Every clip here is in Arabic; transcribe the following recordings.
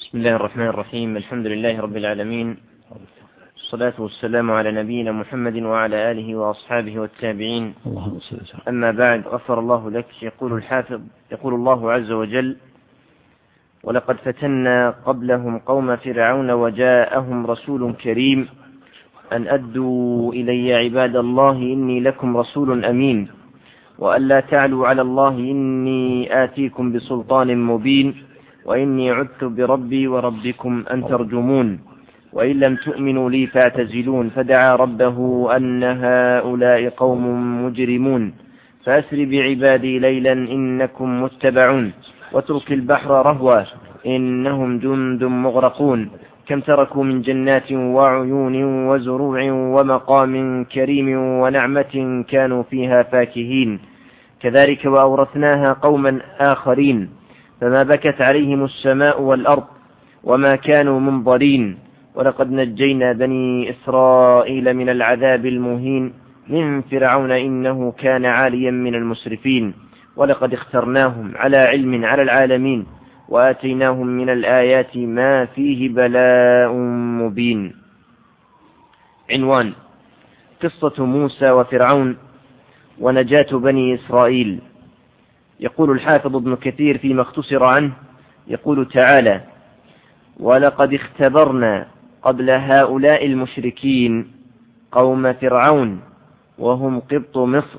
بسم الله الرحمن الرحيم. الحمد لله رب العالمين، الصلاة والسلام على نبينا محمد وعلى آله وأصحابه والتابعين. أما بعد، غفر الله لك. يقول الحافظ: يقول الله عز وجل: ولقد فتنا قبلهم قوم فرعون وجاءهم رسول كريم أن أدوا إلي عباد الله إني لكم رسول أمين وألا تعلوا على الله إني آتيكم بسلطان مبين وإني عدت بربي وربكم أن ترجمون وإن لم تؤمنوا لي فاعتزلون. فدعا ربه أن هؤلاء قوم مجرمون فأسر بعبادي ليلا إنكم متبعون واترك البحر رهوا إنهم جند مغرقون كم تركوا من جنات وعيون وزروع ومقام كريم ونعمة كانوا فيها فاكهين كذلك وأورثناها قوما آخرين فما بكت عليهم السماء والأرض وما كانوا منظرين ولقد نجينا بني إسرائيل من العذاب المهين من فرعون إنه كان عاليا من المسرفين ولقد اخترناهم على علم على العالمين وآتيناهم من الآيات ما فيه بلاء مبين. عنوان: قصة موسى وفرعون ونجاة بني إسرائيل. يقول الحافظ ابن كثير فيما اختصر عنه، يقول تعالى: ولقد اختبرنا قبل هؤلاء المشركين قوم فرعون وهم قبط مصر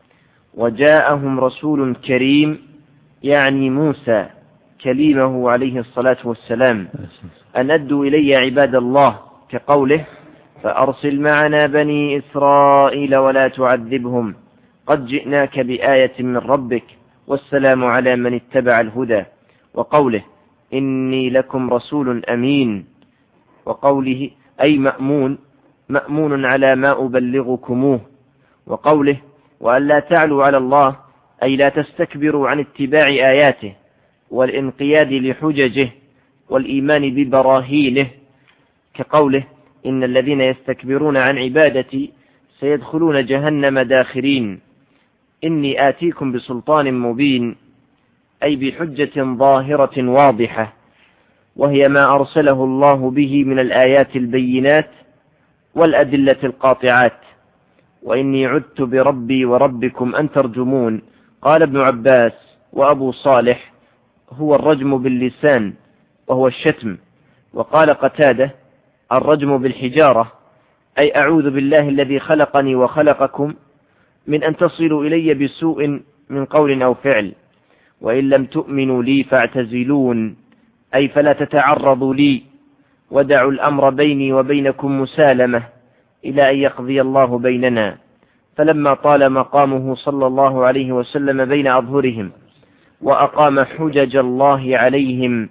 وجاءهم رسول كريم، يعني موسى كليمه عليه الصلاة والسلام، أن أدوا إلي عباد الله، كقوله: فأرسل معنا بني إسرائيل ولا تعذبهم قد جئناك بآية من ربك والسلام على من اتبع الهدى، وقوله: إني لكم رسول أمين، وقوله: أي مأمون على ما أبلغكموه، وقوله: وأن لا تعلوا على الله، أي لا تستكبروا عن اتباع آياته والانقياد لحججه والإيمان ببراهينه، كقوله: إن الذين يستكبرون عن عبادتي سيدخلون جهنم داخرين. إني آتيكم بسلطان مبين، أي بحجة ظاهرة واضحة، وهي ما أرسله الله به من الآيات البينات والأدلة القاطعات. وإني عدت بربي وربكم أن ترجمون. قال ابن عباس وأبو صالح: هو الرجم باللسان وهو الشتم. وقال قتادة: الرجم بالحجارة، أي أعوذ بالله الذي خلقني وخلقكم من أن تصلوا إلي بسوء من قول أو فعل. وإن لم تؤمنوا لي فاعتزلون، أي فلا تتعرضوا لي ودعوا الأمر بيني وبينكم مسالمة إلى أن يقضي الله بيننا. فلما طال مقامه صلى الله عليه وسلم بين أظهرهم وأقام حجج الله عليهم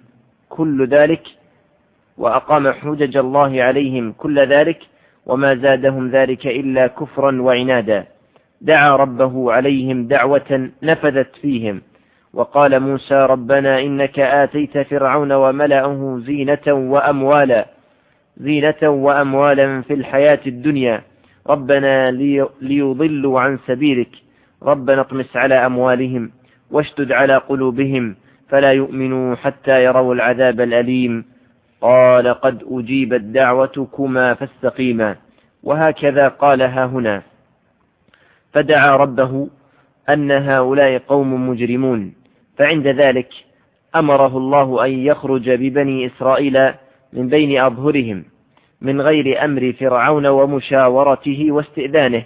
كل ذلك وما زادهم ذلك إلا كفرا وعنادا، دعا ربه عليهم دعوة نفذت فيهم. وقال موسى: ربنا إنك آتيت فرعون وملأه زينة وأموالا في الحياة الدنيا ربنا ليضلوا عن سبيلك ربنا اطمس على أموالهم واشدد على قلوبهم فلا يؤمنوا حتى يروا العذاب الأليم. قال: قد أجيبت دعوتكما فاستقيما. وهكذا قالها هنا. فدعا ربه أن هؤلاء قوم مجرمون، فعند ذلك أمره الله أن يخرج ببني إسرائيل من بين أظهرهم من غير أمر فرعون ومشاورته واستئذانه.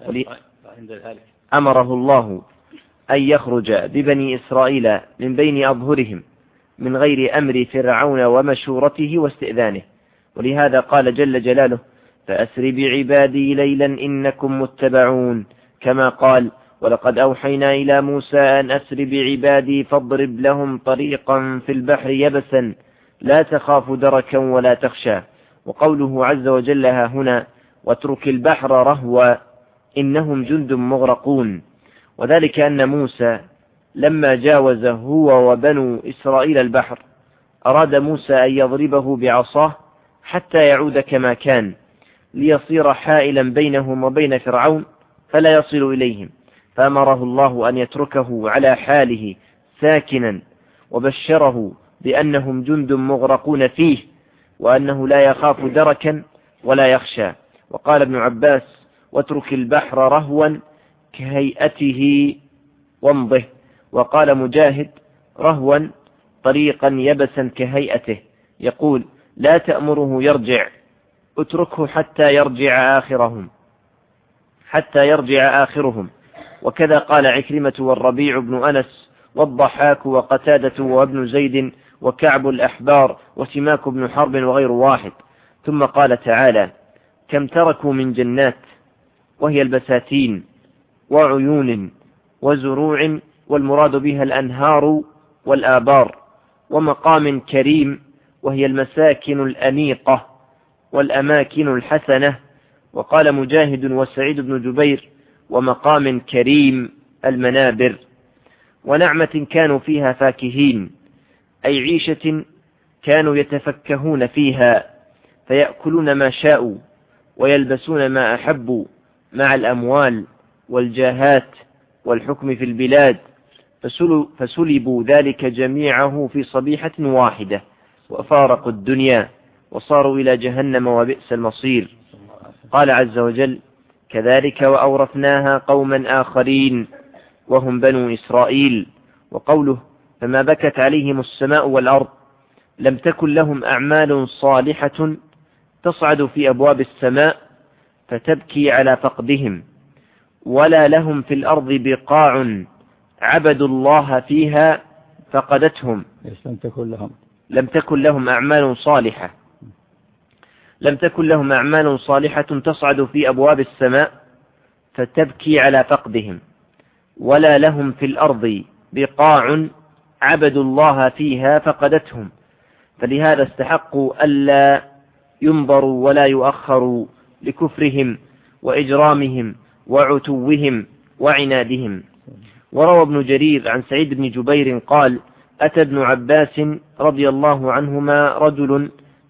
أمره الله أن يخرج ببني إسرائيل من بين أظهرهم من غير أمر فرعون ومشورته واستئذانه، ولهذا قال جل جلاله: فأسر بعبادي ليلا إنكم متبعون، كما قال: ولقد أوحينا إلى موسى أن أسر بعبادي فاضرب لهم طريقا في البحر يبسا لا تخاف دركا ولا تخشى. وقوله عز وجل ها هنا: واترك البحر رهوا إنهم جند مغرقون، وذلك أن موسى لما جاوز هو وبنو إسرائيل البحر أراد موسى أن يضربه بعصاه حتى يعود كما كان ليصير حائلا بينهم وبين فرعون فلا يصل إليهم، فأمره الله أن يتركه على حاله ساكنا وبشره بأنهم جند مغرقون فيه، وأنه لا يخاف دركا ولا يخشى. وقال ابن عباس: واترك البحر رهوا كهيئته وامضه. وقال مجاهد: رهوا طريقا يبسا كهيئته، يقول: لا تأمره يرجع، اتركه حتى يرجع آخرهم. وكذا قال عكرمة والربيع بن أنس والضحاك وقتادة وابن زيد وكعب الأحبار وسماك بن حرب وغير واحد. ثم قال تعالى: كم تركوا من جنات، وهي البساتين، وعيون، وزروع، والمراد بها الأنهار والآبار، ومقام كريم، وهي المساكن الأنيقة والأماكن الحسنة. وقال مجاهد وسعيد بن جبير: ومقام كريم المنابر. ونعمة كانوا فيها فاكهين، أي عيشة كانوا يتفكهون فيها، فيأكلون ما شاءوا ويلبسون ما أحبوا، مع الأموال والجاهات والحكم في البلاد، فسلبوا ذلك جميعه في صبيحة واحدة، وفارقوا الدنيا وصاروا إلى جهنم وبئس المصير. قال عز وجل: كذلك وأورثناها قوما آخرين وهم بنو إسرائيل. وقوله: فما بكت عليهم السماء والأرض، لم تكن لهم أعمال صالحة تصعد في أبواب السماء فتبكي على فقدهم، ولا لهم في الأرض بقاع عبدوا الله فيها فقدتهم. لم تكن لهم أعمال صالحة تصعد في أبواب السماء فتبكي على فقدهم، ولا لهم في الأرض بقاع عبدوا الله فيها فقدتهم، فلهذا استحقوا ألا ينظروا ولا يؤخروا لكفرهم وإجرامهم وعتوهم وعنادهم. وروى ابن جرير عن سعيد بن جبير قال: أتى ابن عباس رضي الله عنهما رجل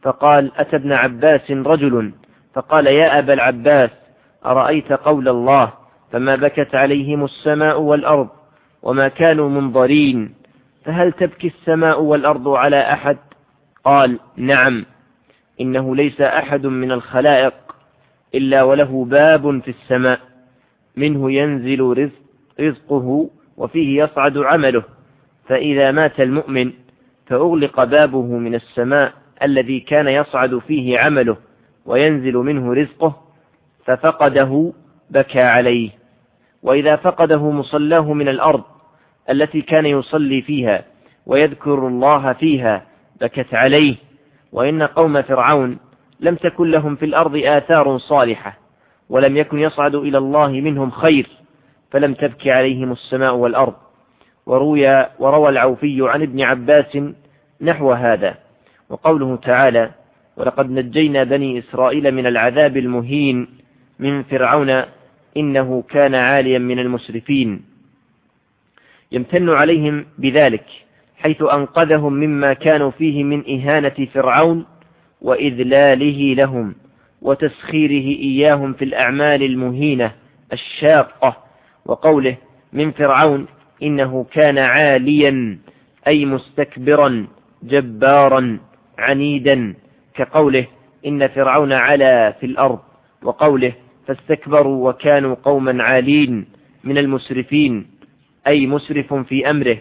فقال: يا أبا العباس، أرأيت قول الله: فما بكت عليهم السماء والأرض وما كانوا منظرين، فهل تبكي السماء والأرض على أحد؟ قال: نعم، إنه ليس أحد من الخلائق إلا وله باب في السماء منه ينزل رزقه وفيه يصعد عمله، فإذا مات المؤمن فأغلق بابه من السماء الذي كان يصعد فيه عمله وينزل منه رزقه، ففقده بكى عليه. وإذا فقده مصلاه من الأرض التي كان يصلي فيها ويذكر الله فيها بكت عليه. وإن قوم فرعون لم تكن لهم في الأرض آثار صالحة، ولم يكن يصعد إلى الله منهم خير، فلم تبكي عليهم السماء والأرض. وروى العوفي عن ابن عباس نحو هذا. وقوله تعالى: ولقد نجينا بني إسرائيل من العذاب المهين من فرعون إنه كان عاليا من المسرفين، يمتن عليهم بذلك حيث أنقذهم مما كانوا فيه من إهانة فرعون وإذلاله لهم وتسخيره إياهم في الأعمال المهينة الشاقة. وقوله: من فرعون إنه كان عاليا، أي مستكبرا جبارا عنيدا، كقوله: إن فرعون علا في الأرض. وقوله: فاستكبروا وكانوا قوما عالين من المسرفين، أي مسرف في أمره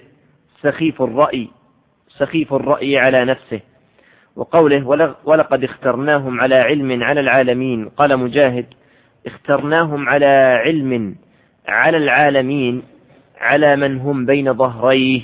سخيف الرأي على نفسه. وقوله: ولقد اخترناهم على علم على العالمين. قال مجاهد: اخترناهم على علم على العالمين على من هم بين ظهريه.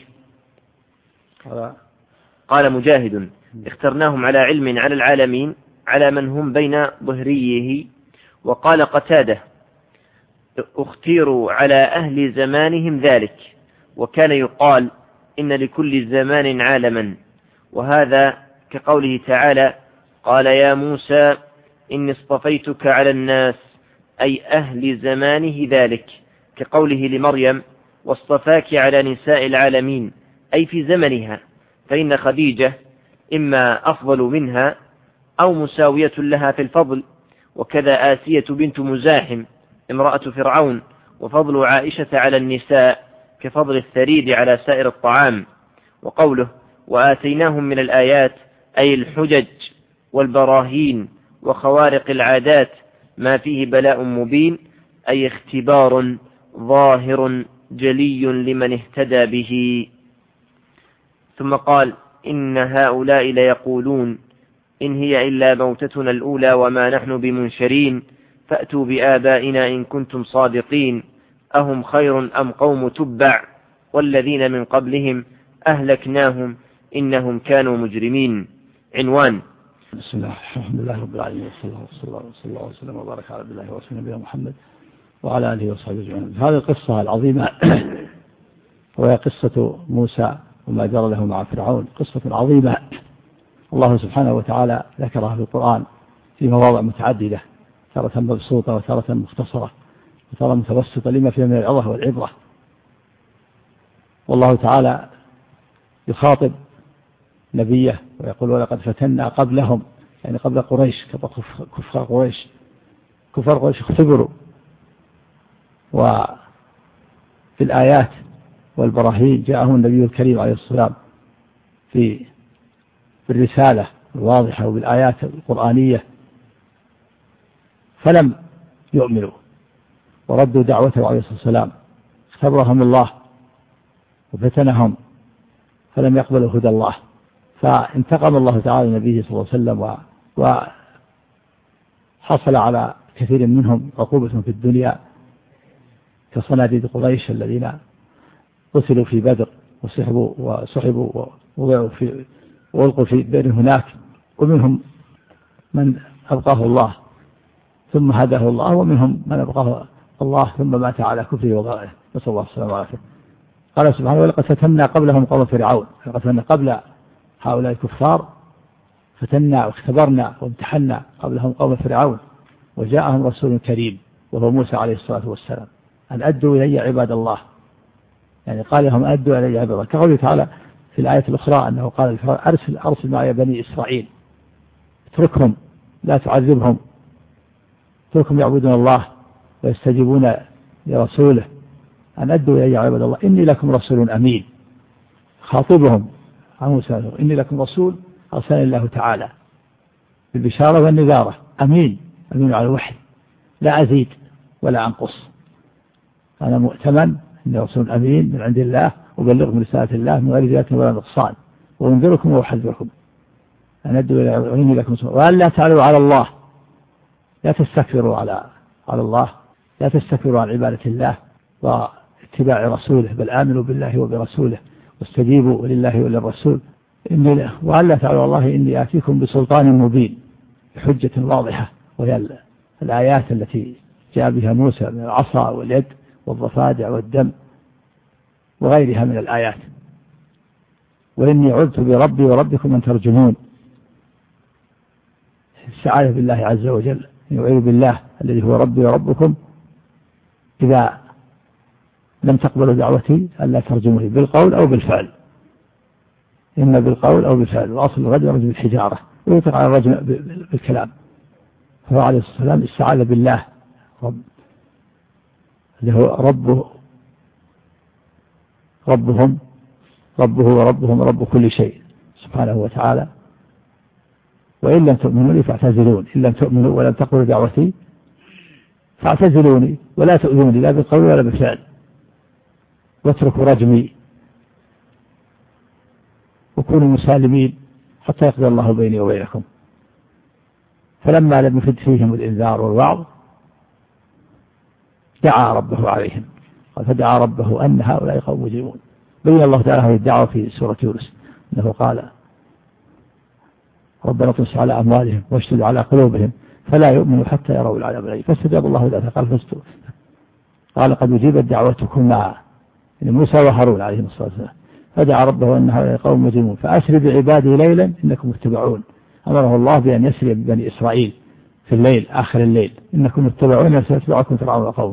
قال مجاهد: اخترناهم على علم على العالمين على من هم بين ظهريه. وقال قتادة: اختيروا على أهل زمانهم ذلك. وكان يقال: إن لكل زمان عالما. وهذا كقوله تعالى: قال يا موسى إني اصطفيتك على الناس، أي أهل زمانه ذلك، كقوله لمريم: واصطفاك على نساء العالمين، أي في زمنها، فإن خديجة إما أفضل منها أو مساوية لها في الفضل. وكذا آسية بنت مزاحم امرأة فرعون، وفضل عائشة على النساء كفضل الثريد على سائر الطعام. وقوله: وآتيناهم من الآيات أي الحجج والبراهين وخوارق العادات ما فيه بلاء مبين، أي اختبار ظاهر جلي لمن اهتدى به. ثم قال: إن هؤلاء ليقولون إن هي إلا موتتنا الأولى وما نحن بمنشرين فأتوا بآبائنا إن كنتم صادقين أهم خير أم قوم تبع والذين من قبلهم أهلكناهم إنهم كانوا مجرمين. عنوان. بسم الله الحمد لله رب العالمين صلى الله وسلم وبارك على عبد الله ورسوله نبينا محمد وعلى آله وصحبه أجمعين. هذه القصة العظيمة وهي قصة موسى وما جرى له مع فرعون، قصة عظيمة الله سبحانه وتعالى ذكرها في القرآن في مواضع متعددة، تارة مبسوطة وتارة مختصرة وتارة متوسطة لما فيها من العظة والعبرة. والله تعالى يخاطب نبيه ويقول: ولقد فتنا قبلهم، يعني قبل قريش، كفار قريش اختبروا، وفي الآيات والبراهين جاءهم النبي الكريم عليه السلام في بالرسالة الواضحة وبالآيات القرآنية فلم يؤمنوا وردوا دعوته عليه الصلاة والسلام، اختبرهم الله وفتنهم فلم يقبلوا هدى الله، فانتقم الله تعالى لنبيه صلى الله عليه وسلم وحصل على كثير منهم عقوبة في الدنيا كصناديد قريش الذين قتلوا في بدر وسحبوا وألقوا في بئر هناك، ومنهم من أبقاه الله ثم هداه الله، ومنهم من أبقاه الله ثم مات على كفره وضلالته، نسأل الله السلامة والعافية. قال سبحانه: ولقد فتنا قبلهم قوم فرعون، لقد فتنا قبل هؤلاء الكفار، فتنا واختبرنا وامتحنا قبلهم قوم فرعون، وجاءهم رسول كريم وهو موسى عليه الصلاة والسلام أن أدوا إلي عباد الله، يعني قال لهم: أدوا إلي عباد الله، كقوله تعالى في الآية الأخرى أنه قال: أرسل معي بني إسرائيل، اتركهم لا تعذبهم، اتركهم يعبدون الله ويستجيبون لرسوله، أن أدوا إلي عباد الله إني لكم رسول أمين. خاطبهم عن موسى: إني لكم رسول أرسلني الله تعالى بالبشارة والنذارة، أمين على الوحي، لا أزيد ولا أنقص، أنا مؤتمن إني رسول أمين من عند الله، أبلغكم رسالة الله من غير زيادة ولا نقصان، وأنذركم وأحذركم أن أدوا إلي إني لكم رسول، وأن لا تعلوا على الله، لا تستكبروا على الله، لا تستكبروا عن عبادة الله واتباع رسوله، بل آمنوا بالله وبرسوله واستجيبوا لله وللرسول، وأن لا تعلوا على الله إني آتيكم بسلطان مبين، بحجة واضحة، وهي الآيات التي جاء بها موسى من العصا واليد والضفادع والدم وغيرها من الآيات. وإني عذت بربي وربكم أن ترجمون، السعادة بالله عز وجل، يعيذ بالله الذي هو ربي وربكم إذا لم تقبلوا دعوتي ألا ترجموني بالقول أو بالفعل، إما بالقول أو بالفعل، وأصل الرجل رجل الحجارة ويطلق على الرجل بالكلام، فهو عليه الصلاة والسلام استعاذ بالله اللي هو ربه وربهم رب كل شيء سبحانه وتعالى. وإن لم تؤمنوا لي فاعتزلون، إن لم تؤمنوا ولم تقبلوا دعوتي فاعتزلوني ولا تؤذوني لا بالقول ولا بالفعل، واتركوا رجمي وكونوا مسالمين حتى يقضي الله بيني وبينكم. فلما لم يفد فيهم الإنذار والوعظ دعا ربه عليهم، فدعا ربه أن هؤلاء قوم مجرمون. بين الله تعالى هذه الدعوة في سورة يونس أنه قال: ربنا اطمس على أموالهم واشتد على قلوبهم فلا يؤمنوا حتى يروا العذاب الأليم، فاستجاب الله ذلك قال قد أجيبت دعوتكما، موسى وهارون عليهم الصلاة والسلام، فدعا ربه أن هؤلاء قوم مجرمون فأسر بعبادي ليلا إنكم متبعون. أمره الله بأن يسري ببني إسرائيل في الليل آخر الليل، إنكم متبعون سيتبعكم فرعون وقومه.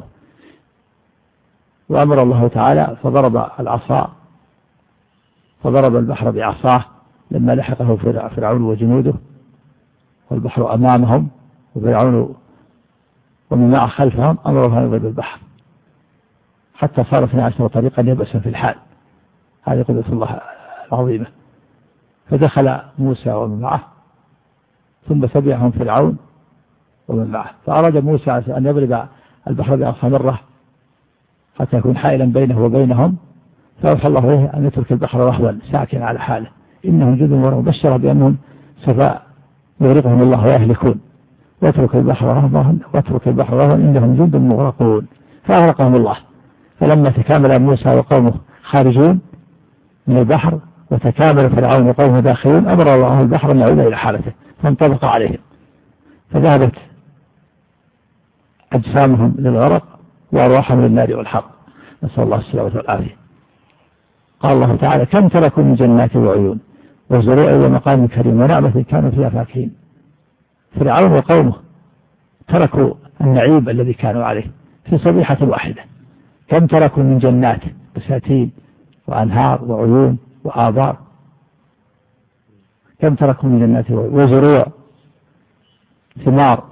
وأمر الله تعالى فضرب العصا، فضرب البحر بعصاه لما لحقه فرعون وجنوده، والبحر أمامهم وفرعون ومن معه خلفهم، أمره أن يضرب البحر حتى صار 12 طريقا يبسا في الحال. هذه قدرة الله العظيمة. فدخل موسى ومن معه ثم تبعهم فرعون ومن معه، فأراد موسى أن يضرب البحر بعصا مرة حتى يكون حائلا بينه وبينهم، فأوحى الله إليه أن يترك البحر رهوا ساكنا على حاله إنهم جند مغرقون، بشر بأنهم سوف يغرقهم الله ويهلكون، واترك البحر رهوا إنهم جند مغرقون، فأغرقهم الله. فلما تكامل موسى وقومه خارجون من البحر وتكامل فرعون وقومه داخلون، أمر الله البحر أن يعود إلى حالته فانطبق عليهم، فذهبت أجسامهم للغرق وأرواحهم للنار والحرب، نسأل الله السلامة والعافية. قال الله تعالى: كم تركوا من جنات وعيون وزروع ومقام كريم ونعمة كانوا فيها فاكهين. فرعون وقومه تركوا النعيم الذي كانوا عليه في صبيحة واحدة. كم تركوا من جنات بساتين وأنهار وعيون وآبار، كم تركوا من جنات وزروع ثمار،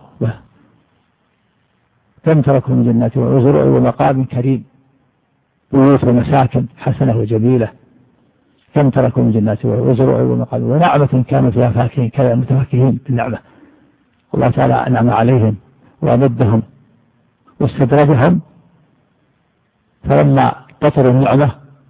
كم تركوا من جنات وزروع ومقام كريم، بيوت ومساكن حسنة وجميلة. كم تركوا من جنات وزروع ومقام ونعمة كانوا فيها فاكهين، كانوا متفكهين بالنعمة. الله تعالى أنعم عليهم وأمدهم واستدرجهم، فلما بطروا النعمة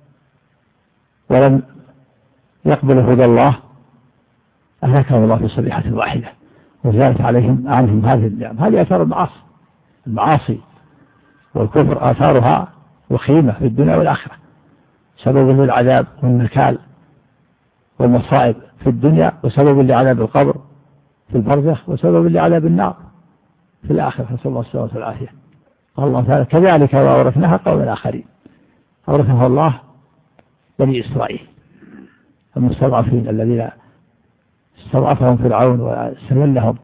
ولم يقبلوا هدى الله أهلكهم الله في صبيحة واحدة، وزالت عنهم هذه النعمة. هذه آثار المعاصي والكفر، آثارها وخيمة في الدنيا والآخرة، سبب للعذاب والنكال والمصائب في الدنيا، وسبب لعذاب القبر في البرزخ، وسبب لعذاب النار في الآخرة، نسأل الله السلامة والعافية. قال الله تعالى: كذلك وأورثناها قوما آخرين. أورثها الله بني إسرائيل المستضعفين الذين استضعفهم فرعون واستذلهم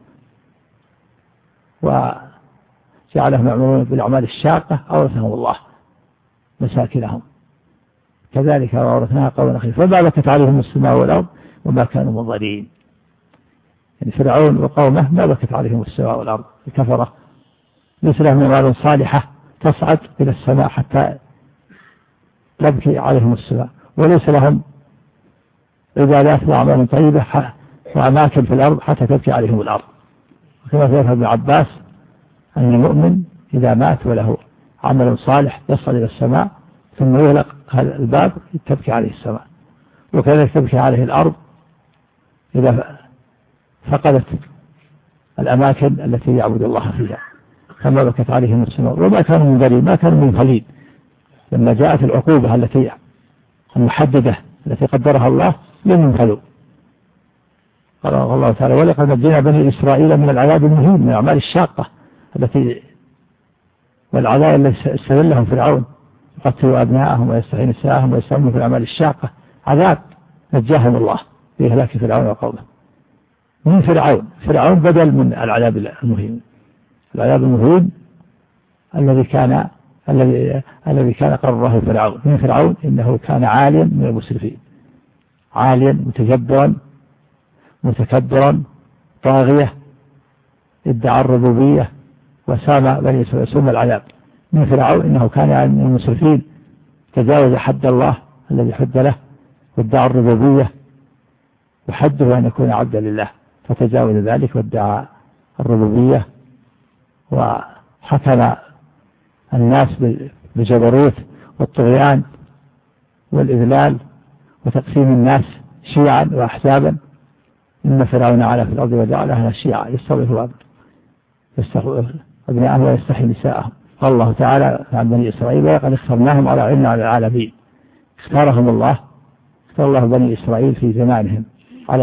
وجعلهم يعملون بالأعمال الشاقة، أورثهم الله مساكنهم. كذلك وأورثناها قوما آخرين فما بكت عليهم السماء والأرض وما كانوا منظرين. يعني فرعون وقومه ما بكت عليهم السماء والأرض، الكفرة ليس لهم أعمال صالحة تصعد إلى السماء حتى تبكي عليهم السماء، وليس لهم عبادات وأعمال طيبة وأماكن في الأرض حتى تبكي عليهم الأرض. وكما ذكر ابن عباس أن المؤمن إذا مات وله عمل صالح يصعد إلى السماء ثم يغلق هذا الباب تبكي عليه السماء، وكذلك تبكي عليه الأرض إذا فقدت الأماكن التي يعبد الله فيها، كما بكت عليهم السماء وما كانوا منذرين، ما كانوا منفلين. لما جاءت العقوبة التي المحددة التي قدرها الله لم ينفلوا. قال الله تعالى: ولقد نجينا بني إسرائيل من العذاب المهين، من الأعمال الشاقة التي والعذاب الذي استذلهم فرعون، يقتلوا أبناءهم ويستحيي نساءهم ويستعملون في الأعمال الشاقة، عذاب نجاهم الله في إهلاك فرعون وقومه. من فرعون بدل من العذاب المهين، العذاب المهين الذي كان قرره فرعون. من فرعون إنه كان عاليا من المسرفين، عاليا متجبرا متكبرا طاغية، ادعى الربوبية وسام بني إسرائيل سوم العذاب. من فرعون إنه كان من المسرفين، تجاوز حد الله الذي حد له وادعى الربوبية، وحده أن يكون عبدا لله، فتجاوز ذلك وادعى الربوبية وحكم الناس بالجبروت والطغيان والإذلال وتقسيم الناس شيعا وأحزابا. إن فرعون علا في الأرض وجعل أهلها شيعا يستضعف أبناءهم ويستحيي نساءهم. قال الله تعالى عن بني إسرائيل: ولقد اخترناهم على علم على العالمين. اختار الله بني إسرائيل في زمانهم على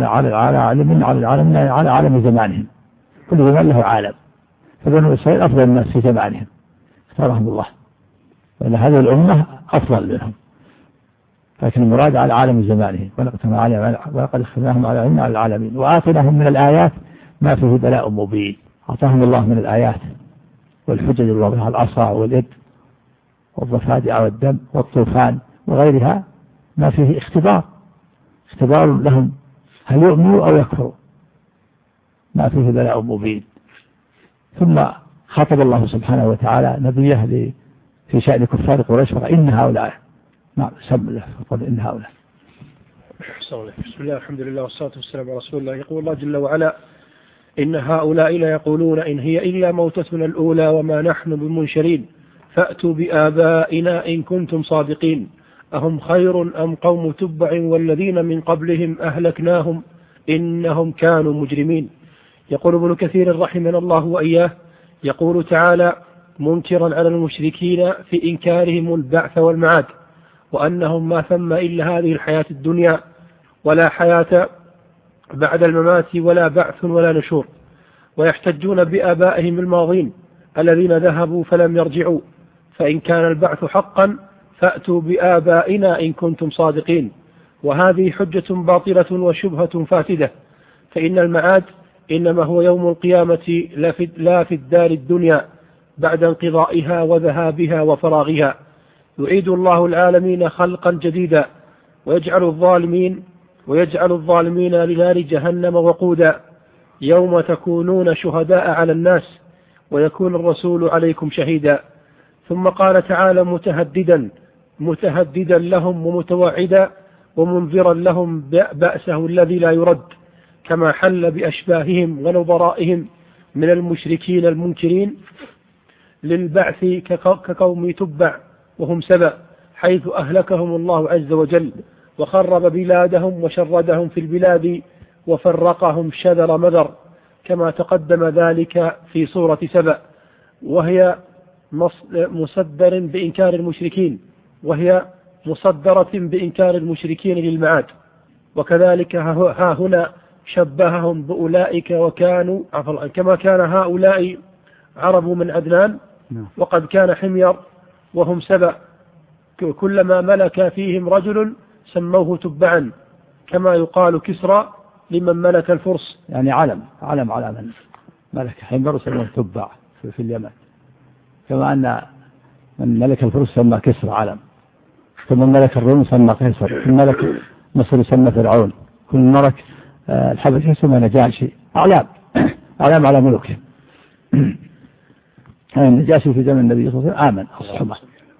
عالم زمانهم، كل زمان له عالم، فبنو إسرائيل أفضل الناس في زمانهم، اختارهم الله، وأن هذه الأمة أفضل منهم، لكن المراد على عالم زمانهم. ولقد اخترناهم على علم على العالمين وآتيناهم من الآيات ما فيه بلاء مبين. أعطاهم الله من الآيات والحجج الواضحة، العصا واليد والضفادع والدم والطوفان وغيرها، ما فيه اختبار لهم هل يؤمنوا أو يكفروا، ما فيه بلاء مبين. ثم خاطب الله سبحانه وتعالى نبيه في شأن كفار قريش: إن هؤلاء، نعم سم له فقل إن هؤلاء. بسم الله الحمد لله والصلاة والسلام على رسول الله. يقول الله جل وعلا: إن هؤلاء ليقولون إن هي إلا موتتنا الأولى وما نحن بمنشرين فأتوا بآبائنا إن كنتم صادقين أهم خير أم قوم تبع والذين من قبلهم أهلكناهم إنهم كانوا مجرمين. يقول ابن كثير رحمنا الله وإياه: يقول تعالى منكرا على المشركين في إنكارهم البعث والمعاد، وأنهم ما ثم إلا هذه الحياة الدنيا ولا حياة بعد الممات ولا بعث ولا نشور، ويحتجون بآبائهم الماضين الذين ذهبوا فلم يرجعوا، فإن كان البعث حقا فأتوا بآبائنا إن كنتم صادقين. وهذه حجة باطلة وشبهة فاسدة، فإن المعاد إنما هو يوم القيامة لا في الدار الدنيا بعد انقضائها وذهابها وفراغها. يعيد الله العالمين خلقا جديدا ويجعل الظالمين لنار جهنم وقودا يوم تكونون شهداء على الناس ويكون الرسول عليكم شهيدا. ثم قال تعالى متهددا لهم ومتوعدا ومنذرا لهم بأسه الذي لا يرد، كما حل بأشباههم ونظرائهم من المشركين المنكرين للبعث كقوم تبع وهم سبأ، حيث أهلكهم الله عز وجل وخرب بلادهم وشردهم في البلاد وفرقهم شذر مذر، كما تقدم ذلك في سورة سبأ، وهي مصدرة بإنكار المشركين للمعاد. وكذلك ها هنا شبههم بأولئك وكانوا كما كان هؤلاء عرب من عدنان وقد كان حمير وهم سبأ، كلما ملك فيهم رجل سموه تبعا، كما يقال كسرى لمن ملك الفرس، يعني علم على من ملك حمير سموه تبع في اليمن، كما أن من ملك الفرس سمى كسرى علم، ثم ملك الروم سمى قيصر، ثم ملك مصر سمى فرعون، كل ملك الحبشة سمى نجاشي، أعلام على ملوكهم. النجاشي في زمن النبي صلى الله عليه وسلم آمن الصحبة،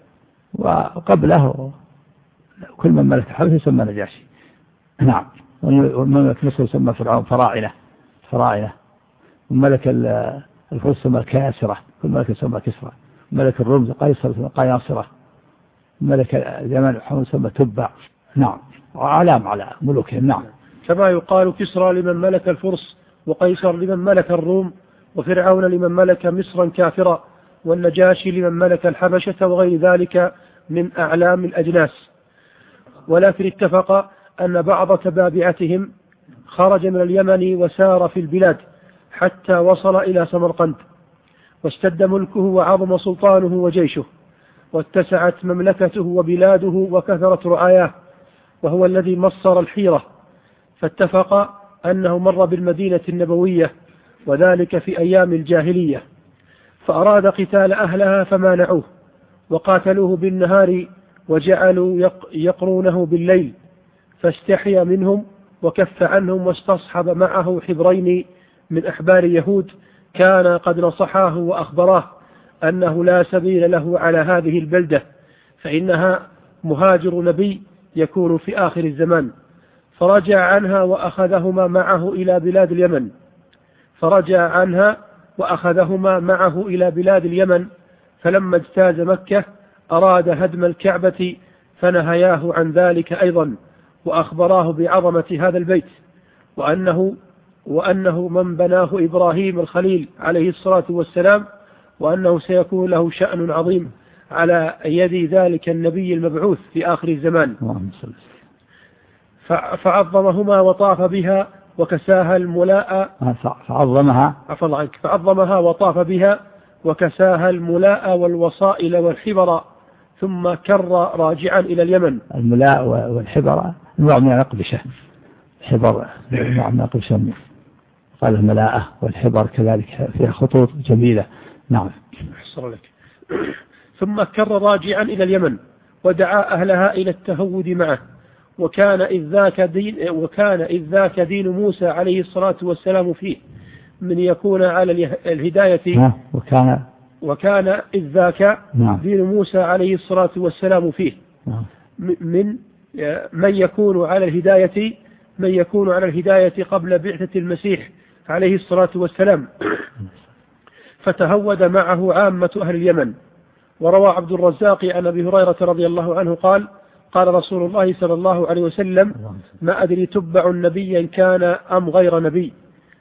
وقبله كل من ملك الحبشة سمى نجاشي. نعم. وملك مصر سمى فرعون فراعنة، وملك الفرس سمى كاسرة، كل ملك سمى كسرى، ملك الروم قيصر سمى قياصرة، ملك اليمن حمص سمى تبع. نعم، وعلام على ملوكهم. نعم. كما يقال كسرى لمن ملك الفرس، وقيصر لمن ملك الروم، وفرعون لمن ملك مصرا كافرا، والنجاشي لمن ملك الحبشة، وغير ذلك من أعلام الأجناس. ولكن اتفق أن بعض تبابعتهم خرج من اليمن وسار في البلاد حتى وصل إلى سمرقند، واشتد ملكه وعظم سلطانه وجيشه، واتسعت مملكته وبلاده وكثرت رعاياه، وهو الذي مصر الحيرة. فاتفق أنه مر بالمدينة النبوية، وذلك في أيام الجاهلية، فأراد قتال أهلها فمانعوه وقاتلوه بالنهار وجعلوا يقرونه بالليل، فاستحيا منهم وكف عنهم، واستصحب معه حبرين من أحبار يهود كان قد نصحاه وأخبراه أنه لا سبيل له على هذه البلدة، فإنها مهاجر نبي يكون في آخر الزمان. فرجع عنها وأخذهما معه إلى بلاد اليمن، فلما اجتاز مكة أراد هدم الكعبة فنهياه عن ذلك أيضا، وأخبراه بعظمة هذا البيت، وأنه من بناه إبراهيم الخليل عليه الصلاة والسلام، وأنه سيكون له شأن عظيم على يد ذلك النبي المبعوث في آخر الزمان. فعظمهما وطاف بها وكساها الملاء فعظمها وطاف بها وكساها الملاء والوصائل والحبر، ثم كر راجعا إلى اليمن. الملاء والحبر نوع من الأقبشة، الحبر نوع من الأقبشة، قال الملاءة والحبر كذلك فيها خطوط جميلة. نعم. أحسن لك. ثم كر راجعا إلى اليمن ودعا أهلها إلى التهود معه، وكان إذ ذاك دين موسى عليه الصلاة والسلام فيه من يكون على الهداية، وكان إذ ذاك دين موسى عليه الصلاة والسلام فيه من من يكون على الهداية قبل بعثة المسيح عليه الصلاة والسلام، فتهود معه عامة أهل اليمن. وروى عبد الرزاق عن أبي هريرة رضي الله عنه قال قال رسول الله صلى الله عليه وسلم: ما أدري تبع نبيا كان أم غير نبي.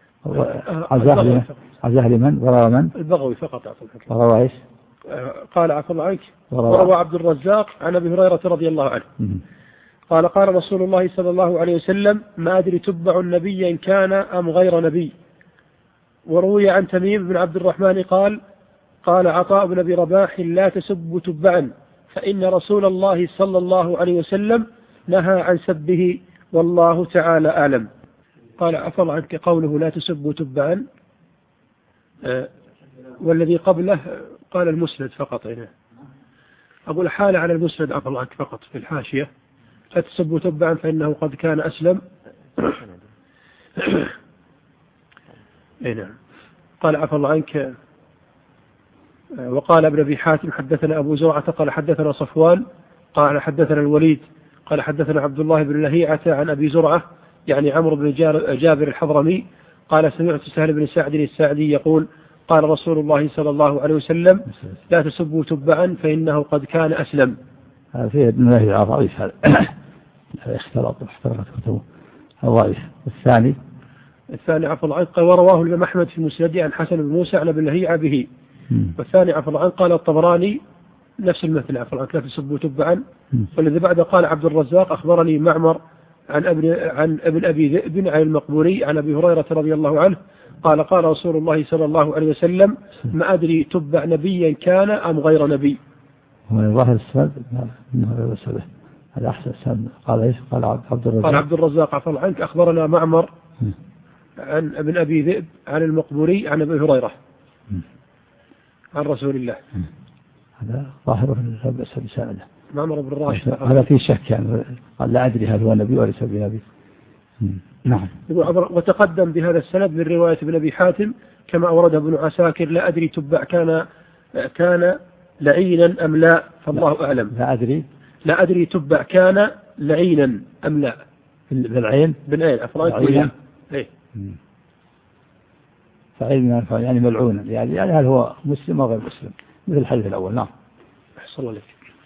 عزاه لمن؟ وروى من؟ البغوي فقط. وروى إيش؟ قال عفوا الله عنك. وروى عبد الرزاق عن أبي هريرة رضي الله عنه قال قال رسول الله صلى الله عليه وسلم: ما أدري تبع نبيا كان أم غير نبي. وروي عن تميم بن عبد الرحمن قال عطاء بن أبي رباح: لا تسبوا تبعا، فإن رسول الله صلى الله عليه وسلم نهى عن سبه، والله تعالى أعلم. قال عفى الله عنك قوله لا تسبوا تبعا، والذي قبله قال المسند فقط هنا. أقول حال على المسند عفى الله عنك فقط في الحاشية: لا تسبوا تبعا فإنه قد كان أسلم. نعم. قال عفى الله عنك. وقال ابن أبي حاتم: حدثنا أبو زرعة قال حدثنا صفوان قال حدثنا الوليد قال حدثنا عبد الله بن لهيعة عن أبي زرعة يعني عمرو بن جابر الحضرمي قال: سمعت سهل بن سعد الساعدي يقول: قال رسول الله صلى الله عليه وسلم: لا تسبوا تبعا فإنه قد كان أسلم. هذا فيه ابن لهيعة ضعيف، هذا اختلط كتبه ضعيف. الثاني عفى الله عنك ورواه الإمام أحمد في مسند عن حسن بن موسى عن ابن لهيعة به. والثاني عفى الله عنك قال الطبراني نفس المثل عفى الله عنك: لا تسبوا تبعا. والذي بعده قال عبد الرزاق: أخبرني معمر عن ابن أبي ذئب عن المقبوري عن أبي هريرة رضي الله عنه قال قال رسول الله صلى الله عليه وسلم: ما أدري تبع نبيا كان أم غير نبي. ظاهر السند هذا أحسن السند. قال إيش؟ قال عبد الرزاق عفى الله عنك: أخبرنا معمر عن ابن أبي ذئب عن المقبوري عن أبي هريرة عن رسول الله. هذا ظاهر في السند. معمر بن راشد هذا فيه شك يعني، قال لا أدري هل هو نبي وليس بنبي. نعم. وتقدم بهذا السند من رواية ابن أبي حاتم كما أورده ابن عساكر: لا أدري تبع كان لعينا أم لا، فالله أعلم. لا أدري تبع كان لعينا أم لا. بالعين أفراد فعيل يعني ملعونا، يعني هل هو مسلم أو غير مسلم، مثل الحديث الأول. نعم. أحسن الله لك.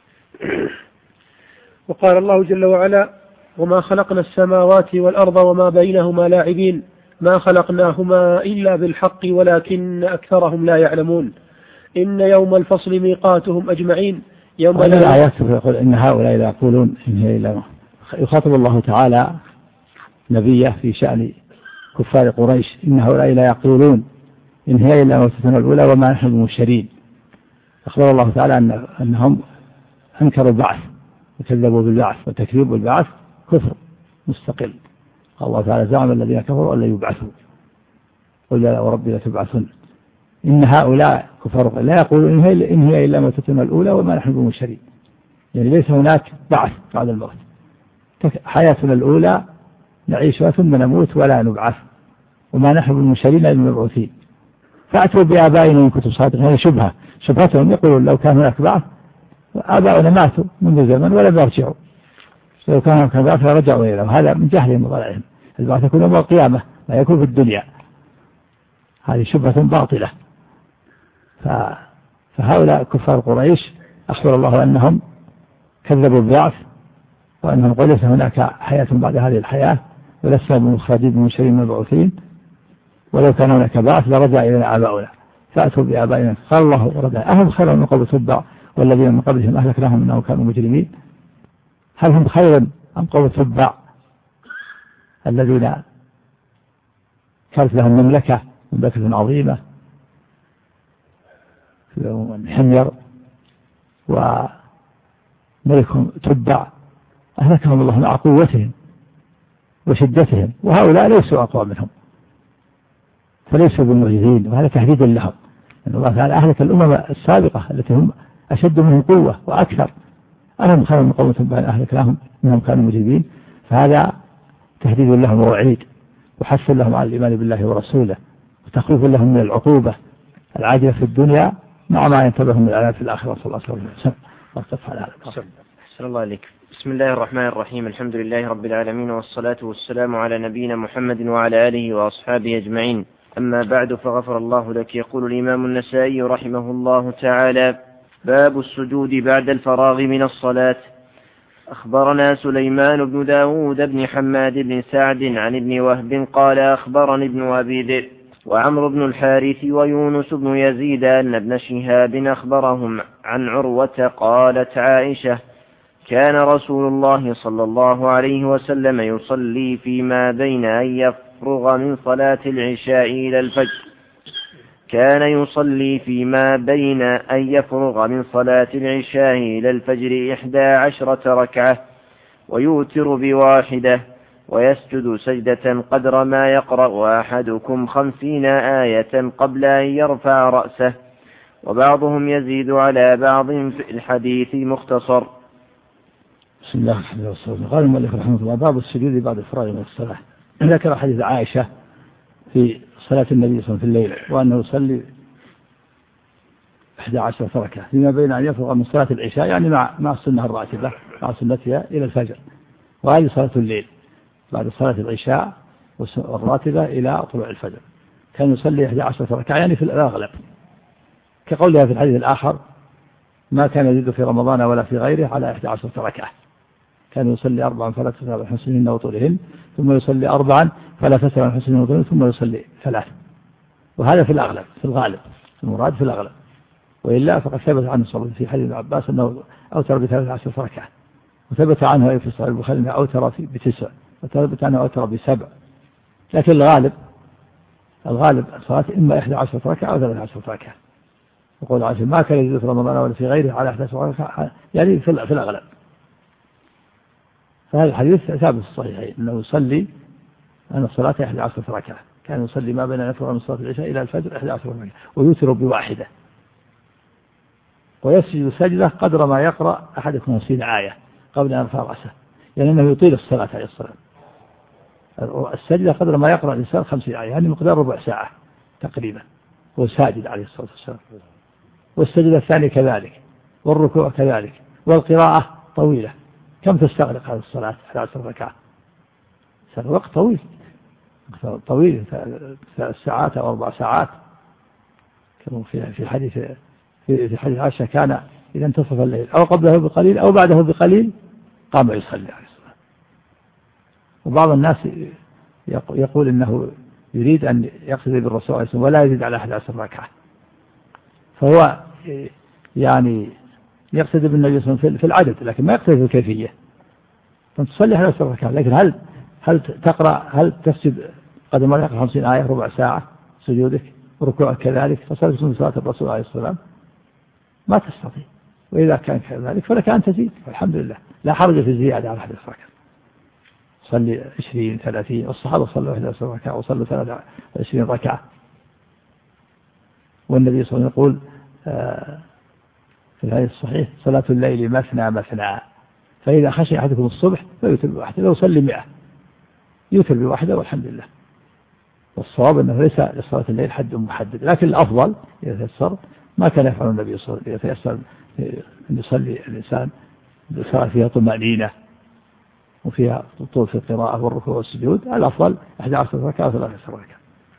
وقال الله جل وعلا: وما خلقنا السماوات والأرض وما بينهما لاعبين ما خلقناهما إلا بالحق ولكن أكثرهم لا يعلمون إن يوم الفصل ميقاتهم أجمعين. يوم الآيات يقول إن هؤلاء لا يقولون إن هي إلا يخاطب الله تعالى نبيه في شأن كفار قريش: إن هؤلاء لا يقولون إن هي إلا موتتنا الأولى وما نحن بمبشرين. أخبر الله تعالى أنهم أنكروا البعث وكذبوا بالبعث، وتكذيب البعث كفر مستقل. قال الله تعالى: زعم الذين كفروا أن لا يبعثوا قل لا وربي لتبعثن. إن هؤلاء كفار لا يقولون إن هي إلا موتتنا الأولى وما نحن بمبشرين، يعني ليس هناك بعث بعد الموت، حياتنا الأولى نعيشها ثم نموت ولا نبعث وما نحن بمبشرين إلا مبعوثين. فأتوا بآبائنا إن كنتم صادقين. هذه شبهتهم، يقولون لو كان هناك بعث آباؤنا ماتوا منذ زمن ولم يرجعوا، لو كان هناك بعث فرجعوا إليه. هذا من جهلهم وضلالهم. البعث يكون يوم القيامة لا يكون في الدنيا. هذه شبهة باطلة. فهؤلاء كفار قريش أخبر الله أنهم كذبوا البعث وأنهم قالوا ليس هناك حياة بعد هذه الحياة ولسنا بمخرجين بمبشرين مبعوثين، ولو كان هناك بعث لرجع إلينا آباؤنا فأتوا بآبائنا. قال الله ورد: أهم خير من قوم تبع والذين من قبلهم أهلكناهم إنهم كانوا مجرمين. هل هم خير أم قوم تبع الذين كانت لهم مملكة عظيمة حمير وملك تبع أهلكهم الله مع قوتهم وشدتهم، وهؤلاء ليسوا أقوى منهم فليسوا بالمعجزين، وهذا تهديد لهم. أن الله تعالى أهلك الأمم السابقة التي هم أشد منهم قوة وأكثر. أهم خير من قوم تبع أهلكناهم إنهم كانوا مجرمين. فهذا تهديد لهم ووعيد، وحث لهم على الإيمان بالله ورسوله، وتخويف لهم من العقوبة العاجلة في الدنيا مع ما ينتبههم من العذاب في الآخرة. صلى الله عليه وسلم. أحسن الله عليك. بسم الله الرحمن الرحيم. الحمد لله رب العالمين، والصلاة والسلام على نبينا محمد وعلى آله وأصحابه أجمعين. أما بعد، فغفر الله لك. يقول الإمام النسائي رحمه الله تعالى: باب السجود بعد الفراغ من الصلاة. أخبرنا سليمان بن داود بن حماد بن سعد عن ابن وهب قال: أخبرني ابن أبي ذئب وعمرو بن الحارث ويونس بن يزيد أن ابن شهاب أخبرهم عن عروة قالت عائشة: كان رسول الله صلى الله عليه وسلم يصلي فيما بين أن يفرغ من صلاة العشاء إلى الفجر. كان يصلي فيما بين أن يفرغ من صلاة العشاء إلى الفجر 11 ركعة، ويوتر بواحدة، ويسجد سجدة قدر ما يقرأ أحدكم 50 آية قبل أن يرفع رأسه. وبعضهم يزيد على بعض في الحديث مختصر. بسم الله الرحمن الرحيم. قال المؤلف رحمه الله: باب السجود بعد الفراغ من الصلاة. ذكر حديث عائشة في صلاة النبي صلى الله عليه وسلم في الليل، وأنه يصلي 11 ركعة فيما بين أن يفرغ من صلاة العشاء، يعني مع السنة الراتبة، مع سنتها إلى الفجر. وهذه صلاة الليل بعد صلاة العشاء والراتبة إلى طلوع الفجر. كان يصلي 11 ركعة، يعني في الأغلب، كقولها في الحديث الآخر: ما كان يزيد في رمضان ولا في غيره على 11 ركعة. كان يصلي 4 فلا تسأل عن حسنهن وطولهن، ثم يصلي 4 فلا تسأل عن حسنهن وطولهن، ثم يصلي 3. وهذا في الأغلب، في الغالب، المراد في الأغلب. وإلا فقد ثبت عنه صلى الله عليه وسلم في حديث ابن عباس أنه أوتر ب13 ركعة، وثبت عنه في صحيح البخاري أنه أوتر ب9، وثبت عنه أوتر ب7. لكن الغالب الصلاة إما 11 ركعة أو 13 ركعة. يقول عائشة: ما كان يزيد في رمضان ولا في غيره على 11 ركعة، يعني في الأغلب. فهذا الحديث ثابت في الصحيحين أنه يصلي أن الصلاة 11 ركعة. كان يصلي ما بين أن يفرغ من صلاة العشاء إلى الفجر 11 ركعة، ويوتر بواحدة، ويسجد سجدة قدر ما يقرأ أحدكم 50 آية قبل أن يرفع رأسه، يعني أنه يطيل الصلاة عليه الصلاة. السجدة قدر ما يقرأ الإنسان 50 آية، يعني مقدار ربع ساعة تقريبا، هو ساجد عليه الصلاة والسلام. والسجدة الثانية كذلك، والركوع كذلك، والقراءة طويلة. كم تستغرق هذه الصلاة 11 ركعة؟ وقت طويل 3 ساعات أو 4 ساعات. كما في حديث عائشة: كان إذا انتصف الليل أو قبله بقليل أو بعده بقليل قام يصلي عليه الصلاة. وبعض الناس يقول إنه يريد أن يقتدي بالرسول عليه الصلاة ولا يزيد على 11 ركعة، فهو يعني يقتدي بالنبي صلى الله عليه وسلم في العدد، لكن ما يقتدي في الكيفية. تصلي 11 ركعة، لكن هل تسجد قدر ما يقرأ 50 آية ربع ساعة سجودك وركوعك كذلك؟ فصلت من صلاة الرسول عليه الصلاة والسلام ما تستطيع. وإذا كان كذلك فلك أن تزيد، والحمد لله، لا حرج في الزيادة على 11 ركعة. صلي 20 30، والصحابة صلوا 11 ركعة وصلوا 23 ركعة. والنبي صلى الله عليه وسلم يقول في الحديث الصحيح: صلاة الليل مثنى مثنى، فإذا خشي أحدكم الصبح فيوتر بواحدة، لو صلي 100 يوتر بواحدة، والحمد لله. والصواب أنه ليس لصلاة الليل حد محدد، لكن الأفضل إذا تيسر ما كان يفعل النبي صلى الله عليه وسلم، إذا تيسر أن يصلي الإنسان بصلاة فيها طمأنينة وفيها طول في القراءة والركوع والسجود، الأفضل 11 ركعة و 13 ركعة.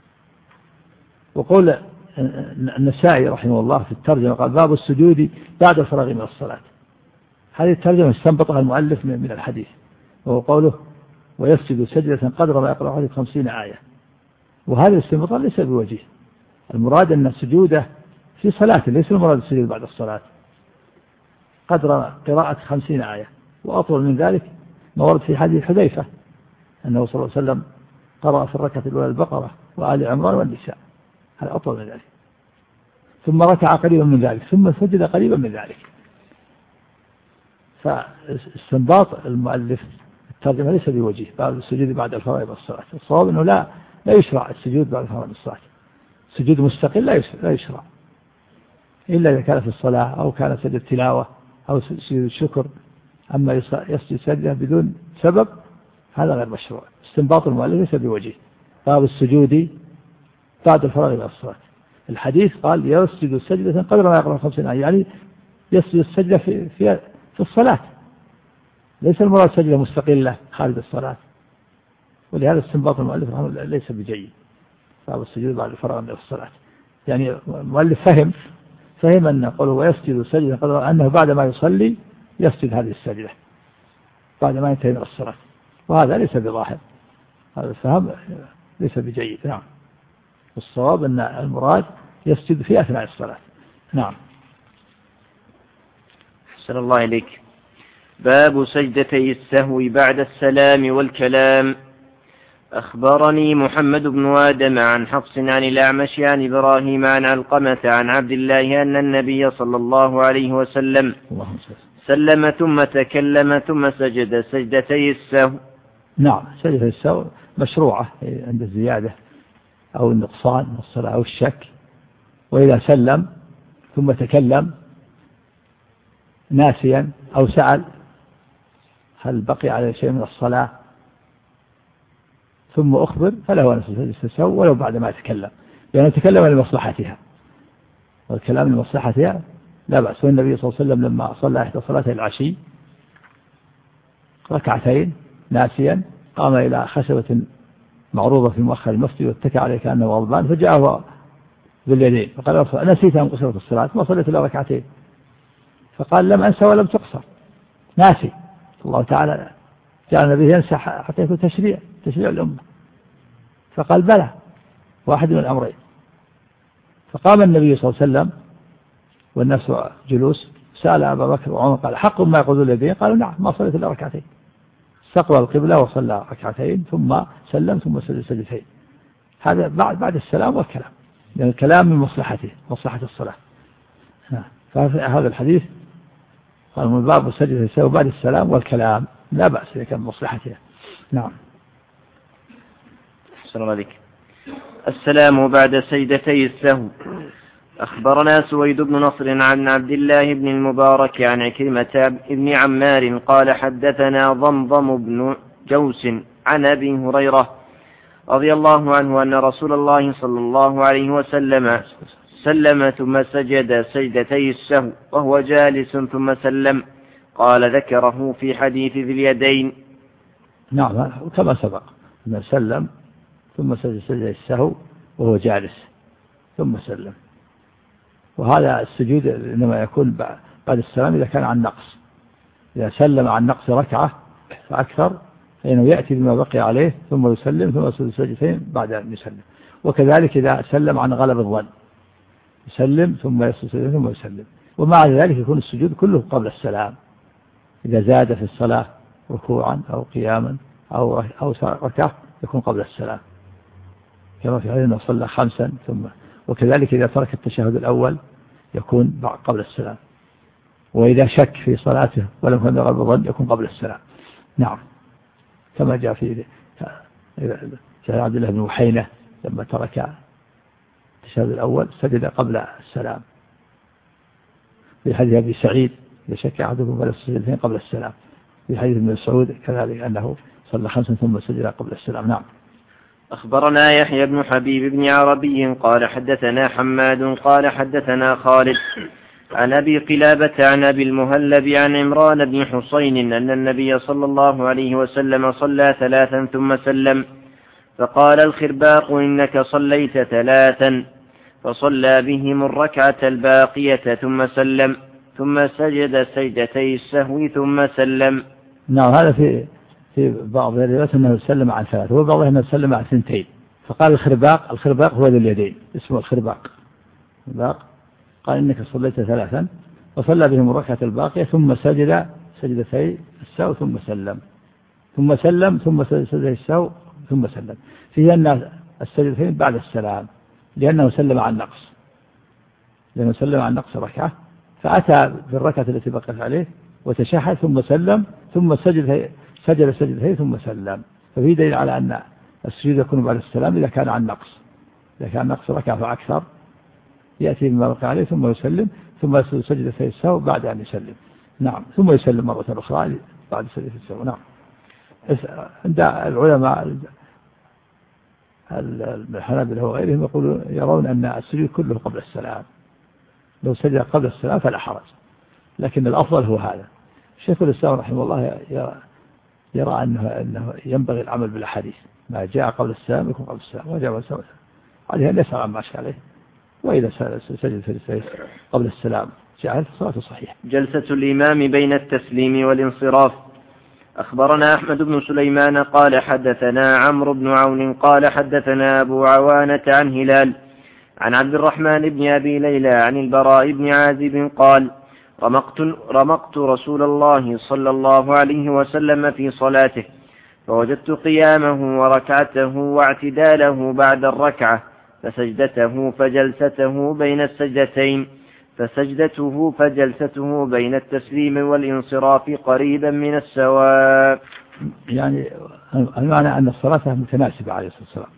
وقول النسائي رحمه الله في الترجمة قال: باب السجود بعد الفراغ من الصلاة. هذه الترجمة استنبطها المؤلف من الحديث، وهو قوله: ويسجد سجدة قدر ما يقرأ عليه 50 آية. وهذا الاستنباط ليس بوجيه، المراد أن السجود في صلاة، ليس المراد السجود بعد الصلاة. قدر قراءة 50 آية، وأطول من ذلك ما ورد في حديث حذيفة أنه صلى الله عليه وسلم قرأ في الركعة الأولى البقرة وآل عمران والنساء، هذا أطول من ذلك. ثم ركع قريبا من ذلك، ثم سجد قريبا من ذلك. فاستنباط المؤلف الترجمة ليس بوجيه باب السجود بعد الفراغ من الصلاة. الصواب أنه لا يشرع السجود بعد الفراغ من الصلاة. سجود مستقل لا يشرع إلا إذا كان في الصلاة أو كان سجد تلاوة أو سجود الشكر. أما يسجد سجدة بدون سبب هذا غير مشروع. استنباط المؤلف ليس بوجيه باب السجود بعد الفراغ من الصلاة. الحديث قال: يسجد سجدة قدر ما يقرأ 50 آية، يعني يسجد السجدة في الصلاة، ليس المراد سجدة مستقلة خارج الصلاة، ولهذا استنباط المؤلف رحمه الله ليس بجيد، باب السجود بعد الفراغ من الصلاة. يعني المؤلف فهم أن قوله ويسجد سجدة قدر أنه بعد ما يصلي يسجد هذه السجدة بعد ما ينتهي من الصلاة، وهذا ليس بظاهر، هذا الفهم ليس بجيد. نعم، والصواب أن المراد يسجد في أثناء الصلاة. نعم. أحسن الله إليك. باب سجدتي السهو بعد السلام والكلام. أخبرني محمد بن آدم عن حفص عن الأعمش عن إبراهيم عن علقمة عن عبد الله أن النبي صلى الله عليه وسلم سلم ثم تكلم ثم سجد سجدتي السهو. نعم، سجدتي السهو مشروعة عند الزيادة أو النقصان والصلاة أو الشك، وإذا سلم ثم تكلم ناسيا أو سأل هل بقي على شيء من الصلاة ثم أخبر فله أن سجدة السهو ولو بعد ما تكلم، لأنه تكلم لمصلحتها، والكلام لمصلحتها لا بأس. والنبي صلى الله عليه وسلم لما صلى إحدى صلاتي العشي ركعتين ناسيا قام إلى خشبة معروضة في مؤخر المسجد واتكى عليه كأنه غضبان، فجاءه باليدين فقال نسيت أن قصرت الصلاة ما صليت إلا ركعتين، فقال لم أنسى ولم تقصر، ناسي. الله تعالى جعل النبي ينسى حتى يكون تشريع الأمة، فقال بلى، واحد من الأمرين. فقام النبي صلى الله عليه وسلم والناس جلوس، سأل أبا بكر وعمر قال حق ما يقول اليدين؟ قالوا نعم ما صليت إلا ركعتين. استقبل القبلة وصلى ركعتين ثم سلم ثم سجد سجدتين. هذا بعد السلام والكلام، لأن الكلام من مصلحته، مصلحة الصلاة. فهذا الحديث قال من باب سجدة السهو بعد السلام والكلام لا بأس إذا كان مصلحته. نعم. أحسن الله عليك. السلام بعد سجدتي السهو. أخبرنا سويد بن نصر عن عبد الله بن المبارك عن عكرمة بن عمار قال حدثنا ضمضم بن جوس عن أبي هريرة رضي الله عنه أن رسول الله صلى الله عليه وسلم سلم ثم سجد سجدتي السهو وهو جالس ثم سلم. قال ذكره في حديث ذي اليدين. نعم، كما سبق أن سلم ثم سجد سجدتي السهو وهو جالس ثم سلم. وهذا السجود إنما يكون بعد السلام إذا كان عن نقص، إذا سلم عن نقص ركعة فأكثر فإنه يأتي بما بقي عليه ثم يسلم ثم يسجد سجدتين بعد أن يسلم. وكذلك إذا سلم عن غلب الظن يسلم ثم يسجد سجدتين ثم يسلم. ومع ذلك يكون السجود كله قبل السلام، إذا زاد في الصلاة ركوعا أو قياما أو ركعة يكون قبل السلام، كما في حديث أنه صلى 5 ثم. وكذلك إذا ترك التشهد الأول يكون قبل السلام، وإذا شك في صلاته ولم يكن غلب الظن يكون قبل السلام. نعم، كما جاء في عبد الله بن وحينة لما ترك التشهد الأول سجد قبل السلام. في حديث أبي سعيد إذا شك أحدكم فلا يسجد قبل السلام. في حديث ابن مسعود كذلك أنه صلى 5 ثم سجد قبل السلام. نعم. أخبرنا يحيى بن حبيب بن عربي قال حدثنا حماد قال حدثنا خالد عن أبي قلابة عن أبي المهلب عن عمران بن حسين أن النبي صلى الله عليه وسلم صلى 3 ثم سلم، فقال الخرباق إنك صليت 3، فصلى بهم الركعة الباقية ثم سلم ثم سجد سجدتي السهو ثم سلم. نعم، هذا في بعض الروايات أنه سلم عن 3 وبعضها أنه سلم عن 2. فقال الخرباق هو ذو اليدين اسمه الخرباق. قال إنك صليت 3 وصلى بهم الركعة الباقية ثم سجد سجدتي السهو ثم سلم ثم سجد سجدتي السهو ثم سلم. فيه أن السجدتين بعد السلام لأنه سلم عن نقص ركعة، فأتى بالركعة التي بقت عليه وتشهد ثم سلم ثم سجد سجدتين ثم سلم. ففي دليل على أن السجود يكون بعد السلام إذا كان عن نقص، إذا كان نقص ركعة فأكثر يأتي بما بقي عليه ثم يسلم ثم يسجد سجدتي السهو بعد أن يسلم. نعم، ثم يسلم مرة أخرى بعد سجدتي السهو. نعم. عند العلماء الحنابلة وغيرهم يرون أن السجود كله قبل السلام، لو سجد قبل السلام فلا حرج، لكن الأفضل هو هذا. شيخ الإسلام رحمه الله يرى أنه ينبغي العمل بالأحاديث، ما جاء قبل السلام يكون قبل السلام، وجاء قبل السلام عليه أن يسأل عما شاء عليه، وإذا سجد في السجد قبل السلام جاء فصلاته صحيح. جلسة الإمام بين التسليم والانصراف. أخبرنا أحمد بن سليمان قال حدثنا عمرو بن عون قال حدثنا أبو عوانة عن هلال عن عبد الرحمن بن أبي ليلى عن البراء بن عازب قال رمقت رسول الله صلى الله عليه وسلم في صلاته فوجدت قيامه وركعته واعتداله بعد الركعة فسجدته فجلسته بين السجدتين فسجدته فجلسته بين التسليم والانصراف قريبا من السواء. يعني المعنى أن الصلاة متناسبة عليه الصلاة والسلام.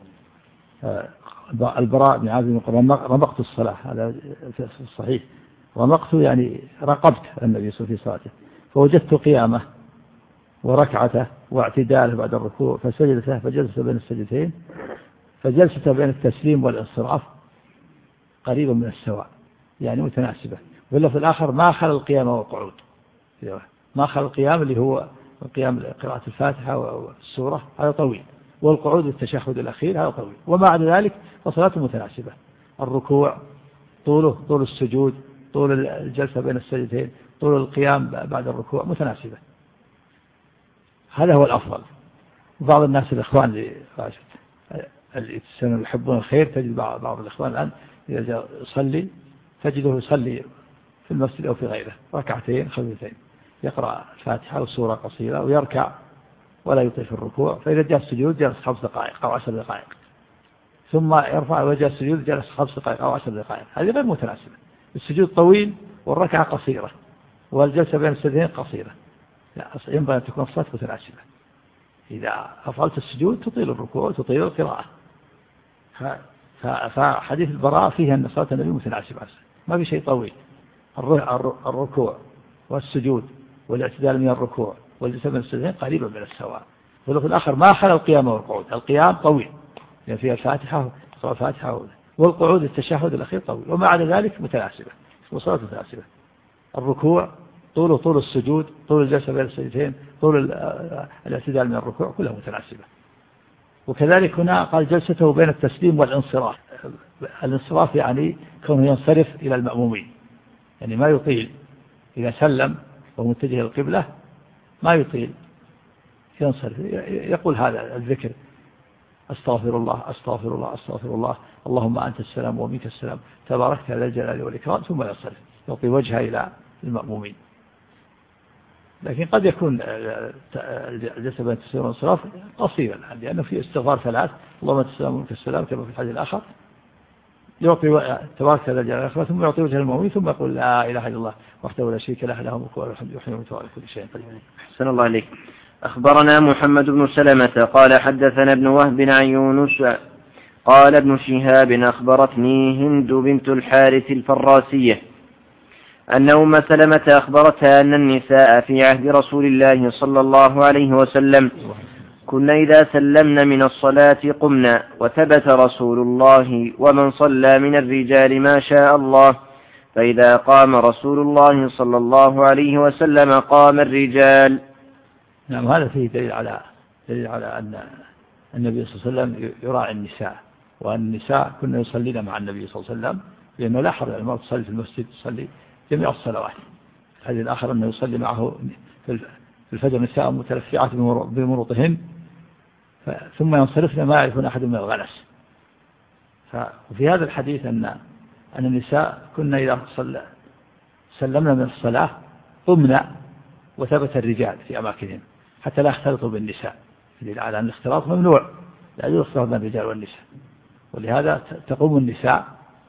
البراء بن عازب رمقت الصلاة، هذا في الصحيح، رمقت يعني رقبت النبي صلى الله عليه وسلم في صلاته فوجدت قيامه وركعته واعتداله بعد الركوع فسجدته فجلس بين السجدتين فجلسته بين التسليم والانصراف قريبا من السواء، يعني متناسبة. واللفظ الآخر ما خلى القيام والقعود، ما خلى القيام اللي هو قيام قراءة الفاتحة والسورة هذا طويل، والقعود التشهد الأخير هذا طويل، ومع ذلك فصلاته متناسبة. الركوع طوله طول السجود، طول الجلسة بين السجدتين، طول القيام بعد الركوع متناسبة. هذا هو الأفضل. بعض الناس الإخوان اللي يحبون الخير تجد بعض الإخوان الآن إذا يصلي تجده يصلي في المسجد أو في غيره ركعتين خفيفتين، يقرأ الفاتحة وسورة قصيرة ويركع ولا يطيل في الركوع، فإذا جاء السجود جلس 5 دقائق أو 10 دقائق، ثم يرفع وجاء السجود جلس 5 دقائق أو 10 دقائق. هذه غير متناسبة. السجود طويل والركعة قصيرة والجلسة بين السجدين قصيرة. ينبغي أن تكون الصلاة متناسبة. إذا أفعلت السجود تطيل الركوع وتطيل القراءة. فحديث البراء فيه أن صلاة النبي متناسبة، ما في شيء طويل. الركوع والسجود والاعتدال من الركوع والجلسة بين السجدين قريبا من السواء. واللفظ الآخر ما خلى القيام والقعود، القيام طويل يعني فيها الفاتحة والقعود التشهد الأخير طويل، ومع ذلك متناسبة وصلاة متناسبة. الركوع طول السجود، طول الجلسة بين السجدتين، طول الاعتدال من الركوع كلها متناسبة. وكذلك هنا قال جلسته بين التسليم والانصراف. الانصراف يعني كونه ينصرف إلى المأمومين، يعني ما يطيل. إذا سلم وهو متجه القبلة ما يطيل، ينصرف يقول هذا الذكر: أستغفر الله أستغفر الله أستغفر الله، اللهم أنت السلام ومنك السلام، تباركت ذا الجلال والإكرام، ثم ينصرف يعطي وجهه إلى المأمومين. لكن قد يكون الجلسة بين التسليم والانصراف قصيرا، لأنه في استغفار 3: اللهم أنت السلام ومنك السلام، كما في الحديث الآخر، يعطي تبارك ذا الجلال والإكرام، ثم يعطي وجه المؤمن، ثم يقول: لا إله إلا الله وحده لا شريك له، له الملك وله الحمد يحيي ويميت وعلى كل شيء قدير. أحسن الله عليك. أخبرنا محمد بن سلمة قال حدثنا ابن وهب عن يونس قال ابن شهاب أخبرتني هند بنت الحارث الفراسية أن أم سلمة أخبرتها أن النساء في عهد رسول الله صلى الله عليه وسلم كنا إذا سلمنا من الصلاة قمنا، وثبت رسول الله ومن صلى من الرجال ما شاء الله، فإذا قام رسول الله صلى الله عليه وسلم قام الرجال. نعم، هذا فيه دليل على أن النبي صلى الله عليه وسلم يراعي النساء، وأن النساء كنا يصلين مع النبي صلى الله عليه وسلم، لأنه لا حرج المرأة تصلي في المسجد، تصلي جميع الصلوات. الحديث الآخر أنه يصلي معه في الفجر نساء متلفعات بمروطهن ثم ينصرفن ما يعرفون أحد من الغلس. ففي هذا الحديث أن النساء كنا إذا سلمنا من الصلاة قمنا، وثبت الرجال في أماكنهم حتى لا يختلطوا بالنساء، على أن الاختلاط ممنوع، لا يجوز الاختلاط بين الرجال والنساء، ولهذا تقوم النساء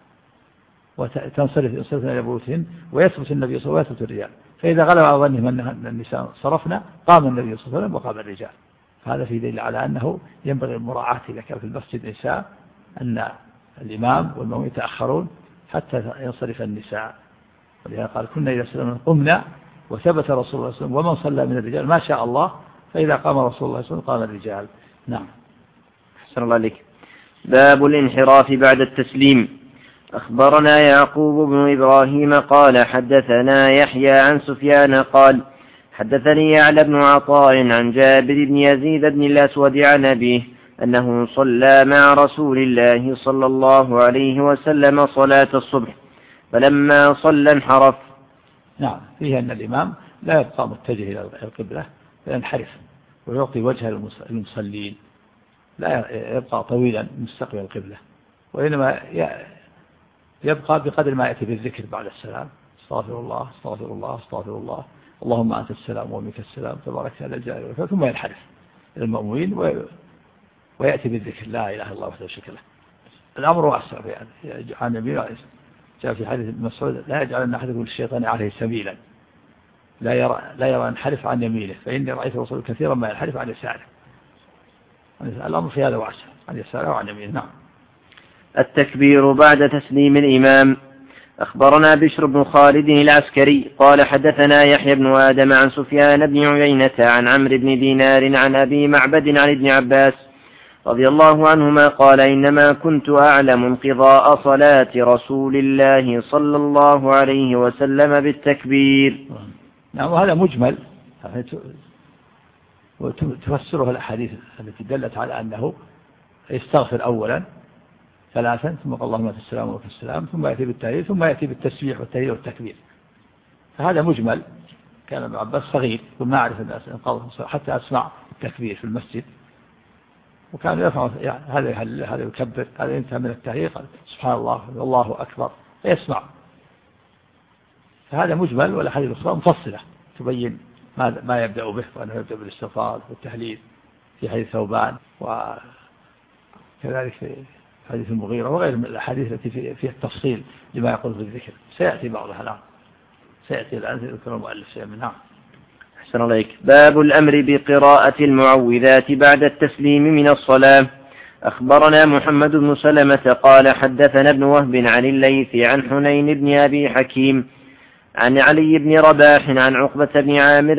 وتنصرف إلى بيوتهن، ويثبت النبي صلى الله عليه وسلم ويثبت الرجال. فإذا غلب على ظنهم أن النساء صرفنا قام النبي صلى الله عليه وسلم وقام الرجال. فهذا في دليل على أنه ينبغي المراعاة إذا كان في المسجد نساء، أن الإمام والمأمومين يتأخرون حتى ينصرف النساء. ولهذا قال كنا إذا سلمنا قمنا، وثبت رسول الله صلى الله عليه وسلم ومن صلى من الرجال ما شاء الله، فإذا قام رسول الله صلى الله عليه وسلم قام الرجال. نعم. أحسن الله عليك. باب الانحراف بعد التسليم. أخبرنا يعقوب بن إبراهيم قال حدثنا يحيى عن سفيان قال حدثني يعلى بن عطاء عن جابر بن يزيد بن الأسود عن أبيه أنه صلى مع رسول الله صلى الله عليه وسلم صلاة الصبح فلما صلى انحرف. نعم، فيه أن الإمام لا يبقى متجه إلى القبلة فينحرف ويعطي وجه المصلين، لا يبقى طويلا مستقبل القبلة، وإنما يبقى بقدر ما يأتي بالذكر بعد السلام: استغفر الله استغفر الله استغفر الله، اللهم أنت السلام ومنك السلام تبارك على الجلال والإكرام، ثم ينحرف إلى المأمومين ويأتي بالذكر: لا إله إلا الله وحده لا شريك له. الأمر واسع يعني عن النبي جاء في حديث ابن مسعود: لا يجعلن أحدكم الشيطان عليه سبيلا، لا يرى ينحرف عن يمينه، فإني رأيت الرسول كثيرا ما ينحرف عن يساره. الأمر في هذا واسع عن يساره وعن يمينه. نعم. التكبير بعد تسليم الإمام. أخبرنا بشر بن خالد العسكري قال حدثنا يحيى بن آدم عن سفيان بن عيينة عن عمرو بن دينار عن أبي معبد عن ابن عباس رضي الله عنهما قال: إنما كنت أعلم انقضاء صلاة رسول الله صلى الله عليه وسلم بالتكبير. نعم، وهذا مجمل وتفسره الأحاديث التي دلت على أنه يستغفر أولا 3 ثم قال اللهم أنت السلام ومنك السلام، ثم يأتي بالتهليل، ثم يأتي بالتسبيح والتهليل والتكبير. فهذا مجمل. كان ابن عباس صغير وما أعرف الناس حتى أسمع التكبير في المسجد، وكان يفعل هذا يهلل هذا يكبر، هذا ينتهى من التهليل سبحان الله والله أكبر فيسمع. فهذا مجمل، والأحاديث الأخرى مفصلة تبين ما يبدأ به، وأنه يبدأ بالاستغفار والتهليل في حديث ثوبان، وكذلك في حديث المغيرة وغير من الأحاديث التي فيها التفصيل لما يقول في الذكر. سيأتي بعضها. نعم، سيأتي الآن ذكر المؤلف سيمن. نعم. أحسن عليك. باب الأمر بقراءة المعوذات بعد التسليم من الصلاة. أخبرنا محمد بن سلمة قال حدثنا ابن وهب عن الليث عن حنين بن أبي حكيم عن علي بن رباح عن عقبة بن عامر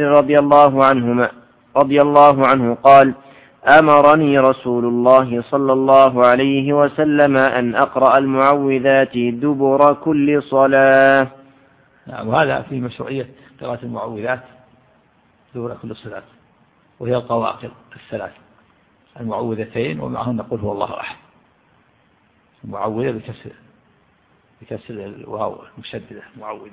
رضي الله عنه قال: أمرني رسول الله صلى الله عليه وسلم أن أقرأ المعوذات دبر كل صلاة. وهذا في مشروعية قراءة المعوذات دبر كل صلاة، وهي القواقل 3: المعوذتين ومعهن نقول هو الله أحد. المعوذة بكسر الواو المشددة معوذة.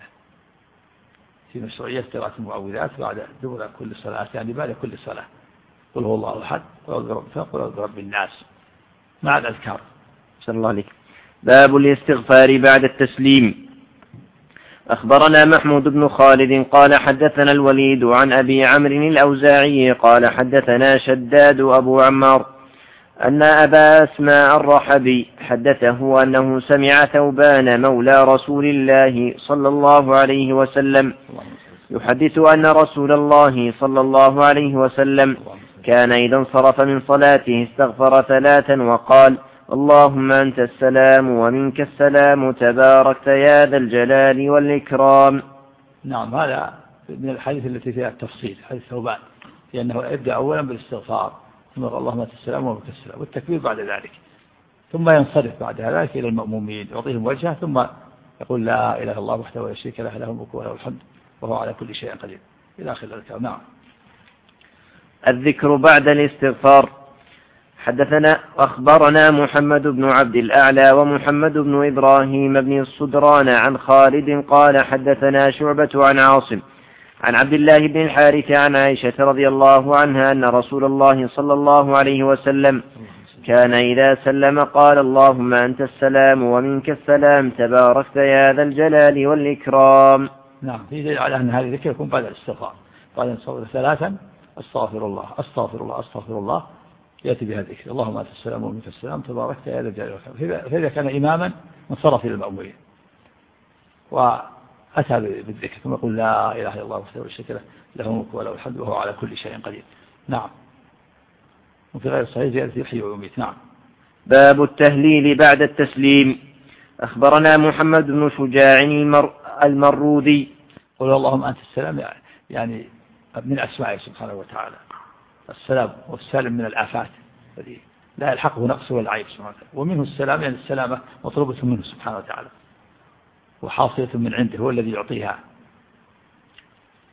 في مشروعية قراءة المعوذات بعد دبر كل صلاة، يعني بعد كل صلاة: قل هو الله أحد، قل رب الناس، مع الأذكار. صلى الله عليك. باب الاستغفار بعد التسليم. أخبرنا محمود بن خالد قال حدثنا الوليد عن أبي عمرو الأوزاعي قال حدثنا شداد أبو عمار أن أبا أسماء الرحبي حدثه أنه سمع ثوبان مولى رسول الله صلى الله عليه وسلم يحدث أن رسول الله صلى الله عليه وسلم كان إذا انصرف من صلاته استغفر 3 وقال: اللهم أنت السلام ومنك السلام تباركت يا ذا الجلال والإكرام. نعم، هذا من الحديث التي فيها التفصيل، حديث ثوبان، لأنه يبدأ أولا بالاستغفار ثم قال اللهم أنت السلام ومنك السلام والتكبير بعد ذلك، ثم ينصرف بعد ذلك إلى المأمومين يعطيهم وجهه، ثم يقول: لا إله إلا الله وحده لا شريك له، له الملك وله الحمد وهو على كل شيء قدير إلى آخر الأذكار. نعم. الذكر بعد الاستغفار. حدثنا أخبرنا محمد بن عبد الأعلى ومحمد بن إبراهيم بن الصدران عن خالد قال حدثنا شعبة عن عاصم عن عبد الله بن الحارث عن عائشة رضي الله عنها أن رسول الله صلى الله عليه وسلم كان إذا سلم قال: اللهم أنت السلام ومنك السلام تباركت يا ذا الجلال والإكرام. نعم، في دليل على أن هذا الذكر يكون بعد الاستغفار، بعد أن صلى 3 أستغفر الله أستغفر الله أستغفر الله، يأتي بهذا الذكر: اللهم أنت السلام ومنك السلام تباركت يا ذا الجلال والإكرام. فإذا كان إماما انصرف إلى المأمومين وأتى بالذكر ثم يقول: لا إله إلا الله وحده لا شريك له، له الملك وله الحمد وهو على كل شيء قدير. نعم. وفي غير الصحيح زيادة يحيي ويميت. نعم. باب التهليل بعد التسليم. أخبرنا محمد بن شجاع المروذي قل اللهم أنت السلام، يعني من أسمائه سبحانه وتعالى السلام والسالم من الآفات الذي لا يلحقه نقص ولا عيب سبحانه وتعالى، ومنه السلام يعني السلامة مطلوبة منه سبحانه وتعالى وحاصلة من عنده، هو الذي يعطيها.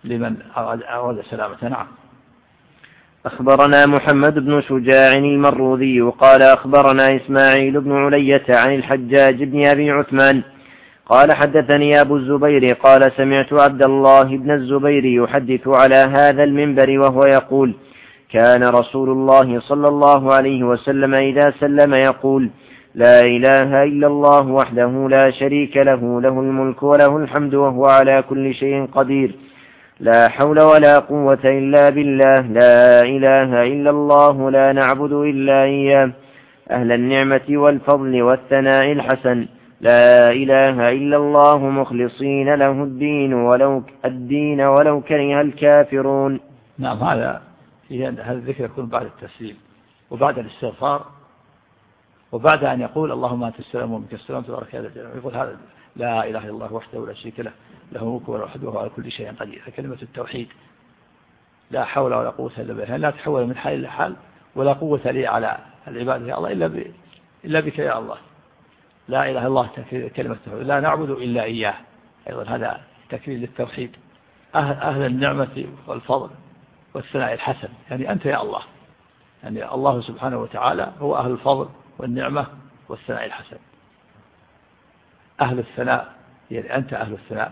لمن أراد سلامته. نعم. أخبرنا محمد بن شجاع المروذي قال أخبرنا إسماعيل بن علية عن الحجاج بن أبي عثمان قال حدثني أبو الزبير قال سمعت عبد الله بن الزبير يحدث على هذا المنبر وهو يقول كان رسول الله صلى الله عليه وسلم إذا سلم يقول لا إله إلا الله وحده لا شريك له له الملك وله الحمد وهو على كل شيء قدير لا حول ولا قوة إلا بالله لا إله إلا الله لا نعبد إلا إياه أهل النعمة والفضل والثناء الحسن لا إله إلا الله مخلصين له الدين ولو كره الكافرون. نعم. هذا الذكر يكون بعد التسليم وبعد الاستغفار وبعد أن يقول اللهم أنت السلام ومنك السلام تبارك يا ذا الجلال، يقول هذا لا إله إلا الله وحده لا شريك له له الملك وله الحمد وهو على كل شيء قدير. كلمة التوحيد لا حول ولا قوة إلا بالله، لا تحول من حال إلى حال ولا قوة لي على العبادة يا الله إلا بك يا الله. لا إله إلا الله كلمة التوحيد، لا نعبد إلا إياه أيضا هذا تكرير للتوحيد. أهل النعمة والفضل والثناء الحسن، يعني أنت يا الله، يعني الله سبحانه وتعالى هو أهل الفضل والنعمة والثناء الحسن. أهل الثناء يعني أنت أهل الثناء،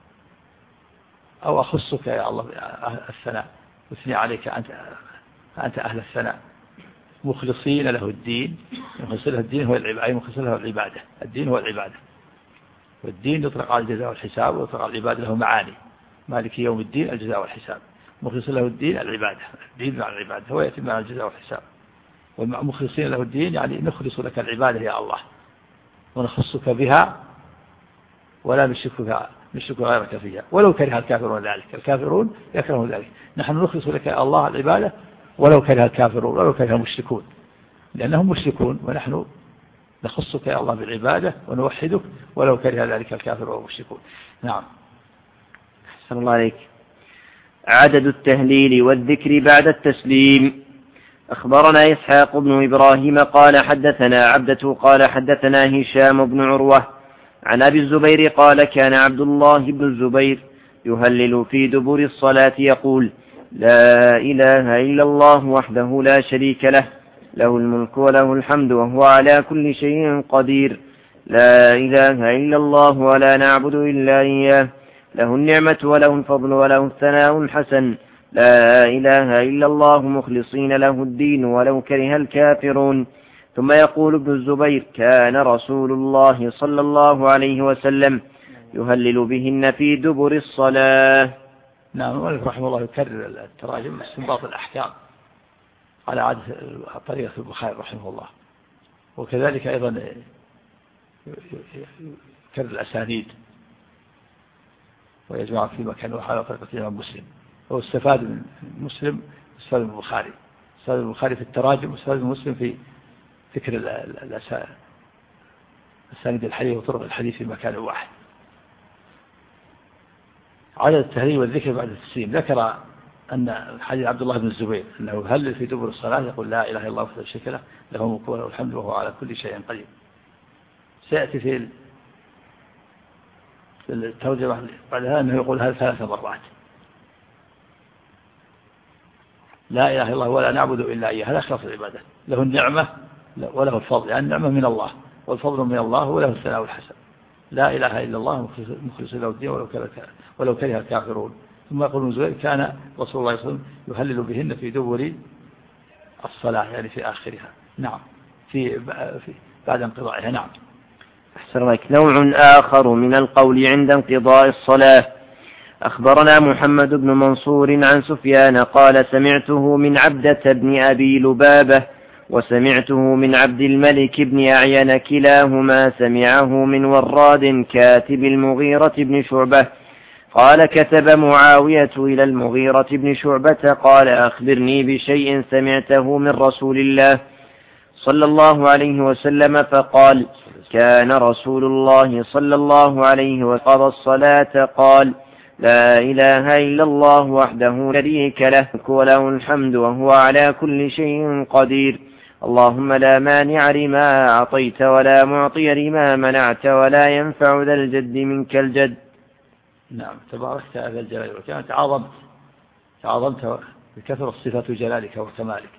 أو أخصك يا الله الثناء واثني عليك أنت أهل الثناء. مخلصين له الدين، مخلص له الدين هو العبادة، مخلص له العبادة، الدين هو العبادة، والدين يطلق على الجزاء والحساب ويطلق على العبادة له معاني. مالك يوم الدين الجزاء والحساب، مخلص له الدين العبادة، الدين مع العبادة هو يتم مع الجزاء والحساب. والمخلصين له الدين يعني نخلص لك العبادة يا الله ونخصك بها ولا نشرك غيرك فيها ولو كره الكافرون ذلك. الكافرون يكرهون ذلك، نحن نخلص لك يا الله العبادة ولو كره الكافرون ولو كره المشركون، لأنهم مشركون ونحن نخصك يا الله بالعبادة ونوحدك ولو كره ذلك الكافر والمشركون. نعم. أحسن الله عليك. عدد التهليل والذكر بعد التسليم. أخبرنا إسحاق بن إبراهيم قال حدثنا عبدة قال حدثنا هشام بن عروة عن أبي الزبير قال كان عبد الله بن الزبير يهلل في دبر الصلاة يقول لا إله إلا الله وحده لا شريك له له الملك وله الحمد وهو على كل شيء قدير لا إله إلا الله ولا نعبد إلا إياه له النعمة وله الفضل وله الثناء الحسن لا إله إلا الله مخلصين له الدين ولو كره الكافرون. ثم يقول ابن الزبير كان رسول الله صلى الله عليه وسلم يهلل بهن في دبر الصلاة. نعم. المؤلف رحمه الله يكرر التراجم لاستنباط الأحكام على عادة طريقة البخاري رحمه الله، وكذلك أيضا يكرر الأسانيد ويجمع في مكان واحد على طريقة الإمام مسلم. هو استفاد من مسلم واستفاد من البخاري، استفاد من البخاري في التراجم واستفاد من مسلم في ذكر الأسانيد الحديث وطرق الحديث في مكان واحد. عدد التهليل والذكر بعد التسليم. ذكر أن حديث عبد الله بن الزبير أنه هلل في دبر الصلاة يقول لا إله إلا الله وحده لا شريك له له الملك وله الحمد وهو على كل شيء قدير. سيأتي في الترجمة بعد هذا أنه يقول هذا 3 مرات لا إله إلا الله ولا نعبد إلا إياه، هذا إخلاص العبادة. له النعمة وله الفضل، يعني النعمة من الله والفضل من الله وله الثناء الحسن. لا إله إلا الله مخلص له الدين ولو كره الكافرون. ثم يقول ابن زبير كان رسول الله صلى الله عليه وسلم يهلل بهن في دبر الصلاة، يعني في آخرها. نعم. في بعد انقضائها. نعم. أحسن لك. نوع آخر من القول عند انقضاء الصلاة. أخبرنا محمد بن منصور عن سفيان قال سمعته من عبدة بن أبي لبابة وسمعته من عبد الملك بن أعين كلاهما سمعه من وراد كاتب المغيرة بن شعبة قال كتب معاوية إلى المغيرة بن شعبة قال أخبرني بشيء سمعته من رسول الله صلى الله عليه وسلم فقال كان رسول الله صلى الله عليه وسلم الصلاة قال لا إله إلا الله وحده لا شريك له وله الحمد وهو على كل شيء قدير اللهم لا مانع لما أعطيت ولا معطي لما منعت ولا ينفع ذا الجد منك الجد. نعم تباركت يا ذا الجلال والإكرام، تعاظمت بكثرة صفة جلالك وكمالك.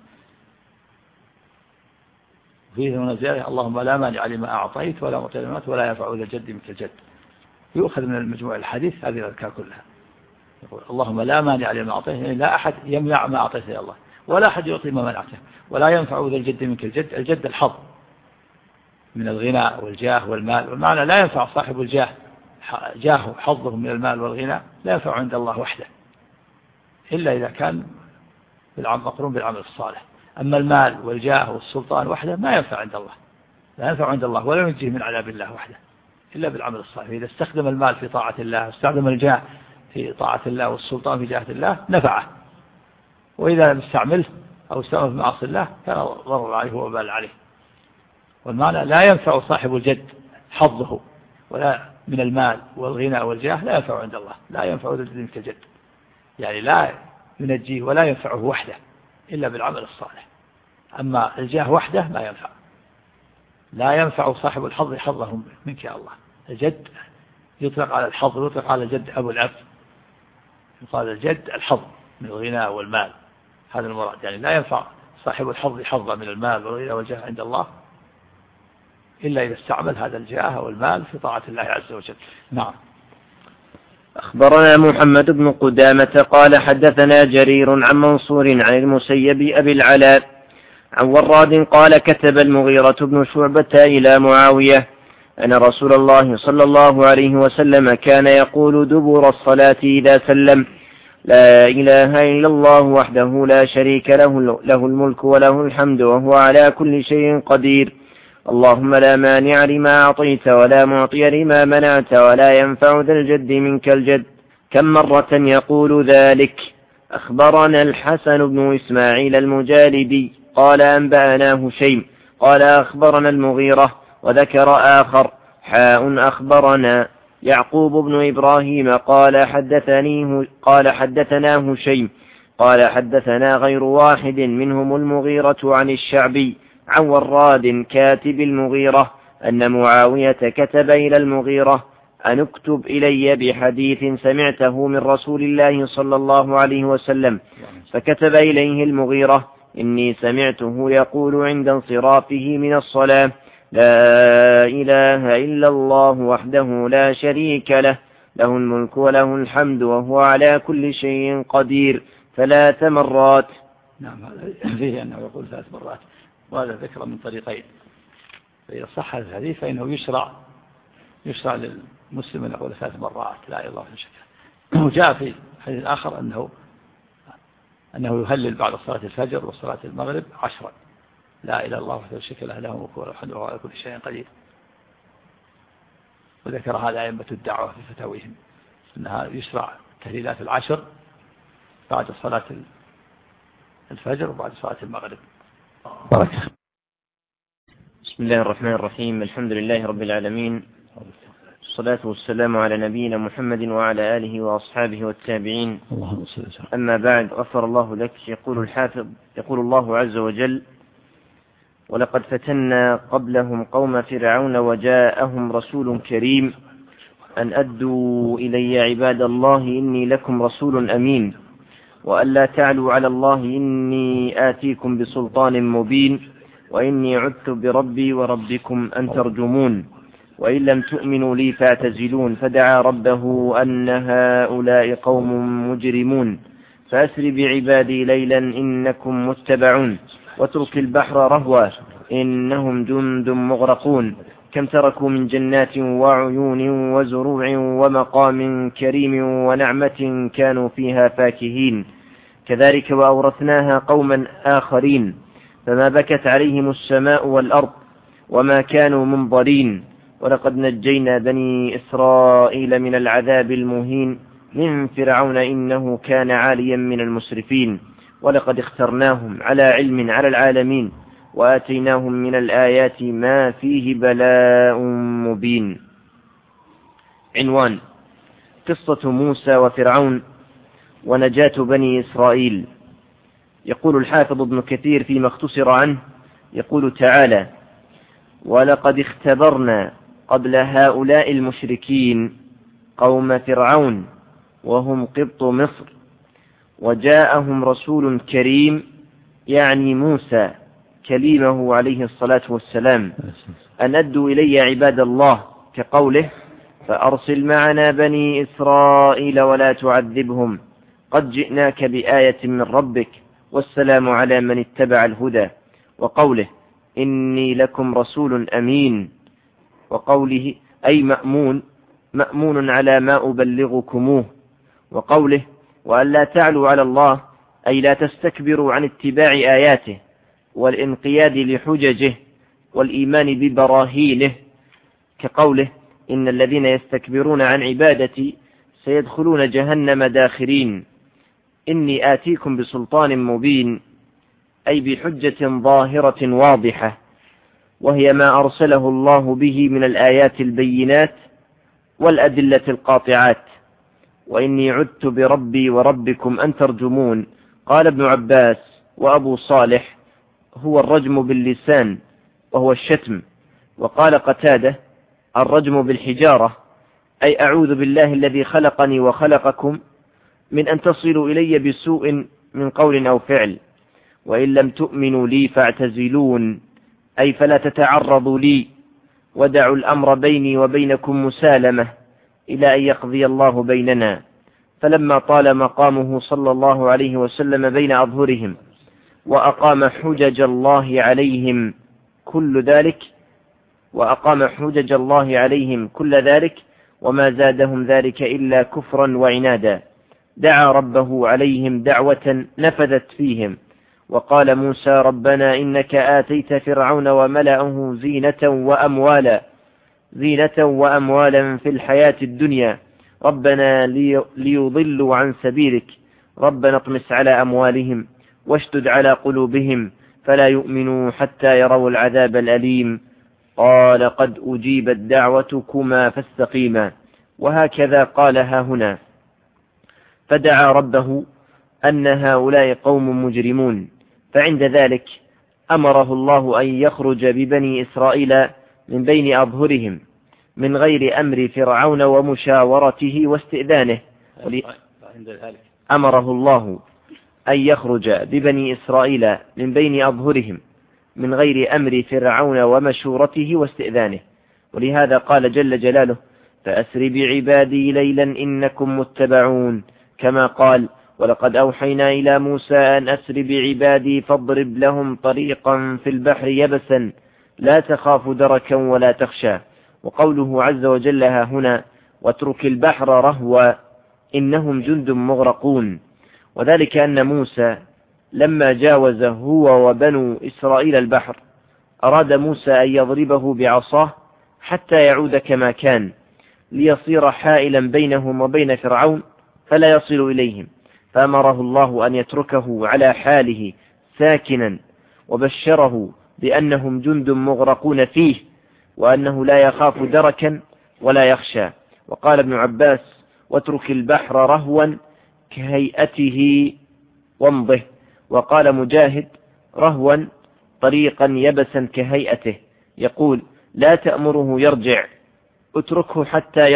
فيه من زيادة اللهم لا مانع لما أعطيت ولا معطي لما ولا ينفع ذا الجد منك الجد. يؤخذ من المجموع الحديث هذه الأذكار كلها. يقول اللهم لا مانع لما أعطيت، يعني لا أحد يمنع ما أعطيت يا الله، ولا أحد يعطي ما منعته، ولا ينفع ذا الجد منك الجد. الجد الحظ من الغنى والجاه والمال، والمعنى لا ينفع صاحب الجاه جاهه حظه من المال والغنى لا ينفع عند الله وحده إلا إذا كان مقرون بالعمل الصالح. أما المال والجاه والسلطان وحده ما ينفع عند الله، لا ينفع عند الله ولا ينجيه من عذاب الله وحده إلا بالعمل الصالح. إذا استخدم المال في طاعة الله، استخدم الجاه في طاعة الله والسلطان في جاهة الله نفعه، وإذا لم يستعمله أو استعمل في معاصي الله كان ضرر عليه وبال عليه. والمعنى لا ينفع صاحب الجد حظه ولا من المال والغنى والجاه لا ينفع عند الله، لا ينفع ذا الجد منك الجد، يعني لا ينجيه ولا ينفعه وحده إلا بالعمل الصالح. أما الجاه وحده ما ينفع، لا ينفع صاحب الحظ حظه منك يا الله. الجد يطلق على الحظ ويطلق على الجد أبو الأب، يقال الجد الحظ من الغنى والمال، هذا المراد. يعني لا ينفع صاحب الحظ حظه من المال والغنى والجاه عند الله إلا إذا استعمل هذا الجاه والمال في طاعة الله عز وجل. نعم. أخبرنا محمد بن قدامة قال حدثنا جرير عن منصور عن المسيب أبي العلاء عن وراد قال كتب المغيرة بن شعبة إلى معاوية أن رسول الله صلى الله عليه وسلم كان يقول دبر الصلاة إذا سلم: لا إله إلا الله وحده لا شريك له، له الملك وله الحمد وهو على كل شيء قدير. اللهم لا مانع لما أعطيت ولا معطي لما منعت ولا ينفع ذا الجد منك الجد. كم مرة يقول ذلك؟ أخبرنا الحسن بن إسماعيل المجالدي قال أنبأنا هشيم قال أخبرنا المغيرة وذكر آخر أخبرنا يعقوب بن إبراهيم قال حدثنا هشيم قال حدثنا غير واحد منهم المغيرة عن الشعبي عن وراد كاتب المغيرة أن معاوية كتب إلى المغيرة أن اكتب إلي بحديث سمعته من رسول الله صلى الله عليه وسلم، فكتب إليه المغيرة: إني سمعته يقول عند انصرافه من الصلاة: لا إله إلا الله وحده لا شريك له، له الملك وله الحمد وهو على كل شيء قدير 3 مرات. نعم، هذا فيه أنه يقول 3 مرات، وهذا ذكر من طريقين. فإذا صح الحديث فإنه يشرع للمسلم أن يقول 3 مرات لا إله إلا الله شريك. وجاء في حديث آخر أنه يهلل بعد صلاة الفجر وصلاة المغرب 10: لا إله إلا الله وحده لا شريك له، له الملك وله الحمد وهو على كل شيء قدير. وذكر هذا أئمة الدعوة في فتاويهم أنها يشرع التهليلات 10 بعد صلاة الفجر وبعد صلاة المغرب. بركة. بسم الله الرحمن الرحيم، الحمد لله رب العالمين، الصلاة والسلام على نبينا محمد وعلى آله وأصحابه والتابعين. أما بعد، غفر الله لك. يقول الحافظ: يقول الله عز وجل: ولقد فتنا قبلهم قوم فرعون وجاءهم رسول كريم أن أدوا إلي عباد الله إني لكم رسول أمين وألا تعلوا على الله إني آتيكم بسلطان مبين وإني عدت بربي وربكم أن ترجمون وإن لم تؤمنوا لي فاعتزلون. فدعا ربه أن هؤلاء قوم مجرمون فأسر بعبادي ليلا إنكم متبعون واترك البحر رهوا إنهم جند مغرقون. كم تركوا من جنات وعيون وزروع ومقام كريم ونعمة كانوا فيها فاكهين. كذلك وأورثناها قوما آخرين فما بكت عليهم السماء والأرض وما كانوا منظرين. ولقد نجينا بني إسرائيل من العذاب المهين من فرعون إنه كان عاليا من المسرفين. ولقد اخترناهم على علم على العالمين وآتيناهم من الآيات ما فيه بلاء مبين. عنوان: قصة موسى وفرعون ونجاة بني إسرائيل. يقول الحافظ ابن كثير فيما اختصر عنه، يقول تعالى: ولقد اختبرنا قبل هؤلاء المشركين قوم فرعون وهم قبط مصر، وجاءهم رسول كريم يعني موسى كليمه عليه الصلاة والسلام أن أدوا إلي عباد الله، كقوله فأرسل معنا بني إسرائيل ولا تعذبهم قد جئناك بآية من ربك والسلام على من اتبع الهدى، وقوله إني لكم رسول أمين، وقوله أي مأمون على ما أبلغكموه، وقوله وأن لا تعلوا على الله أي لا تستكبروا عن اتباع آياته والانقياد لحججه والإيمان ببراهينه، كقوله إن الذين يستكبرون عن عبادتي سيدخلون جهنم داخرين. إني آتيكم بسلطان مبين أي بحجة ظاهرة واضحة، وهي ما أرسله الله به من الآيات البينات والأدلة القاطعات. وإني عدت بربي وربكم أن ترجمون. قال ابن عباس وأبو صالح هو الرجم باللسان وهو الشتم. وقال قتادة الرجم بالحجارة أي أعوذ بالله الذي خلقني وخلقكم من أن تصلوا إلي بسوء من قول أو فعل، وإن لم تؤمنوا لي فاعتزلون أي فلا تتعرضوا لي، ودعوا الأمر بيني وبينكم مسالمة إلى أن يقضي الله بيننا. فلما طال مقامه صلى الله عليه وسلم بين أظهرهم وأقام حجج الله عليهم كل ذلك وما زادهم ذلك إلا كفرا وعنادا، دعا ربه عليهم دعوة نفذت فيهم. وقال موسى ربنا إنك آتيت فرعون وملأه زينة وأموالا في الحياة الدنيا ربنا ليضلوا عن سبيلك ربنا اطمس على أموالهم واشدد على قلوبهم فلا يؤمنوا حتى يروا العذاب الأليم. قال قد أجيبت دعوتكما فاستقيما. وهكذا قالها هنا، فدعا ربه أن هؤلاء قوم مجرمون، فعند ذلك أمره الله أن يخرج ببني إسرائيل من بين أظهرهم من غير أمر فرعون ومشاورته واستئذانه. أمره الله أن يخرج ببني إسرائيل من بين أظهرهم من غير أمر فرعون ومشورته واستئذانه. ولهذا قال جل جلاله فأسر بعبادي ليلا إنكم متبعون، كما قال ولقد أوحينا إلى موسى أن أسر بعبادي فاضرب لهم طريقا في البحر يبسا لا تخاف دركا ولا تخشى. وقوله عز وجل ها هنا واترك البحر رهوا إنهم جند مغرقون، وذلك أن موسى لما جاوز هو وبنو إسرائيل البحر أراد موسى أن يضربه بعصاه حتى يعود كما كان ليصير حائلا بينهم وبين فرعون فلا يصل إليهم، فأمره الله أن يتركه على حاله ساكنا، وبشره بأنهم جند مغرقون فيه وأنه لا يخاف دركا ولا يخشى. وقال ابن عباس واترك البحر رهوا كهيئته وامضه. وقال مجاهد رهوا طريقا يبسا كهيئته، يقول لا تأمره يرجع، اتركه حتى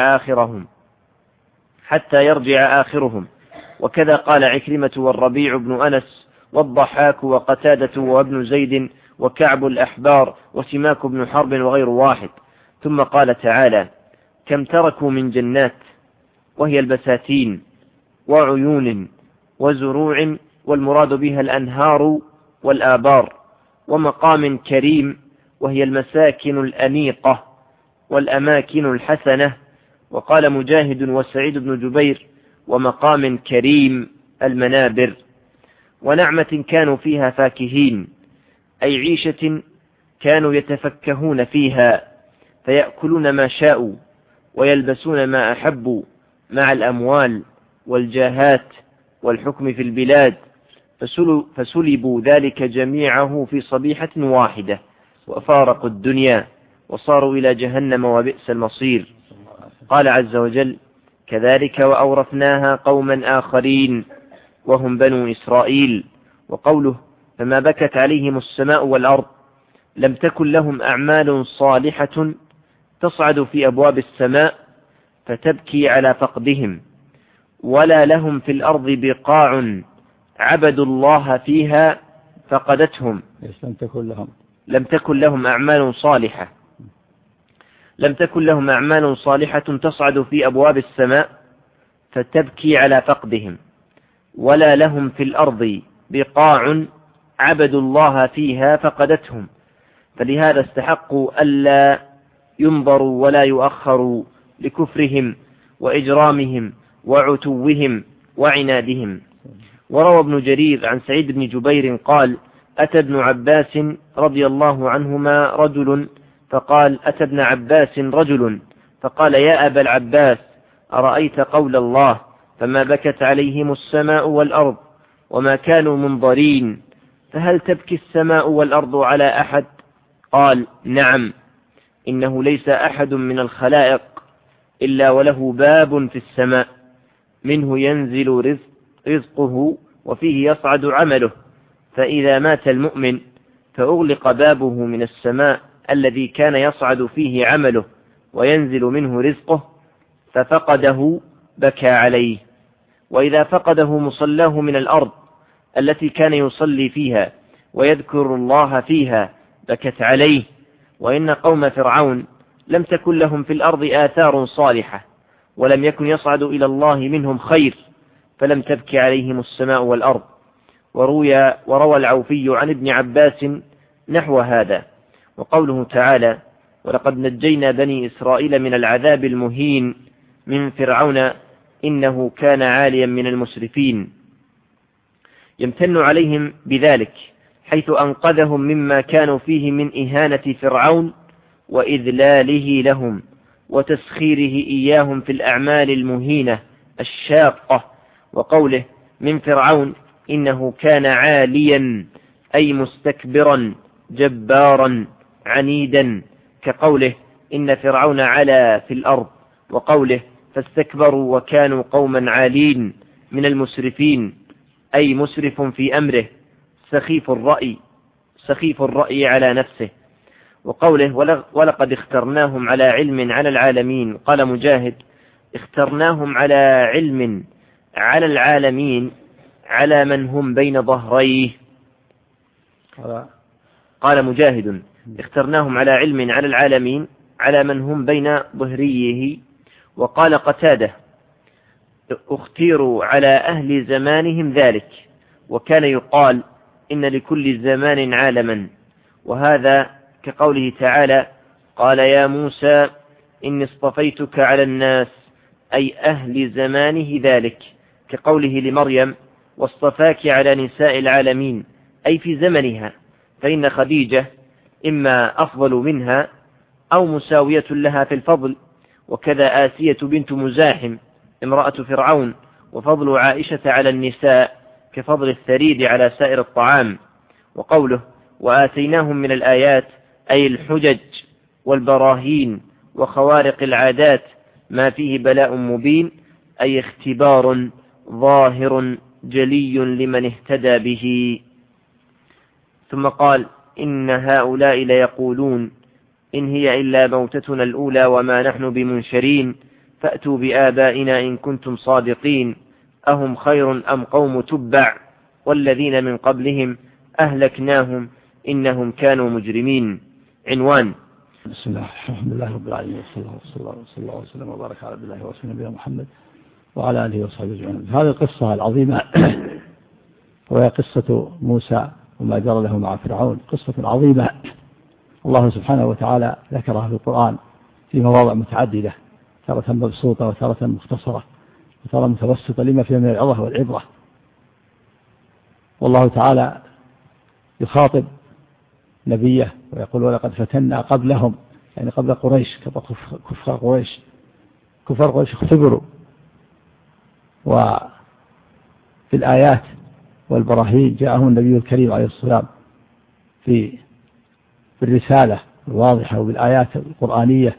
يرجع آخرهم. وكذا قال عكرمة والربيع بن أنس والضحاك وقتادة وابن زيد وكعب الأحبار وسماك بن حرب وغير واحد. ثم قال تعالى كم تركوا من جنات وهي البساتين وعيون وزروع، والمراد بها الأنهار والآبار، ومقام كريم وهي المساكن الأنيقة والأماكن الحسنة. وقال مجاهد وسعيد بن جبير ومقام كريم المنابر. ونعمة كانوا فيها فاكهين أي عيشة كانوا يتفكهون فيها فيأكلون ما شاءوا ويلبسون ما أحبوا مع الأموال والجاهات والحكم في البلاد، فسلبوا ذلك جميعه في صبيحة واحدة وفارقوا الدنيا وصاروا إلى جهنم وبئس المصير. قال عز وجل كذلك وأورثناها قوما آخرين وهم بنو إسرائيل. وقوله فما بكت عليهم السماء والأرض لم تكن لهم أعمال صالحة تصعد في أبواب السماء فتبكي على فقدهم، ولا لهم في الأرض بقاع عبدوا الله فيها فقدتهم. لم تكن لهم أعمال صالحة تصعد في أبواب السماء فتبكي على فقدهم، ولا لهم في الأرض بقاع عبدوا الله فيها فقدتهم، فلهذا استحقوا ألا ينظروا ولا يؤخروا لكفرهم وإجرامهم وعتوهم وعنادهم. وروى ابن جرير عن سعيد بن جبير قال: أتى ابن عباس رضي الله عنهما رجل فقال: يا أبا العباس، أرأيت قول الله: فما بكت عليهم السماء والأرض وما كانوا منظرين، فهل تبكي السماء والأرض على أحد؟ قال: نعم، إنه ليس أحد من الخلائق إلا وله باب في السماء منه ينزل رزقه وفيه يصعد عمله، فإذا مات المؤمن فأغلق بابه من السماء الذي كان يصعد فيه عمله وينزل منه رزقه، ففقده بكى عليه. وإذا فقده مصلاه من الأرض التي كان يصلي فيها ويذكر الله فيها بكت عليه. وإن قوم فرعون لم تكن لهم في الأرض آثار صالحة، ولم يكن يصعد إلى الله منهم خير، فلم تبكي عليهم السماء والأرض. وروى العوفي عن ابن عباس نحو هذا. وقوله تعالى: ولقد نجينا بني إسرائيل من العذاب المهين من فرعون إنه كان عاليا من المسرفين، يمتن عليهم بذلك حيث أنقذهم مما كانوا فيه من إهانة فرعون وإذلاله لهم وتسخيره إياهم في الأعمال المهينة الشاقة. وقوله من فرعون إنه كان عاليا أي مستكبرا جبارا عنيدا، كقوله إن فرعون علا في الأرض، وقوله فاستكبروا وكانوا قوما عالين من المسرفين أي مسرف في أمره سخيف الرأي على نفسه. وقوله ولقد اخترناهم على علم على العالمين، قال مجاهد: اخترناهم على علم على العالمين على من هم بين ظهريه. قال مجاهد: اخترناهم على علم على العالمين على من هم بين ظهريه. وقال قتادة: اختيروا على أهل زمانهم ذلك. وكان يقال إن لكل زمان عالما، وهذا كقوله تعالى: قال يا موسى إني اصطفيتك على الناس، أي أهل زمانه ذلك، كقوله لمريم: واصطفاك على نساء العالمين، أي في زمنها، فإن خديجة إما أفضل منها أو مساوية لها في الفضل. وكذا آسية بنت مزاحم امرأة فرعون، وفضل عائشة على النساء كفضل الثريد على سائر الطعام. وقوله وآتيناهم من الآيات أي الحجج والبراهين وخوارق العادات ما فيه بلاء مبين، أي اختبار ظاهر جلي لمن اهتدى به. ثم قال: إن هؤلاء ليقولون إن هي إلا موتتنا الأولى وما نحن بمنشرين، فأتوا بآبائنا إن كنتم صادقين، أهم خير أم قوم تبع والذين من قبلهم أهلكناهم إنهم كانوا مجرمين. عنوان: بسم الله الحمد لله رب العالمين، صلى الله وسلم وبارك على عبد الله ورسوله نبينا محمد وعلى آله وصحبه أجمعين. هذه القصة العظيمة وهي قصة موسى وما جرى له مع فرعون، قصة عظيمة الله سبحانه وتعالى ذكرها في القرآن في مواضع متعددة، تارة مبسوطة وتارة مختصرة وتارة متوسطة لما فيها من العظة والعبرة. والله تعالى يخاطب نبيه ويقول: ولقد فتنا قبلهم، يعني قبل قريش، كفار قريش اختبروا، وفي الآيات والبراهين جاءهم النبي الكريم عليه الصلاة والسلام بالرسالة الواضحة وبالآيات القرآنية،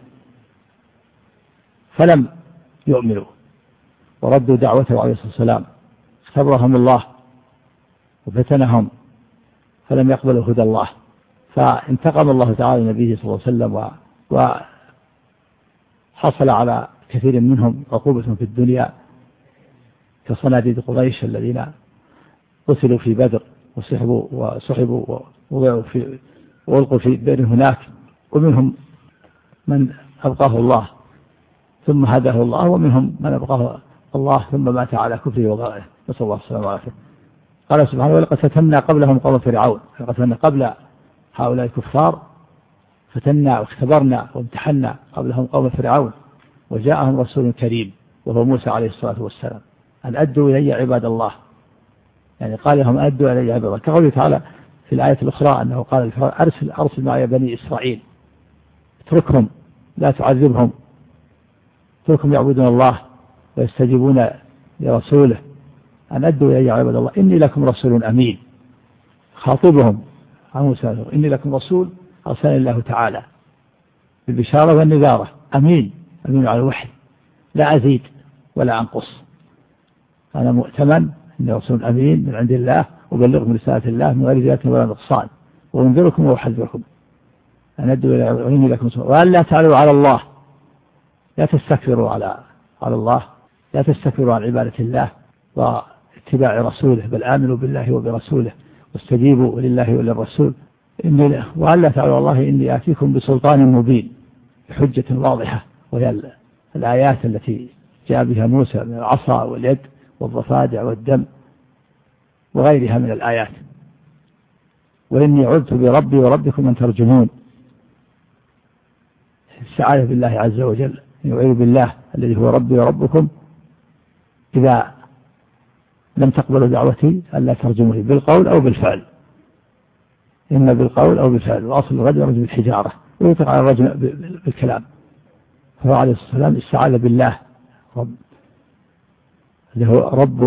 فلم يؤمنوا وردوا دعوته عليه الصلاة والسلام، اختبرهم الله وفتنهم فلم يقبلوا هدى الله، فانتقم الله تعالى لنبيه صلى الله عليه وسلم وحصل على كثير منهم عقوبة في الدنيا كصناديد قريش الذين قتلوا في بدر وسحبوا وألقوا في بئر هناك، ومنهم من أبقاه الله ثم هداه الله، ومنهم من أبقاه الله ثم مات على كفره وغيره، نسأل الله السلامة والعافية. قال سبحانه: ولقد فتنا قبلهم قوم فرعون. لقد فتنا قبل هؤلاء الكفار، فتنا واختبرنا وامتحنا قبلهم قوم فرعون، وجاءهم رسول كريم وهو موسى عليه الصلاة والسلام أن أدوا إلي عباد الله، يعني قال لهم أدوا إلي عباد الله، كقوله تعالى في الآية الأخرى أنه قال أرسل معي بني إسرائيل، اتركهم لا تعذبهم، اتركهم يعبدون الله ويستجيبون لرسوله، أن أدوا إلي عباد الله إني لكم رسول أمين. خاطبهم عن موسى: إني لكم رسول أرسلني الله تعالى بالبشارة والنذارة، أمين على الوحي، لا أزيد ولا أنقص، أنا مؤتمن إني رسول أمين من عند الله، أبلغكم رسالة الله من غير زيادة ولا نقصان، وأنذركم وأحذركم أن أدوا إلي لكم رسول، وأن لا تعلوا على الله، لا تستكبروا على الله، لا تستكبروا عن عبادة الله واتباع رسوله، بل آمنوا بالله وبرسوله واستجيبوا لله وللرسول، وأن لا تعلوا على الله إني آتيكم بسلطان مبين، بحجة واضحة، وهي الآيات التي جاء بها موسى من العصا واليد والضفادع والدم وغيرها من الآيات. وإني عذت بربي وربكم أن ترجمون، السعادة بالله عز وجل، يعيذ بالله الذي هو ربي وربكم إذا لم تقبلوا دعوتي ألا ترجموني بالقول أو بالفعل، إما بالقول أو بالفعل، وأصل الرجل رجل بالحجارة، ويطلق على الرجل بالكلام. فهو عليه الصلاة والسلام استعاذ بالله اللي هو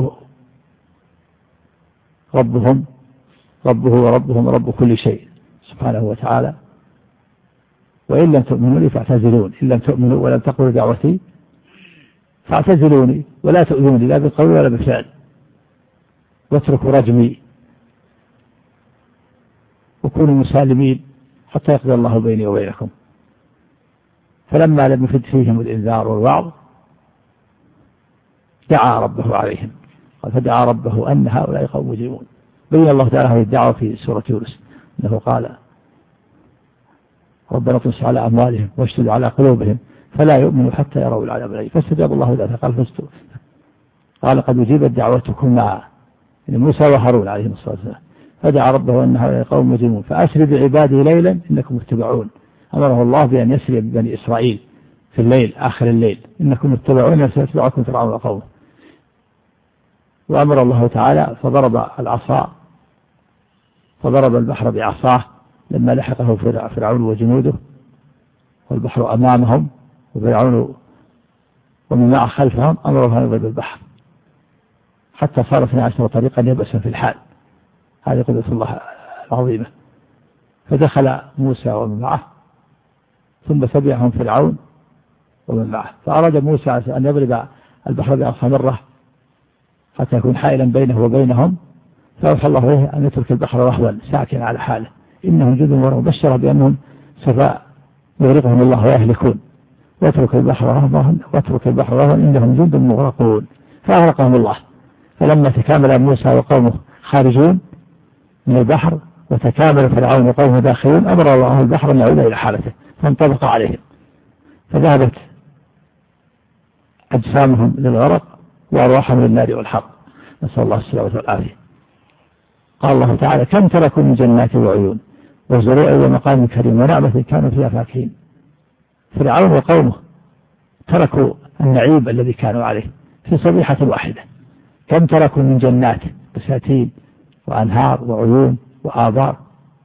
ربه وربهم رب كل شيء سبحانه وتعالى. وإن لم تؤمنوا لي فاعتزلون، إن لم تؤمنوا ولم تقبلوا دعوتي فاعتزلوني ولا تؤذوني لا بالقول ولا بالفعل، واتركوا رجمي وكونوا مسالمين حتى يقضي الله بيني وبينكم. فلما لم يفد فيهم الإنذار والوعظ دعا ربه عليهم، فدعا ربه أن هؤلاء قوم مجرمون. بين الله تعالى هذه الدعوة في سورة يونس، أنه قال: ربنا اطمس على أموالهم واشتد على قلوبهم فلا يؤمنوا حتى يروا العذاب الأليم. فاستجاب الله ذلك، قال: قد أجيبت دعوتكما، موسى وهارون عليهم الصلاة والسلام. فدعا ربه أن هؤلاء قوم مجرمون فأسر بعبادي ليلا إنكم متبعون. أمره الله بأن يسري ببني إسرائيل في الليل، آخر الليل، إنكم متبعون سيتبعكم فرعون وقومه. وأمر الله تعالى فضرب العصا، فضرب البحر بعصاه لما لحقه فرعون وجنوده، والبحر أمامهم وفرعون ومن معه خلفهم، أمره أن يضرب البحر حتى صار 12 طريقا يبأسا في الحال. هذه قدرة الله العظيمة. فدخل موسى ومن معه، ثم تبعهم فرعون ومن معه، فأراد موسى أن يضرب البحر بعصا مرة حتى يكون حائلا بينه وبينهم، فأوحى الله إليه أن يترك البحر رهوا ساكنا على حاله، إنهم جند مغرقون، بشر بأنهم سوف يغرقهم الله ويهلكون، واترك البحر رهوا إنهم جند مغرقون، فأغرقهم الله. فلما تكامل موسى وقومه خارجون من البحر وتكامل فرعون وقومه داخلون، أمر الله البحر أن يعود إلى حالته فانطبق عليهم، فذهبت أجسامهم للغرق وأرواحهم للنار والحرق، نسأل الله السلامة والعافية. قال الله تعالى: كم تركوا من جنات وعيون وزروع ومقام كريم ونعمة كانوا فيها فاكهين. فرعون وقومه تركوا النعيم الذي كانوا عليه في صبيحة واحدة. كم تركوا من جنات، بساتين وأنهار وعيون وآبار،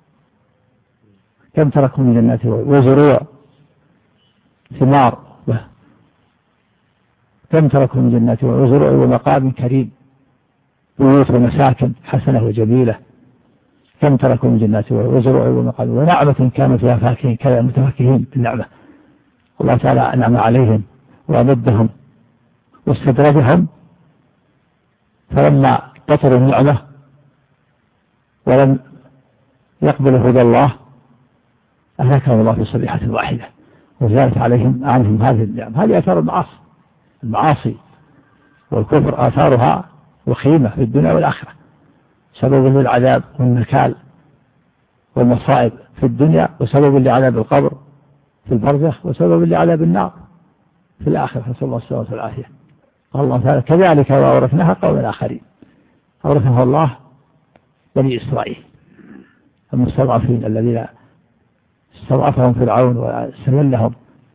كم تركوا من جنات وزروع ثمار، كم تركوا من جنات وزروع ومقام كريم، بيوت ومساكن حسنة وجميلة. كم تركوا من جنات وزروع ومقام ونعمة كانوا فيها فاكهين، كانوا متفكهين بالنعمة. الله تعالى أنعم عليهم وأمدهم واستدرجهم، فلما بطروا النعمة ولم يقبلوا هدى الله أهلكهم الله في صبيحة واحدة، وزالت عنهم هذه النعم. هذه أثار المعاصي، المعاصي والكفر آثارها وخيمة في الدنيا والآخرة، سبب للعذاب والنكال والمصائب في الدنيا، وسبب لعذاب القبر في البرزخ، وسبب لعذاب النار في الآخرة، نسأل الله السلامة والعافية. قال الله تعالى كذلك وأورثناها قوما آخرين، أورثها الله بني إسرائيل المستضعفين الذين استضعفهم فرعون واستملهم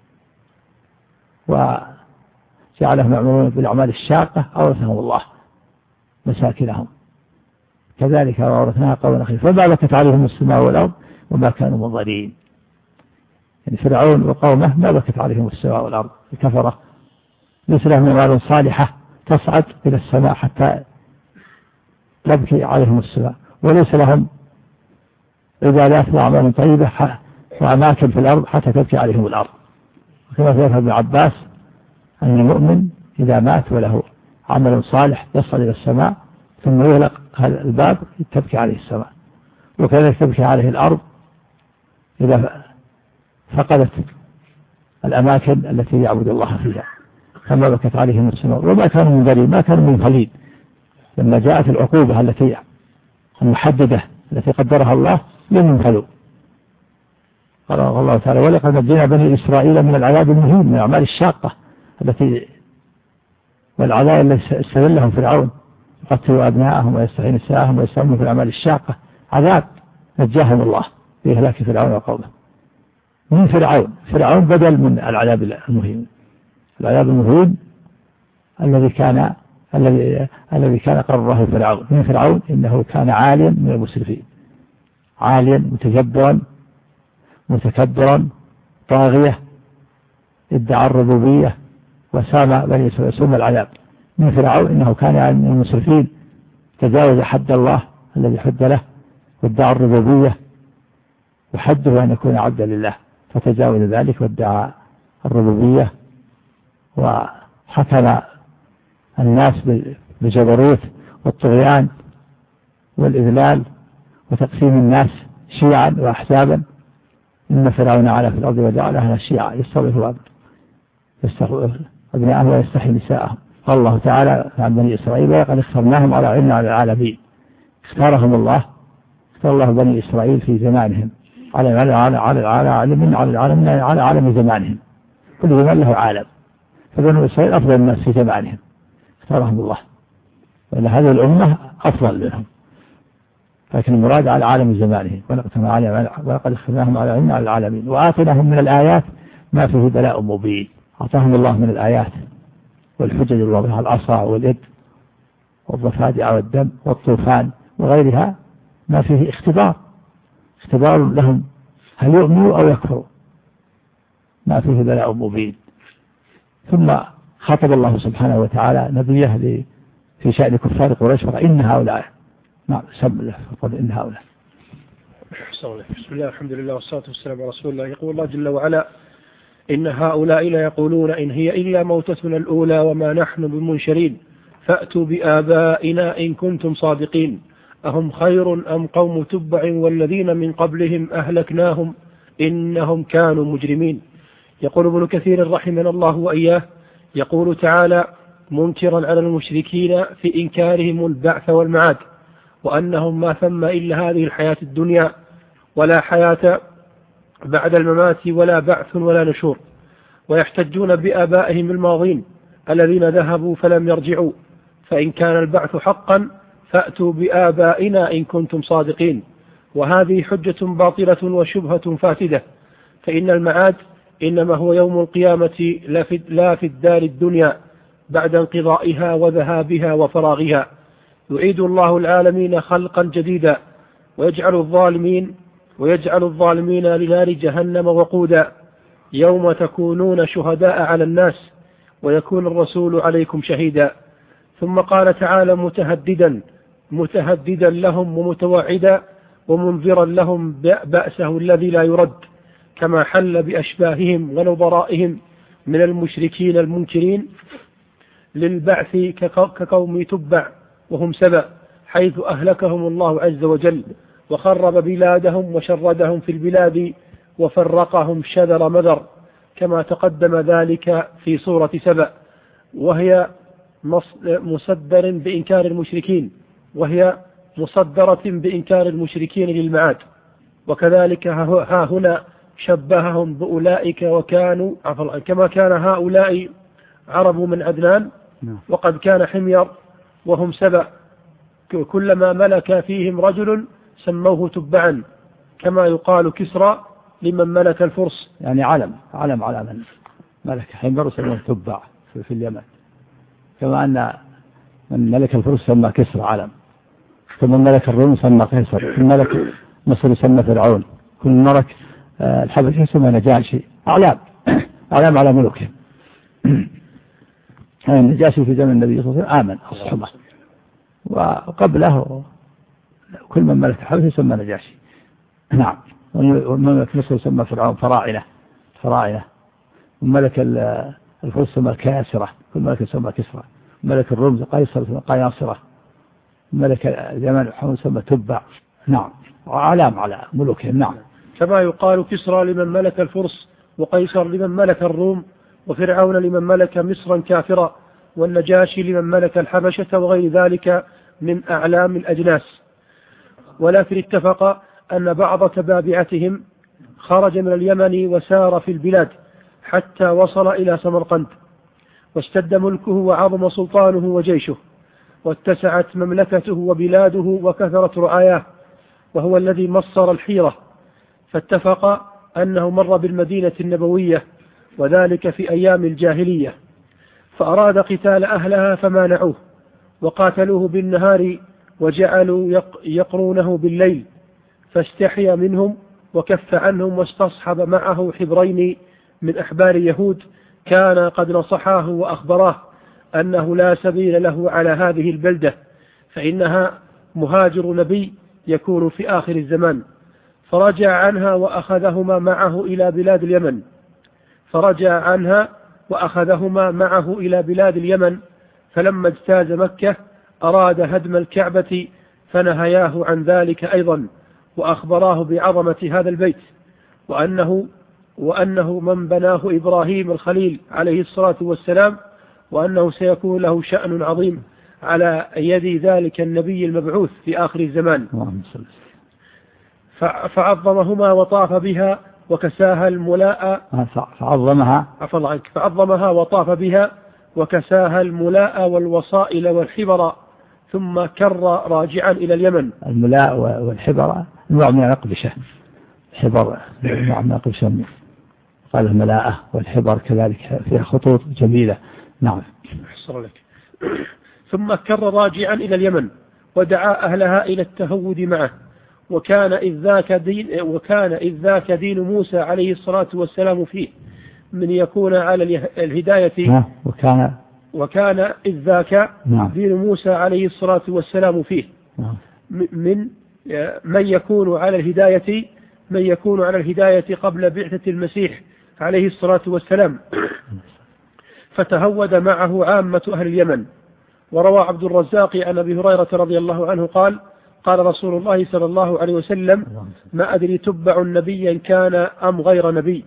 وجعلهم يعملون بالأعمال الشاقة، أورثهم الله مساكنهم. كذلك وأورثناها قوما آخرين فما بكت عليهم السماء والأرض وما كانوا منظرين. يعني فرعون وقومه ما بكت عليهم السماء والأرض، الكفرة ليس لهم أعمال صالحة تصعد إلى السماء حتى تبكي عليهم السماء، وليس لهم عبادات وأعمال طيبة وأماكن في الأرض حتى تبكي عليهم الأرض. وكما في ابن عباس أن المؤمن إذا مات وله عمل صالح يصل إلى السماء ثم يغلق هذا الباب تبكي عليه السماء، وكذلك تبكي عليه الأرض إذا فقدت الأماكن التي يعبد الله فيها، كما بكت عليهم السماء وما كانوا منذرين، ما كانوا منفلين لما جاءت العقوبة التي المحددة التي قدرها الله لم ينفلوا. قال الله تعالى ولقد نجينا بني إسرائيل من العذاب المهين، من الأعمال الشاقة التي والعذاب الذي استذلهم فرعون يقتلوا أبناءهم ويستحيي نساءهم ويستعملون في الأعمال الشاقة، عذاب نجاهم الله في إهلاك فرعون وقومه. من فرعون بدل من العذاب المهين، العذاب المهين الذي كان قرره فرعون. من فرعون إنه كان عاليا من المسرفين، عاليا متجبرا متكبرا طاغية، ادعى الربوبية وسام بني إسرائيل سم العذاب. من فرعون إنه كان من المسرفين، تجاوز حد الله الذي حد له وادعى الربوبية، وحده أن يكون عبدا لله فتجاوز ذلك وادعى الربوبية، وحكم الناس بالجبروت والطغيان والإذلال وتقسيم الناس شيعا وأحزابا. إن فرعون علا في الأرض وجعل أهلها شيعا يستضعف أبناءهم ويستحيي نساءهم. قال الله تعالى عن بني إسرائيل ولقد اخترناهم على علم على العالمين، اختار الله بني إسرائيل في زمانهم على عالم زمانهم، كل زمان له عالم، فبنو إسرائيل أفضل الناس في زمانهم اختارهم الله، وأن هذه الأمة أفضل منهم، لكن المراد على عالم زمانهم. ولقد اخترناهم على علم على العالمين وآتيناهم من الآيات ما فيه بلاء مبين. أعطاهم الله من الآيات والحجج الواضحة، العصا واليد والضفادع والدم والطوفان وغيرها، ما فيه اختبار لهم هل يؤمنوا أو يكفروا، ما فيه بلاء مبين. ثم خاطب الله سبحانه وتعالى نبيه في شأن كفار قريش فإن هؤلاء سم له فقال إن هؤلاء. بسم الله الحمد لله والصلاة والسلام على رسول الله. يقول الله جل وعلا إن هؤلاء ليقولون إن هي إلا موتتنا الأولى وما نحن بمنشرين فأتوا بآبائنا إن كنتم صادقين أهم خير أم قوم تبع والذين من قبلهم أهلكناهم إنهم كانوا مجرمين. يقول ابن كثير رحمنا الله وإياه يقول تعالى منكرا على المشركين في إنكارهم البعث والمعاد، وأنهم ما ثم إلا هذه الحياة الدنيا ولا حياة بعد الممات ولا بعث ولا نشور، ويحتجون بآبائهم الماضين الذين ذهبوا فلم يرجعوا، فإن كان البعث حقا فأتوا بآبائنا إن كنتم صادقين. وهذه حجة باطلة وشبهة فاسدة، فإن المعاد إنما هو يوم القيامة لا في الدار الدنيا بعد انقضائها وذهابها وفراغها. يعيد الله العالمين خلقا جديدا ويجعل الظالمين لنار جهنم وقودا يوم تكونون شهداء على الناس ويكون الرسول عليكم شهيدا. ثم قال تعالى متهددا لهم ومتوعدا ومنذرا لهم بأسه الذي لا يرد، كما حل بأشباههم ونظرائهم من المشركين المنكرين للبعث كقوم تبع وهم سبأ، حيث أهلكهم الله عز وجل وخرب بلادهم وشردهم في البلاد وفرقهم شذر مذر، كما تقدم ذلك في سورة سبأ. وهي مصدر بإنكار المشركين، وهي مصدرة بإنكار المشركين للمعاد. وكذلك ها هنا شبههم بأولئك وكانوا كما كان هؤلاء عرب من عدنان وقد كان حمير وهم سبأ، كلما ملك فيهم رجل سموه تبعا، كما يقال كسرى لمن ملك الفرس، يعني علم على من ملك حمير وسموه تبع في اليمن، كما أن من ملك الفرس سمى كسرى علم، كما ملك الروم سمى قيصر، كل ملك مصر سمى فرعون، كل ملك الحبشة سمى نجاشي، أعلام على ملوكهم. النجاشي في زمن النبي صلى الله عليه وسلم آمن الصحبة، وقبله كل من ملك الحبشة سمى نجاشي. نعم. وملك مصر سمى فرعون فراعنة، وملك الفرس سمى كاسرة، كل ملك سمى كسرى، ملك الروم قيصر سمى قياصرة، ملك اليمن محمد سمى تبع. نعم. وعلام على ملوكهم. نعم. كما يقال كسرى لمن ملك الفرس، وقيصر لمن ملك الروم، وفرعون لمن ملك مصرا كافرا، والنجاشي لمن ملك الحبشة، وغير ذلك من أعلام الأجناس. ولكن اتفق أن بعض تبابعتهم خرج من اليمن وسار في البلاد حتى وصل إلى سمرقند، واشتد ملكه وعظم سلطانه وجيشه، واتسعت مملكته وبلاده وكثرت رعاياه، وهو الذي مصر الحيرة. فاتفق أنه مر بالمدينة النبوية، وذلك في أيام الجاهلية، فأراد قتال أهلها فمانعوه، وقاتلوه بالنهار وجعلوا يقرونه بالليل، فاستحيا منهم وكف عنهم، واستصحب معه حبرين من أحبار يهود كان قد نصحاه وأخبراه أنه لا سبيل له على هذه البلدة، فإنها مهاجر نبي يكون في آخر الزمان. فرجع عنها وأخذهما معه إلى بلاد اليمن، فلما اجتاز مكة أراد هدم الكعبة، فنهياه عن ذلك أيضا، وأخبراه بعظمة هذا البيت، وأنه من بناه إبراهيم الخليل عليه الصلاة والسلام، وأنه سيكون له شأن عظيم على يد ذلك النبي المبعوث في آخر الزمان. فعظمهما وطاف بها وكساها الملاء فعظمها وطاف بها وكساها الملاء والوصائل والحبر، ثم كر راجعا إلى اليمن. الملاء والحبر نوع من الأقبشة، حبر نوع من الأقبشة، قال الملاءة والحبر كذلك فيها خطوط جميلة. نعم. أحسن لك. ثم كر راجعا إلى اليمن، ودعا أهلها إلى التهود معه، وكان إذ ذاك دين موسى عليه الصلاة والسلام فيه من يكون على الهداية، وكان إذ ذاك دين موسى عليه الصلاة والسلام فيه من يكون على الهداية قبل بعثة المسيح عليه الصلاة والسلام، فتهود معه عامة أهل اليمن. وروى عبد الرزاق عن أبي هريرة رضي الله عنه قال رسول الله صلى الله عليه وسلم: ما أدري تبع نبيا كان أم غير نبي.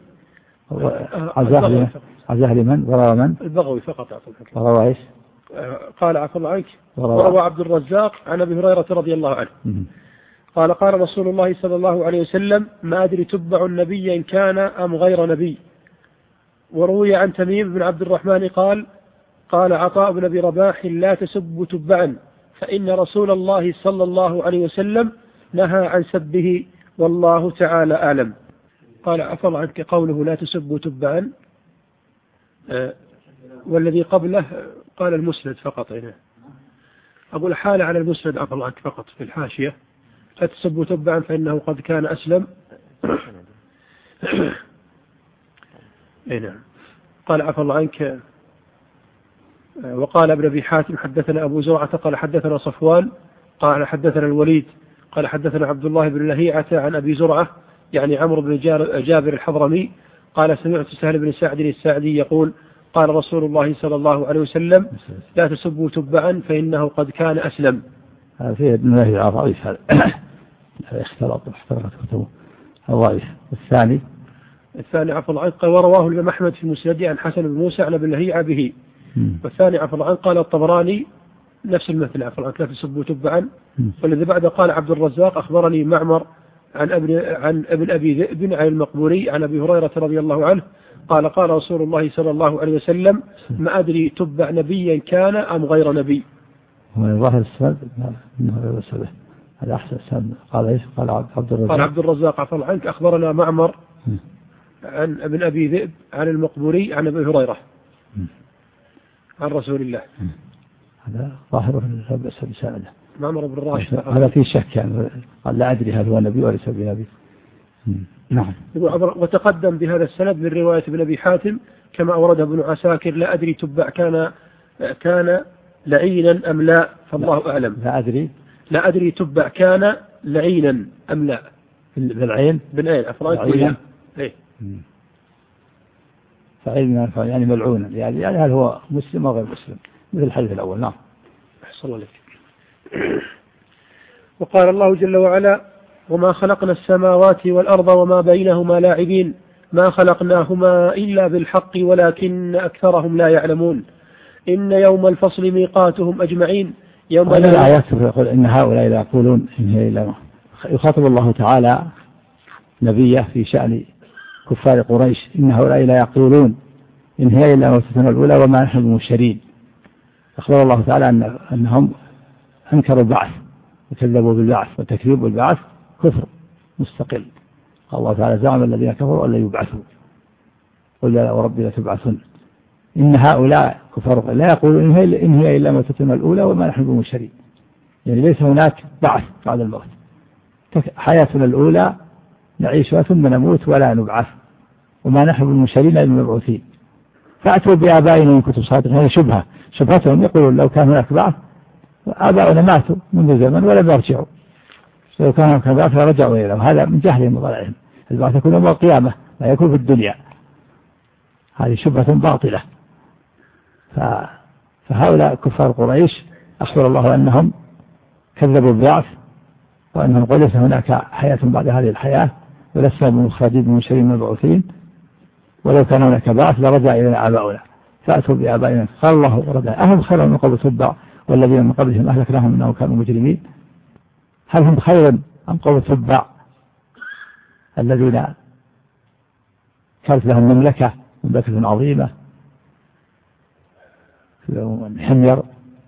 عزاه لمن؟ وروى من؟ البغوي فقط. وروى إيش؟ قال عفى الله عنك. وروى عبد الرزاق عن أبي هريرة رضي الله عنه قال رسول الله صلى الله عليه وسلم: ما أدري تبع نبيا كان أم غير نبي. وروي عن تميم بن عبد الرحمن قال عطاء بن أبي رباح: لا تسبوا تبعا، فإن رسول الله صلى الله عليه وسلم نهى عن سبه، والله تعالى أعلم. قال عفى الله عنك قوله لا تسبوا تبعا، والذي قبله قال المسند فقط. هنا أقول حال على المسند عفى الله عنك فقط في الحاشية: لا تسبوا تبعا فإنه قد كان أسلم. نعم. قال عفى الله عنك. وقال ابن أبي حاتم: حدثنا أبو زرعة قال حدثنا صفوان قال حدثنا الوليد قال حدثنا عبد الله بن لهيعة عن أبي زرعة يعني عمرو بن جابر الحضرمي قال: سمعت سهل بن سعد الساعدي يقول: قال رسول الله صلى الله عليه وسلم: لا تسبوا تبعا فإنه قد كان أسلم. هذا فيه ابن لهيعة ضعيف، هذا اختلط كتبه ضعيف. الثاني عفى الله عنك. ورواه الإمام أحمد في مسنده عن حسن بن موسى عن ابن لهيعة به. والثاني عفى الله عنه قال الطبراني نفس المثل عفى الله عنك لا تسبوا تبعا. والذي بعده قال عبد الرزاق أخبرني معمر عن ابن أبي ذئب عن المقبوري عن أبي هريرة رضي الله عنه قال قال رسول الله صلى الله عليه وسلم ما أدري تبع نبيا كان أم غير نبي. ظاهر السند هذا أحسن السند. قال إيش؟ قال عبد الرزاق عفى الله عنك أخبرنا معمر عن ابن أبي ذئب عن المقبوري عن أبي هريرة عن رسول الله. هذا ظاهر السند. معمر بن راشد هذا فيه شك يعني قال لا أدري هل هو نبي وليس بنبي. نعم. وتقدم بهذا السند من رواية ابن أبي حاتم كما أورده ابن عساكر لا أدري تبع كان لعينا أم لا فالله أعلم. لا أدري تبع كان لعينا أم لا. بالعين أفراد إيه. فعيل يعني ملعونا يعني هل هو مسلم أو غير مسلم مثل الحديث الأول. نعم. أحسن الله لك. وقال الله جل وعلا وما خلقنا السماوات والأرض وما بينهما لاعبين ما خلقناهما إلا بالحق ولكن أكثرهم لا يعلمون إن يوم الفصل ميقاتهم أجمعين. يوم الآيات يقول إن هؤلاء لا يقولون إن هي إلا يخاطب الله تعالى نبيه في شأن كفار قريش إن هؤلاء لا يقولون إن هي إلا موتتنا الأولى وما نحن بمبشرين. أخبر الله تعالى أنهم أنكروا البعث وكذبوا بالبعث وتكذيب البعث كفر مستقل. قال الله تعالى زعم الذين كفروا أن لا يبعثوا قل لا وربي لتبعثن. إن هؤلاء كفار لا يقولون إن هي إلا موتتنا الأولى وما نحن بمبشرين يعني ليس هناك بعث بعد الموت حياتنا الأولى نعيشها ثم نموت ولا نبعث وما نحن بمبشرين إلا المبعوثين. فأتوا بآبائنا إن كنتم صادقين. هذه شبهتهم يقولون لو كان هناك بعث آباؤنا ماتوا منذ زمن ولم يرجعوا لو كان هناك بعث فرجعوا إليهم. هذا من جهلهم وضلالهم. البعث يكون يوم القيامة لا يكون في الدنيا. هذه شبهة باطلة. فهؤلاء كفار قريش أخبر الله أنهم كذبوا بالبعث وأنهم ليس هناك حياة بعد هذه الحياة ولسنا بمخرجين بمبشرين مبعوثين ولو كان هناك بعث لرجع إلينا آباؤنا فأتوا بآبائنا. قال الله وردا أهم خير من قوم تبع والذين من قبلهم أهلكناهم إنهم كانوا مجرمين. هل هم خير أم قوم تبع الذين كانت لهم مملكة عظيمة حمير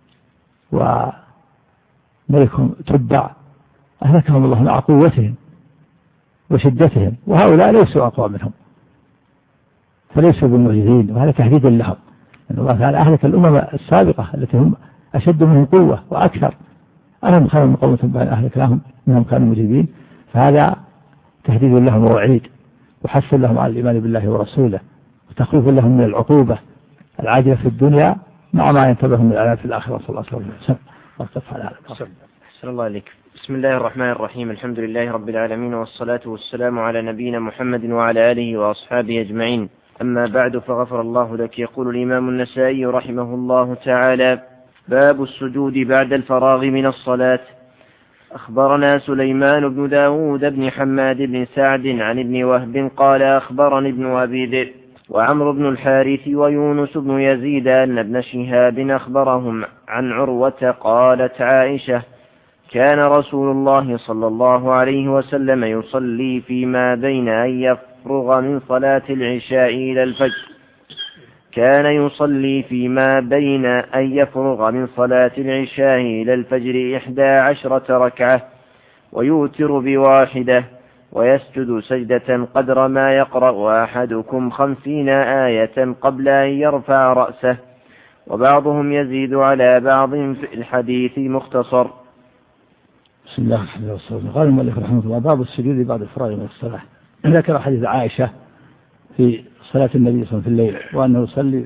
وملكهم تبع أهلكهم الله مع قوتهم وشدتهم وهؤلاء ليسوا أقوى منهم فليسوا بالمعجزين. وهذا تهديد لهم أن الله تعالى أهلك الأمم السابقة التي هم أشد منهم قوة وأكثر. أهم خير من قوم تبع أهلكناهم إنهم كانوا مجرمين. فهذا تهديد لهم ووعيد وحث لهم على الإيمان بالله ورسوله وتخويف لهم من العقوبة العاجلة في الدنيا مع ما ينتبههم من العذاب في الآخرة. صلى الله عليه وسلم. أحسن الله عليك. بسم الله الرحمن الرحيم الحمد لله رب العالمين والصلاة والسلام على نبينا محمد وعلى آله وأصحابه أجمعين. أما بعد فغفر الله لك. يقول الإمام النسائي رحمه الله تعالى باب السجود بعد الفراغ من الصلاة. أخبرنا سليمان بن داود بن حماد بن سعد عن ابن وهب قال أخبرني ابن أبي ذئب وعمرو بن الحارث ويونس بن يزيد أن ابن شهاب أخبرهم عن عروة قالت عائشة كان رسول الله صلى الله عليه وسلم يصلي فيما بين أن يفرغ من صلاة العشاء إلى الفجر. كان يصلي فيما بين أن يفرغ من صلاة العشاء إلى الفجر 11 ركعة ويوتر بواحدة ويسجد سجدة قدر ما يقرأ أحدكم 50 آية قبل أن يرفع رأسه وبعضهم يزيد على بعض في الحديث مختصر. بسم الله الرحمن الرحيم. قال المؤلف رحمه الله باب السجود بعد الفراغ من الصلاة. ذكر حديث عائشة في صلاة النبي صلى الله عليه وسلم في الليل وأنه يصلي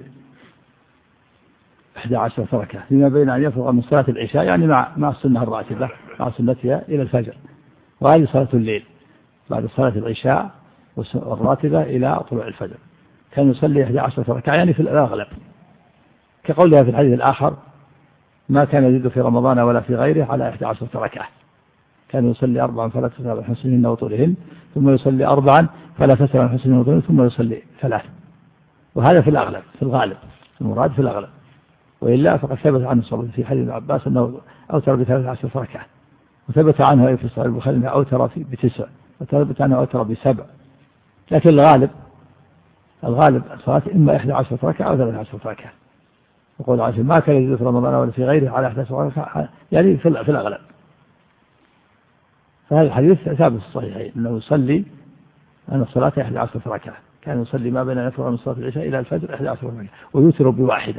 11 ركعة فيما بين أن يفرغ من صلاة العشاء يعني مع السنة الراتبة مع سنتها إلى الفجر. وهذه صلاة الليل بعد صلاة العشاء والراتبة إلى طلوع الفجر. كان يصلي 11 ركعة يعني في الأغلب كقولها في الحديث الآخر ما كان يزيد في رمضان ولا في غيره على 11 ركعة. كان يصلي 4 فلا تسأل عن حسنهن وطولهن ثم يصلي 4 فلا تسأل عن حسنهن وطولهن ثم يصلي 3. وهذا في الأغلب في الغالب المراد في الأغلب وإلا فقد ثبت عنه صلى الله عليه وسلم في حديث ابن عباس أنه أوتر ب13 ركعة، وثبت عنه في صحيح البخاري أنه أوتر ب9، وثبت عنه أوتر ب7. لكن الغالب الصلاة إما 11 ركعة أو 13 ركعة. يقول عائشة ما كان يزيد في رمضان ولا في غيره على 11 ركعة، يعني في الأغلب. فهذا الحديث ثابت في الصحيحين أنه يصلي أن الصلاة 11 ركعة، كان يصلي ما بين نفل من صلاة العشاء إلى الفجر 11 ركعة، ويوتر بواحدة،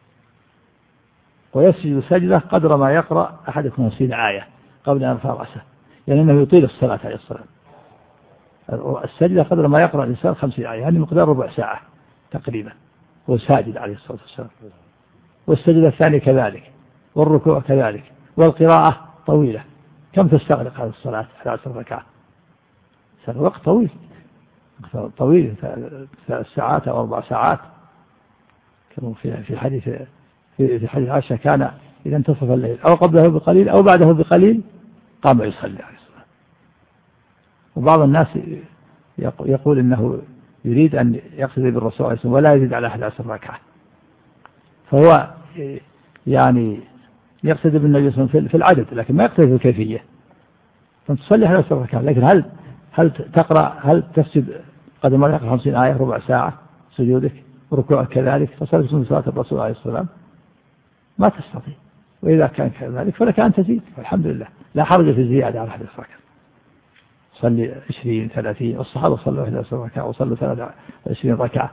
ويسجد سجدة قدر ما يقرأ أحدكم 50 آية قبل أن يرفع رأسه، يعني أنه يطيل الصلاة عليه الصلاة. السجدة قدر ما يقرأ الإنسان 50 آية، يعني مقدار ربع ساعة تقريبا هو ساجد عليه الصلاة والسلام. والسجدة الثانية كذلك، والركوع كذلك، والقراءة طويلة. كم تستغرق هذه الصلاة 11 ركعة؟ وقت طويل 3 ساعات أو 4 ساعات. كانوا في حديث عائشة كان إذا انتصف الليل أو قبله بقليل أو بعده بقليل قام يصلي عليه الصلاة. وبعض الناس يقول إنه يريد أن يقتدي بالرسول عليه الصلاة ولا يزيد على 11 ركعة، فهو يعني يقتدي بالنبي صلى الله عليه وسلم في العدد لكن ما يقتدي في الكيفية. فتصلي 11 ركعة، لكن هل تسجد قدر ما يقرأ 50 آية ربع ساعة سجودك وركوعك كذلك؟ فصلت من صلاة الرسول عليه الصلاة والسلام ما تستطيع. وإذا كان كذلك فلك أن تزيد، والحمد لله لا حرج في الزيادة على 11 ركعة. صلي 20 30، والصحابة صلوا 11 ركعة وصلوا 23 ركعة.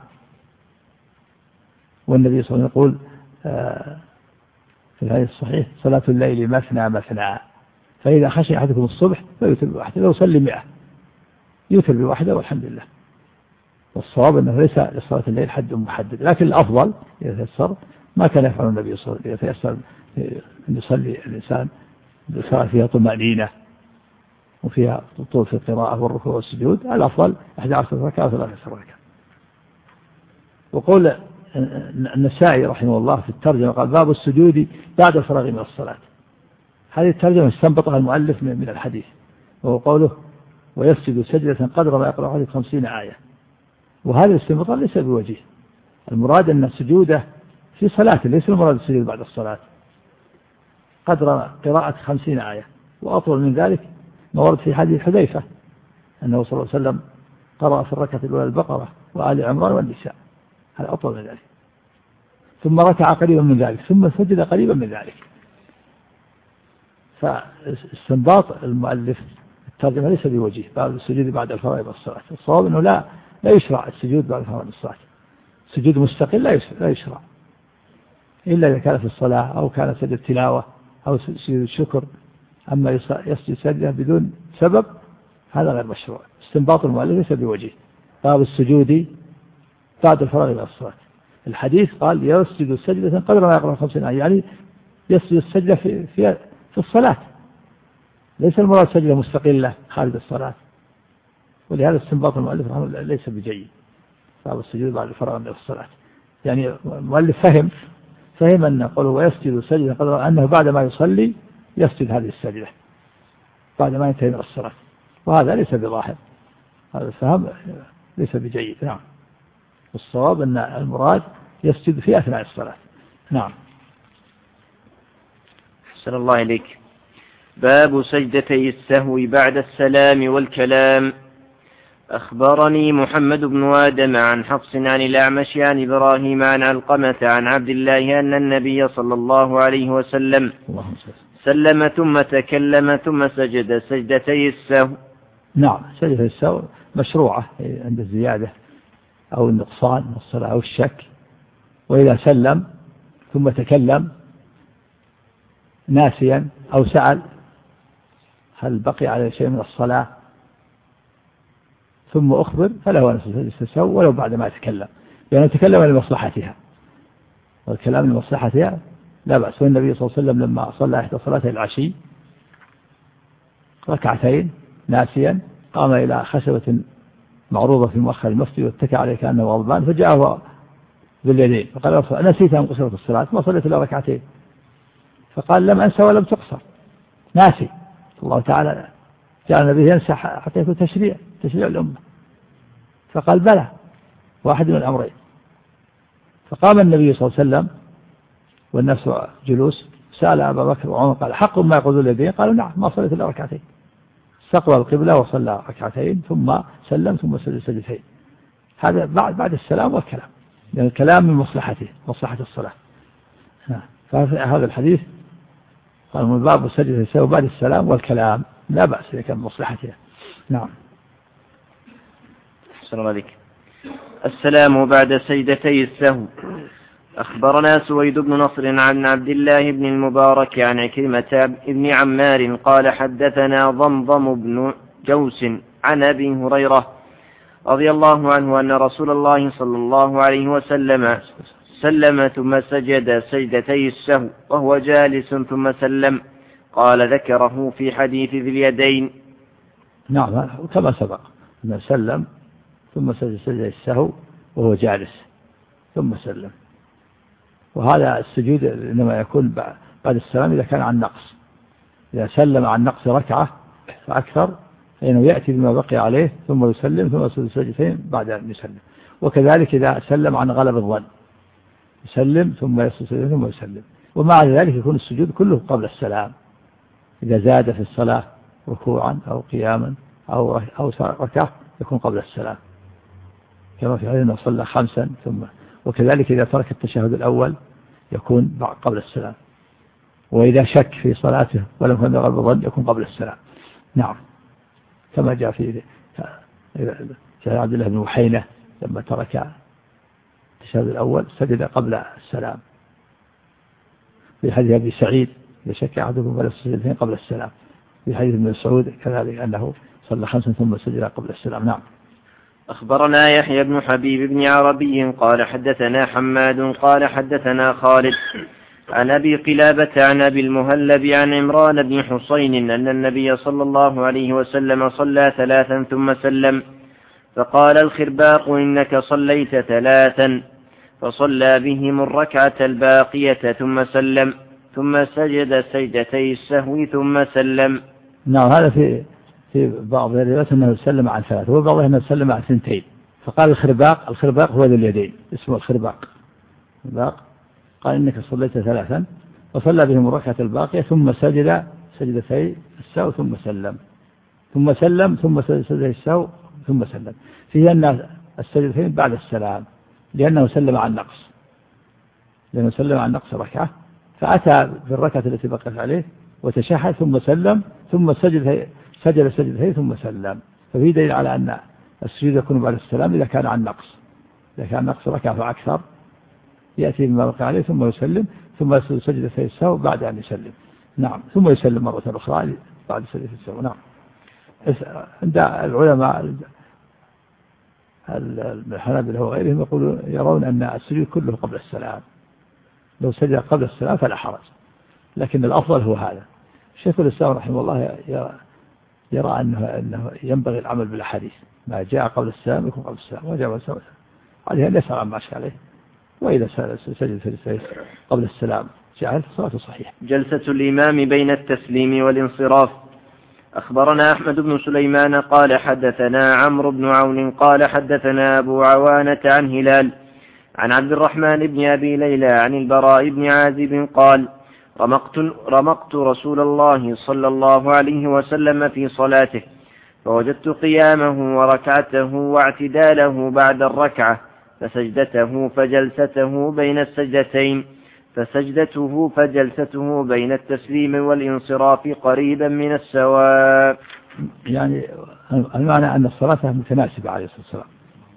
والنبي صلى الله عليه وسلم يقول في الحديث الصحيح صلاة الليل مثنى مثنى، فإذا خشي أحدكم الصبح فيوتر بواحدة، لو صلي 100 يوتر بواحدة والحمد لله. والصواب أنه ليس لصلاة الليل حد محدد، لكن الأفضل إذا تيسر ما كان يفعل النبي صلى الله عليه وسلم، إذا تيسر أن يصلي الإنسان بصلاة فيها طمأنينة وفيها طول في القراءة والركوع والسجود، الأفضل 11 ركعة أو 13 ركعة. وقول النسائي رحمه الله في الترجمة قال باب السجود بعد الفراغ من الصلاة. هذه الترجمة استنبطها المؤلف من الحديث، وهو قوله ويسجد سجدة قدر ما يقرأ عليه 50 آية. وهذا الاستنباط ليس بوجيه، المراد أن السجود في صلاة، ليس المراد السجود بعد الصلاة. قدر قراءة 50 آية، وأطول من ذلك ما ورد في حديث حذيفة أنه صلى الله عليه وسلم قرأ في الركعة الأولى البقرة وآل عمران والنساء، هذا أطول من ذلك، ثم ركع قريبا من ذلك، ثم سجد قريبا من ذلك. فاستنباط المؤلف الترجمة ليس بوجيه باب السجود بعد الفراغ من الصلاة. الصواب أنه لا يشرع السجود بعد الفراغ من الصلاة، سجود مستقل لا يشرع إلا إذا كان في الصلاة أو كان سجد تلاوة أو سجود الشكر. أما يسجد سجدة بدون سبب هذا غير مشروع. استنباط المؤلف ليس بوجيه باب السجود بعد الفراغ من الصلاة. الحديث قال يسجد سجدة قدر ما يقرأ 50 آية، يعني يسجد السجدة في الصلاة، ليس المراد سجدة مستقلة خارج الصلاة. ولهذا استنباط المؤلف رحمه الله ليس بجيد باب السجود بعد الفراغ من الصلاة. يعني المؤلف فهم أن قوله ويسجد سجدة قدر أنه بعد ما يصلي يسجد هذه السجدة بعد ما ينتهي من الصلاة، وهذا ليس بظاهر، هذا الفهم ليس بجيد. نعم، الصواب أن المراد يسجد في أثناء الصلاة. نعم. أحسن الله إليك. باب سجدتي السهو بعد السلام والكلام. أخبرني محمد بن آدم عن حفص عن الأعمش عن إبراهيم عن علقمة عن عبد الله أن النبي صلى الله عليه وسلم سلم ثم تكلم ثم سجد سجدتي السهو. نعم، سجدتي السهو مشروعة عند الزيادة أو النقصان من الصلاة أو الشك. وإذا سلم ثم تكلم ناسيا أو سأل هل بقي على شيء من الصلاة ثم أخبر فله أن يسجد السهو ولو بعد ما يتكلم، يعني تكلم لمصلحتها، والكلام لمصلحتها لا بأس. والنبي صلى الله عليه وسلم لما صلى إحدى صلاتي العشي ركعتين ناسيا قام إلى خشبة معروضة في مؤخر المسجد واتكى عليه كأنه غضبان، فجاءه باليدين فقال نسيت أن قصرت الصلاة ما صليت إلا ركعتين، فقال لم أنسى ولم تقصر، ناسي. الله تعالى جعل النبي ينسى حتى يكون تشريع الأمة، فقال بلى واحد من الأمرين. فقام النبي صلى الله عليه وسلم والناس جلوس، سأل أبا بكر وعمر قال حق ما يقول اليدين؟ قالوا نعم ما صليت إلا ركعتين. استقبل القبلة وصلى ركعتين ثم سلم ثم سجد سجدتين. هذا بعد السلام والكلام، لأن الكلام من مصلحته، مصلحة الصلاة. فهذا الحديث قال من باب سجد السهو بعد السلام والكلام لا بأس إذا كان مصلحته. نعم. السلام عليكم. السلام بعد سجدتي السهو. أخبرنا سويد بن نصر عن عبد الله بن المبارك عن عكرمة بن عمار قال حدثنا ضمضم بن جوس عن أبي هريرة رضي الله عنه أن رسول الله صلى الله عليه وسلم سلم ثم سجد سجدتي السهو وهو جالس ثم سلم. قال ذكره في حديث ذي اليدين. نعم كما سبق أنه سلم ثم سجد سجدتي السهو وهو جالس ثم سلم. وهذا السجود إنما يكون بعد السلام إذا كان عن نقص. إذا سلم عن نقص ركعة فأكثر فإنه يأتي بما بقي عليه ثم يسلم ثم يسجد سجدتين بعد أن يسلم. وكذلك إذا سلم عن غلب الظن يسلم ثم يسجد ثم يسلم. ومع ذلك يكون السجود كله قبل السلام. إذا زاد في الصلاة ركوعا أو قياما أو ركعة يكون قبل السلام، كما في حديث صلى 5 ثم. وكذلك إذا ترك التشهد الأول يكون قبل السلام. وإذا شك في صلاته ولم يكن غلب الظن يكون قبل السلام. نعم كما جاء في عبد الله بن وحينة لما ترك التشهد الأول سجد قبل السلام. في حديث أبي سعيد يشك أحدكم فلا سجدتين قبل السلام. في حديث ابن مسعود كذلك أنه صلى 5 ثم سجد قبل السلام. نعم. أخبرنا يحيى بن حبيب بن عربي قال حدثنا حماد قال حدثنا خالد عن أبي قلابة عن أبي المهلب عن عمران بن حسين أن النبي صلى الله عليه وسلم صلى 3 ثم سلم. فقال الخرباق إنك صليت 3 فصلى بهم الركعة الباقية ثم سلم ثم سجد سجدتي السهو ثم سلم. نعم هذا في بعض الروايات أنه سلم عن 3 وبعضها أنه سلم عن 2. فقال الخرباق هو ذو اليدين اسمه الخرباق. قال إنك صليت 3 فصلى بهم الركعة الباقية ثم سجد سجدتي السهو ثم سلم ثم سجد سجدتي السهو ثم سلم. فيه أن السجدتين بعد السلام لأنه سلم عن نقص ركعة فأتى بالركعة التي بقت عليه وتشهد ثم سلم ثم سجد سجدتين ثم سلم. ففي دليل على أن السجود يكون بعد السلام إذا كان عن نقص. إذا كان نقص ركعة فأكثر يأتي بما بقي عليه ثم يسلم ثم يسجد سجدتي السهو بعد أن يسلم. نعم ثم يسلم مرة أخرى بعد سجدتي السهو. نعم. عند العلماء الحنابلة وغيرهم يرون أن السجود كله قبل السلام. لو سجد قبل السلام فلا حرج، لكن الأفضل هو هذا. شيخ الإسلام رحمه الله يرى أنه ينبغي العمل بالأحاديث ما جاء قبل السلام يكون قبل السلام وجاء قبل السلام عليه أن يسأل عما أشكى عليه. وإذا سجد في السجد قبل السلام جاء فصلاته صحيح. جلسة الإمام بين التسليم والانصراف. أخبرنا أحمد بن سليمان قال حدثنا عمرو بن عون قال حدثنا أبو عوانة عن هلال عن عبد الرحمن بن أبي ليلى عن البراء بن عازب قال رمقت رسول الله صلى الله عليه وسلم في صلاته فوجدت قيامه وركعته واعتداله بعد الركعة فسجدته فجلسته بين السجدتين فسجدته فجلسته بين التسليم والانصراف قريبا من السواء. يعني المعنى أن الصلاة متناسبة عليه الصلاة والسلام.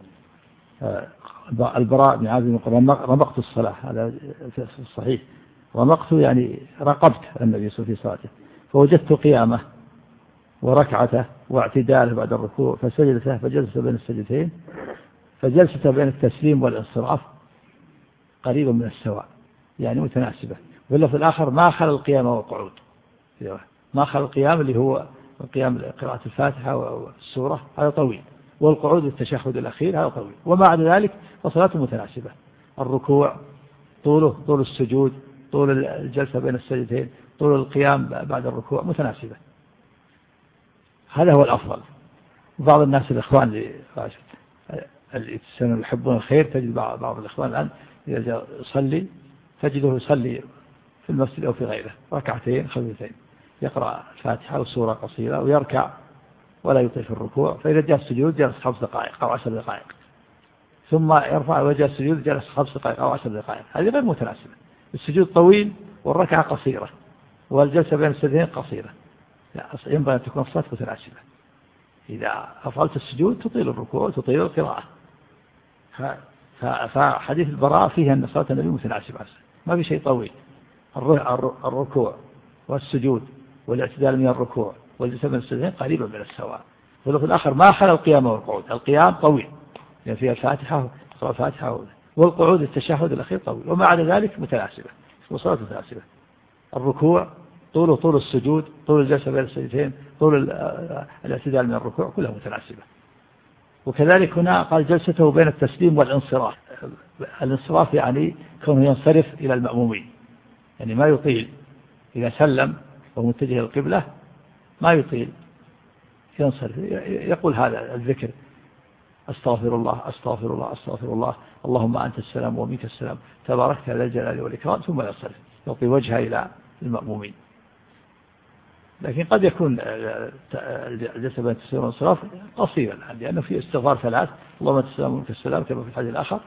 البراء بن عازب رمقت الصلاة هذا في الصحيح. رمقت يعني رقبت النبي صلى الله عليه وسلم في صلاته فوجدت قيامه وركعته واعتداله بعد الركوع فسجدته فجلس بين السجدتين فجلسته بين التسليم والانصراف قريبا من السواء يعني متناسبة. واللفظ الآخر ما خلى القيام والقعود. ما خلى القيام اللي هو قيام قراءة الفاتحة والسورة هذا طويل والقعود التشهد الأخير هذا طويل. ومع ذلك فصلاته متناسبة. الركوع طول السجود طول الجلسة بين السجدتين طول القيام بعد الركوع متناسبة. هذا هو الأفضل. بعض الناس الإخوان اللي يحبون الخير تجد بعض الإخوان الآن إذا يصلي تجده يصلي في المسجد أو في غيره ركعتين خفيفتين، يقرأ الفاتحة وسورة قصيرة ويركع ولا يطيل في الركوع، فإذا جاء السجود جلس 5 دقائق أو 10 دقائق، ثم يرفع وجه السجود جلس 5 دقائق أو 10 دقائق. هذه غير متناسبة. السجود طويل والركعة قصيرة والجلسة بين السجدين قصيرة. لا، ينبغي أن تكون الصلاة متناسبة. إذا أفضلت السجود تطيل الركوع وتطيل القراءة. فحديث البراء فيه أن صلاة النبي متناسبة، ما في شيء طويل. الركوع والسجود والاعتدال من الركوع والجلسة بين السجدين قريبا من السواء. واللفظ الآخر ما خلا القيام والقعود، القيام طويل يعني فيها الفاتحة والقعود التشهد الأخير طويل، وما عدا ذلك متناسبة وصلاة متناسبة. الركوع طول السجود، طول الجلسة بين السجدتين، طول الاعتدال من الركوع كلها متناسبة. وكذلك هنا قال جلسته بين التسليم والانصراف. الانصراف يعني كونه ينصرف إلى المأمومين، يعني ما يطيل. إذا سلم ومتجه القبلة ما يطيل، ينصرف يقول هذا الذكر: أستغفر الله أستغفر الله أستغفر الله، اللهم أنت السلام ومنك السلام، تباركت ذا الجلال والإكرام، ثم ينصرف يعطي وجهه إلى المأمومين. لكن قد يكون الجلسة بين التسليم والانصراف قصيرا، لأنه في استغفار 3، اللهم أنت السلام ومنك السلام كما في الحديث الآخر،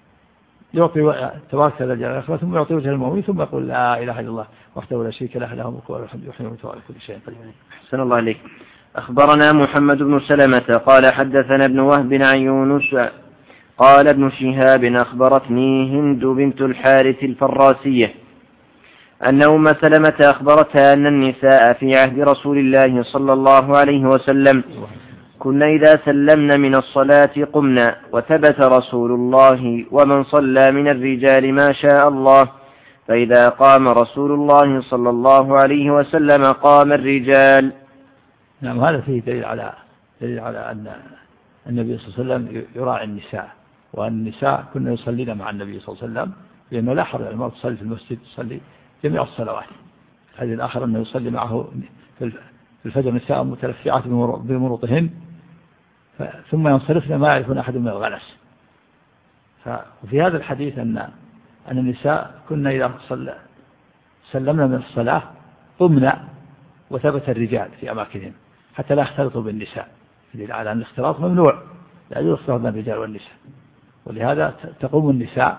يعطي تبارك ذا الجلال والإكرام ثم يعطي وجه المؤمن ثم يقول لا إله إلا الله وحده لا شريك له له الملك وله الحمد يحيي ويميت وعلى كل شيء قدير. أحسن الله عليك. أخبرنا محمد بن سلمة قال حدثنا ابن وهب عن يونس قال ابن شهاب أخبرتني هند بنت الحارث الفراسية أن أم سلمة أخبرتها أن النساء في عهد رسول الله صلى الله عليه وسلم كنا إذا سلمنا من الصلاة قمنا، وثبت رسول الله ومن صلى من الرجال ما شاء الله، فإذا قام رسول الله صلى الله عليه وسلم قام الرجال. نعم، هذا فيه دليل على أن النبي صلى الله عليه وسلم يراعي النساء، وأن النساء كنا يصلين مع النبي صلى الله عليه وسلم، لأنه لا حرج المرأة تصلي في المسجد، تصلي جميع الصلوات. الحديث الآخر أنه يصلي معه في الفجر نساء متلفعات بمروطهن ثم ينصرفن ما يعرفون أحد من الغلس. ففي هذا الحديث أن النساء كنا إذا سلمنا من الصلاة قمنا، وثبت الرجال في أماكنهم حتى لا يختلطوا بالنساء، على أن الاختلاط ممنوع، لا يجوز الاختلاط بين الرجال والنساء، ولهذا تقوم النساء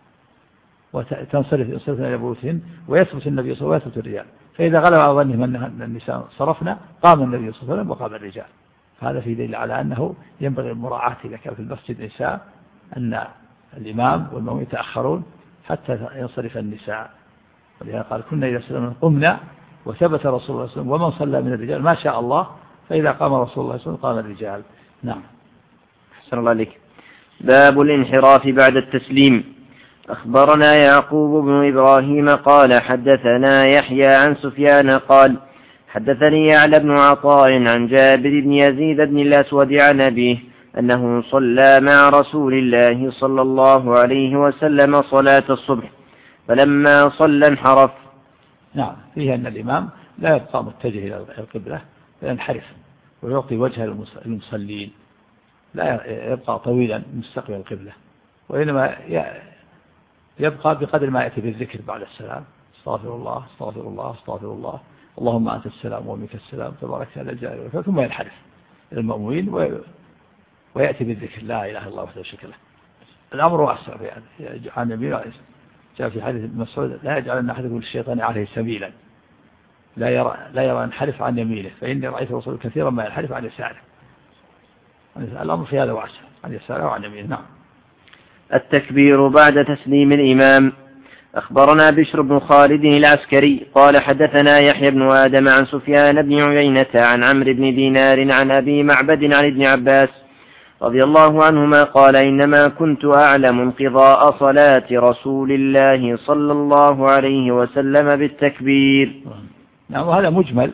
وتنصرفن إلى بيوتهن، ويثبت النبي صلى الله عليه وسلم ويثبت الرجال. فإذا غلب على ظنهم أن النساء صرفنا قام النبي صلى الله عليه وسلم وقام الرجال. هذا في دليل على أنه ينبغي المراعاة إذا كان في المسجد نساء أن الإمام والمأمومين يتأخرون حتى ينصرف النساء. ولهذا قال كنا إذا سلمنا قمنا، وثبت رسول الله صلى الله عليه وسلم ومن صلى من الرجال ما شاء الله، فإذا قام رسول الله صلى الله عليه وسلم قام الرجال. نعم. أحسن الله عليك. باب الانحراف بعد التسليم. أخبرنا يعقوب بن إبراهيم قال حدثنا يحيى عن سفيان قال حدثني يعلى بن عطاء عن جابر بن يزيد بن الأسود عن أبيه أنه صلى مع رسول الله صلى الله عليه وسلم صلاة الصبح، فلما صلى انحرف. نعم، فيه أن الإمام لا يبقى متجه إلى القبلة، ينحرف ويعطي وجه المصلين، لا يبقى طويلا مستقبل القبلة، وإنما يبقى بقدر ما يأتي بالذكر بعد السلام: استغفر الله استغفر الله استغفر الله، اللهم أنت السلام ومنك السلام، تبارك ذا الجلال والإكرام، ثم ينحرف إلى المأمومين ويأتي بالذكر: لا إله إلا الله وحده لا شريك له. الأمر واسع يعني عن النبي جاء في حديث ابن مسعود: لا يجعلن أحدكم الشيطان عليه سبيلا، لا يرى ينحرف عن يمينه، فإني رأيت رسول كثيرا ما ينحرف عن يساره. الأمر في هذا واسع عن يساره وعن يمينه. نعم. التكبير بعد تسليم الإمام. أخبرنا بشر بن خالد العسكري قال حدثنا يحيى بن آدم عن سفيان بن عيينة عن عمرو بن دينار عن أبي معبد عن ابن عباس رضي الله عنهما قال إنما كنت أعلم انقضاء صلاة رسول الله صلى الله عليه وسلم بالتكبير. نعم، وهذا مجمل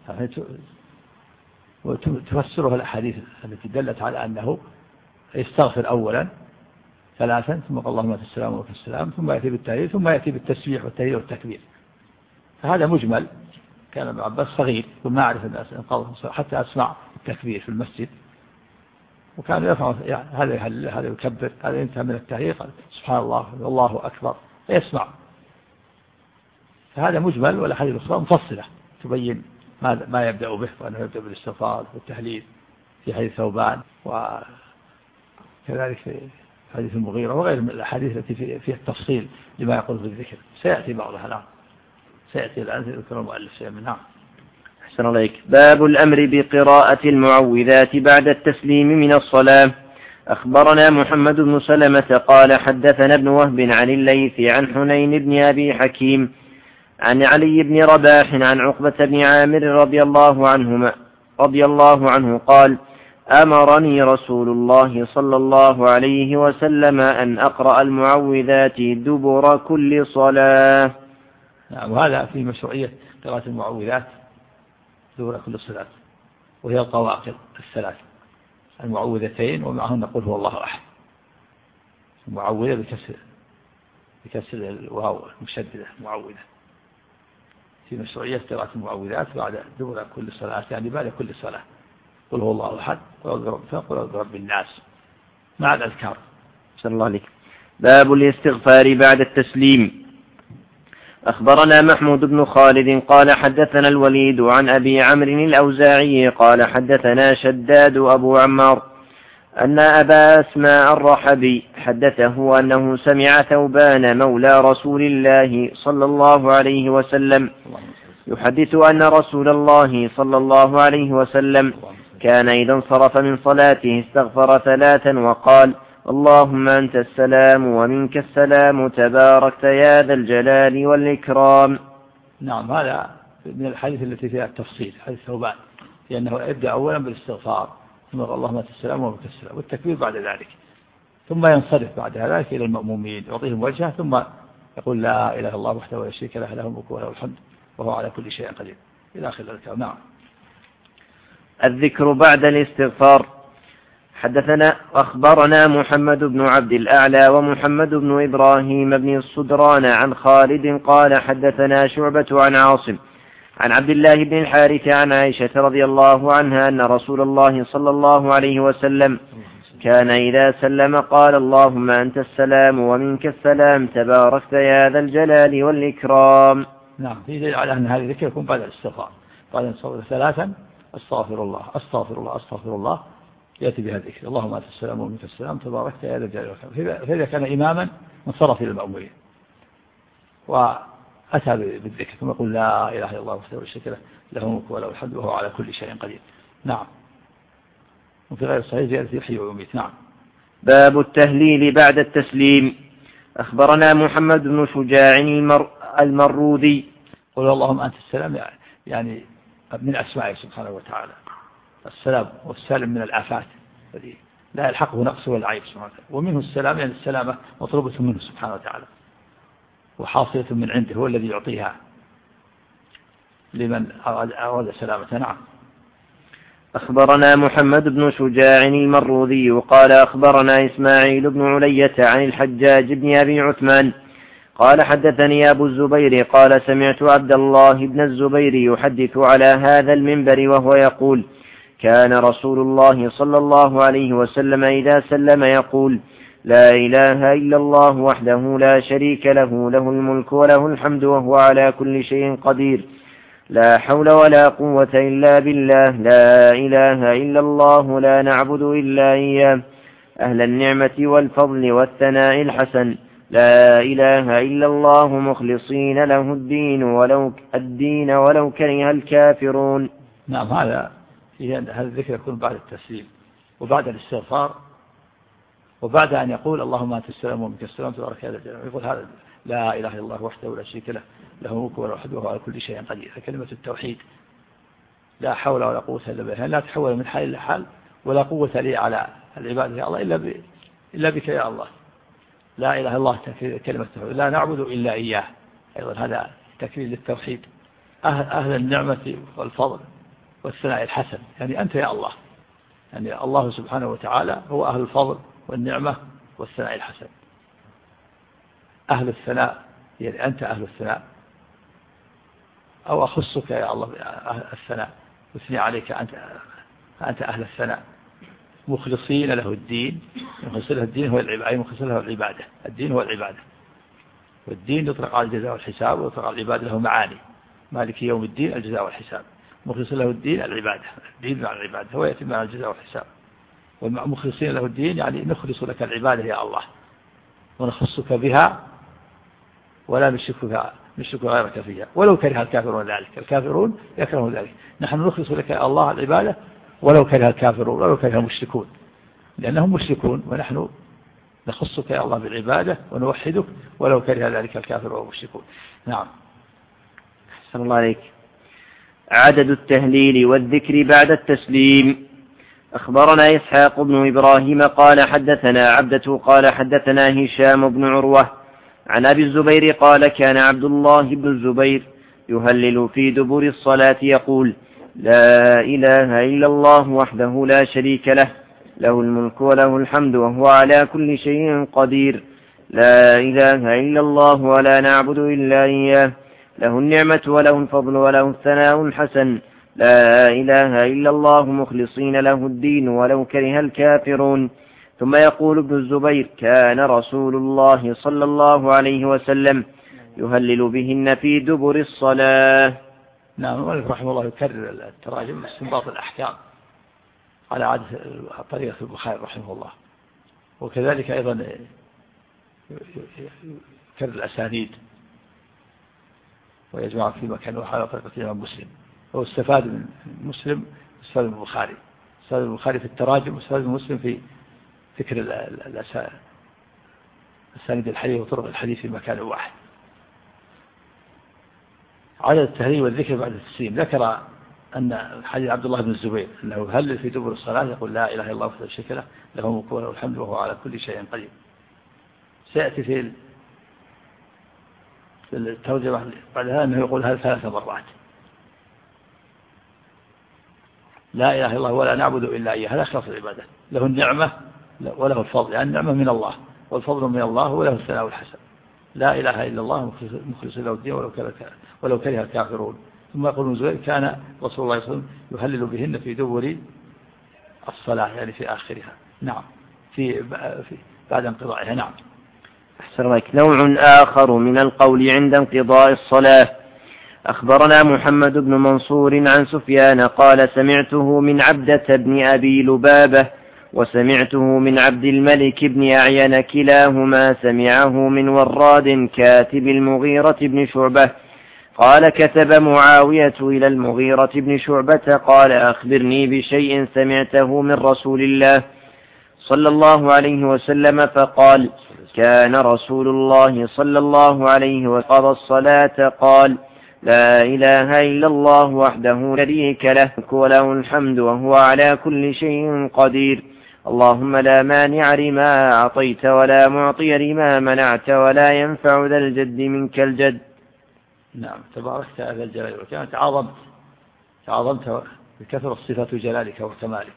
وتفسره الأحاديث التي دلت على أنه يستغفر أولا 3 ثم قال اللهم أنت السلام ومنك السلام، ثم يأتي بالتهليل، ثم يأتي بالتسبيح والتهليل والتكبير. فهذا مجمل. كان ابن عباس صغير وما أعرف الناس حتى أسمع التكبير في المسجد، وكان يفعل هذا يهلل هذا يكبر، هذا ينتهى من التهليل قال سبحان الله والله أكبر، يسمع فهذا مجمل، والأحاديث الأخرى مفصلة تبين ما يبدأ به، وأنه يبدأ بالاستغفار والتهليل في حديث ثوبان، وكذلك في حديث المغيرة وغير من الأحاديث التي فيها التفصيل لما يقول في الذكر. سيأتي بعضها الآن، سيأتي الآن ذكر المؤلف منها. أحسن الله إليك. باب الأمر بقراءة المعوذات بعد التسليم من الصلاة. أخبرنا محمد بن سلمة قال حدثنا ابن وهب عن الليث عن حنين بن أبي حكيم عن علي بن رباح عن عقبة بن عامر رضي الله عنه قال أمرني رسول الله صلى الله عليه وسلم أن أقرأ المعوذات دبر كل صلاة. وهذا في مشروعية قراءة المعوذات دبر كل صلاة، وهي القواقل الثلاث المعوذتين ومعهن نقول هو الله أحد. المعوذة بكسر الواو المشددة معوذة. في مشروعية قراءة المعوذات بعد دبر كل صلاة، يعني بعد كل صلاة قل هو الله أحد قل برب الناس مع الأذكار. صلى الله عليك. باب الاستغفار بعد التسليم. أخبرنا محمود بن خالد قال حدثنا الوليد عن أبي عمرو الأوزاعي قال حدثنا شداد أبو عمار أن أبا أسماء الرحبي حدثه أنه سمع ثوبان مولى رسول الله صلى الله عليه وسلم يحدث أن رسول الله صلى الله عليه وسلم كان إذا انصرف من صلاته استغفر 3 وقال اللهم أنت السلام ومنك السلام تباركت يا ذا الجلال والإكرام. نعم، هذا من الحديث التي فيها التفصيل، حديث ثوبان، لأنه يبدأ أولا بالاستغفار ثم اللهم أنت السلام ومنك السلام والتكبير بعد ذلك، ثم ينصرف بعد ذلك إلى المأمومين يعطيهم وجهه ثم يقول لا إله إلا الله وحده لا شريك له له الملك وله الحمد وهو على كل شيء قدير إلى آخر الكلام. نعم. الذكر بعد الاستغفار. حدثنا أخبرنا محمد بن عبد الأعلى ومحمد بن إبراهيم بن الصدران عن خالد قال حدثنا شعبة عن عاصم عن عبد الله بن الحارث عن عائشة رضي الله عنها أن رسول الله صلى الله عليه وسلم كان إذا سلم قال اللهم أنت السلام ومنك السلام تباركت يا ذا الجلال والإكرام. نعم، في دليل على أن هذا الذكر يكون بعد الاستغفار، بعد أن صلى 3 أستغفر الله أستغفر الله أستغفر الله يأتي بها الذكر اللهم أنت السلام ومنك السلام تباركت يا ذا الجلال والإكرام. فإذا كان إماما انصرف إلى المأمومين وأتى بالذكر ثم يقول لا إله إلا الله وحده لا شريك له له الملك وله الحمد وهو على كل شيء قدير. نعم. وفي غير الصحيح زيادة يحيي ويميت. نعم. باب التهليل بعد التسليم. أخبرنا محمد بن شجاع المروذي قل اللهم أنت السلام، يعني من أسمائه سبحانه وتعالى السلام والسالم من الآفات الذي لا يلحقه نقص ولا عيب سبحانه وتعالى، ومنه السلام يعني السلامة مطلوبة منه سبحانه وتعالى وحاصلة من عنده، هو الذي يعطيها لمن أراد سلامة. نعم. أخبرنا محمد بن شجاع المروذي قال أخبرنا إسماعيل بن علية عن الحجاج بن أبي عثمان قال حدثني أبو الزبير قال سمعت عبد الله بن الزبير يحدث على هذا المنبر وهو يقول كان رسول الله صلى الله عليه وسلم إذا سلم يقول لا إله إلا الله وحده لا شريك له له الملك وله الحمد وهو على كل شيء قدير لا حول ولا قوة إلا بالله لا إله إلا الله لا نعبد إلا إياه أهل النعمة والفضل والثناء الحسن لا إله إلا الله مخلصين له الدين ولو كره الكافرون. نعم، هذا الذكر يكون بعد التسليم وبعد الاستغفار وبعد أن يقول اللهم أنت السلام ومنك السلام تبارك يا ذا الجلال، يقول هذا لا إله إلا الله وحده لا شريك له له الملك وله الحمد وهو على كل شيء قدير. كلمة التوحيد لا حول ولا قوة إلا بالله، لا تحول من حال إلى حال ولا قوة لي على العبادة يا الله إلا بك يا الله. لا إله إلا الله كلمة التوحيد، لا نعبد إلا إياه أيضا هذا تكرير للتوحيد. أهل النعمة والفضل والثناء الحسن، يعني أنت يا الله، يعني الله سبحانه وتعالى هو أهل الفضل والنعمة والثناء الحسن. أهل الثناء يعني أنت أهل الثناء، أو أخصك يا الله الثناء وثني عليك أنت أهل الثناء مخلصين له الدين. مخلص له الدين هو العبادة، مخلص له العبادة، الدين هو العبادة. والدين يطلق على الجزاء والحساب، ويطلق على العباد له معاني. مالك يوم الدين الجزاء والحساب، مخلص له الدين العبادة، الدين مع العبادة هو يتم على الجزاء والحساب. والمخلصين له الدين يعني نخلص لك العبادة يا الله ونخصك بها ولا نشرك غيرك فيها ولو كره الكافرون ذلك. الكافرون يكرهون ذلك، نحن نخلص لك يا الله العبادة ولو كره الكافرون ولو كره المشركون، لأنهم مشركون، ونحن نخصك يا الله بالعبادة ونوحدك ولو كره ذلك الكافر والمشركون. نعم. أحسن الله عليك. عدد التهليل والذكر بعد التسليم. أخبرنا إسحاق بن إبراهيم قال حدثنا عبدة قال حدثنا هشام بن عروة عن أبي الزبير قال كان عبد الله بن الزبير يهلل في دبر الصلاة يقول لا إله إلا الله وحده لا شريك له، له الملك وله الحمد وهو على كل شيء قدير، لا إله إلا الله ولا نعبد إلا إياه، له النعمة وله الفضل وله الثناء الحسن، لا إله إلا الله مخلصين له الدين ولو كره الكافرون. ثم يقول ابن الزبير كان رسول الله صلى الله عليه وسلم يهلل بهن في دبر الصلاة. نعم. المؤلف رحمه الله يكرر التراجم استنباط الأحكام على عادة طريقة البخاري رحمه الله، وكذلك أيضا يكرر الأسانيد ويجمع في مكان على طريقة الإمام مسلم. هو استفاد من مسلم، استفاد من البخاري، استفاد من البخاري في التراجم، واستفاد من مسلم في ذكر الأسانيد الحديث وطرق الحديث في مكان واحد. عدد التهليل والذكر بعد التسليم. ذكر أن حديث عبد الله بن الزبير أنه هلل في دبر الصلاة يقول لا إله إلا الله وحده لا شريك له، له الملك وله الحمد وهو على كل شيء قدير. سيأتي في الترجمة بعدها أنه يقول هذا 3 مرات، لا إله إلا الله ولا نعبد إلا إياه، هذا خلاص العبادة، له النعمة وله الفضل، يعني النعمة من الله والفضل من الله وله الثناء الحسن، لا إله إلا الله مخلص له الدين ولو كره الكافرون. ثم يقول ابن زبير كان رسول الله صلى الله عليه وسلم يهلل بهن في دبر الصلاة، يعني في آخرها. نعم. في بعد انقضائها. نعم. أحسن لك. نوع آخر من القول عند انقضاء الصلاة. أخبرنا محمد بن منصور عن سفيان قال سمعته من عبدة بن أبي لبابة وسمعته من عبد الملك بن أعين كلاهما سمعه من وراد كاتب المغيرة بن شعبة قال كتب معاوية إلى المغيرة بن شعبة قال أخبرني بشيء سمعته من رسول الله صلى الله عليه وسلم، فقال كان رسول الله صلى الله عليه وقضى الصلاة قال لا إله إلا الله وحده لا شريك له وله الحمد وهو على كل شيء قدير، اللهم لا مانع لما أعطيت ولا معطي لما منعت ولا ينفع ذا الجد منك الجد. نعم. تباركت هذا الجلال والكرام، تعاظمت بكثرة صفات جلالك وكمالك.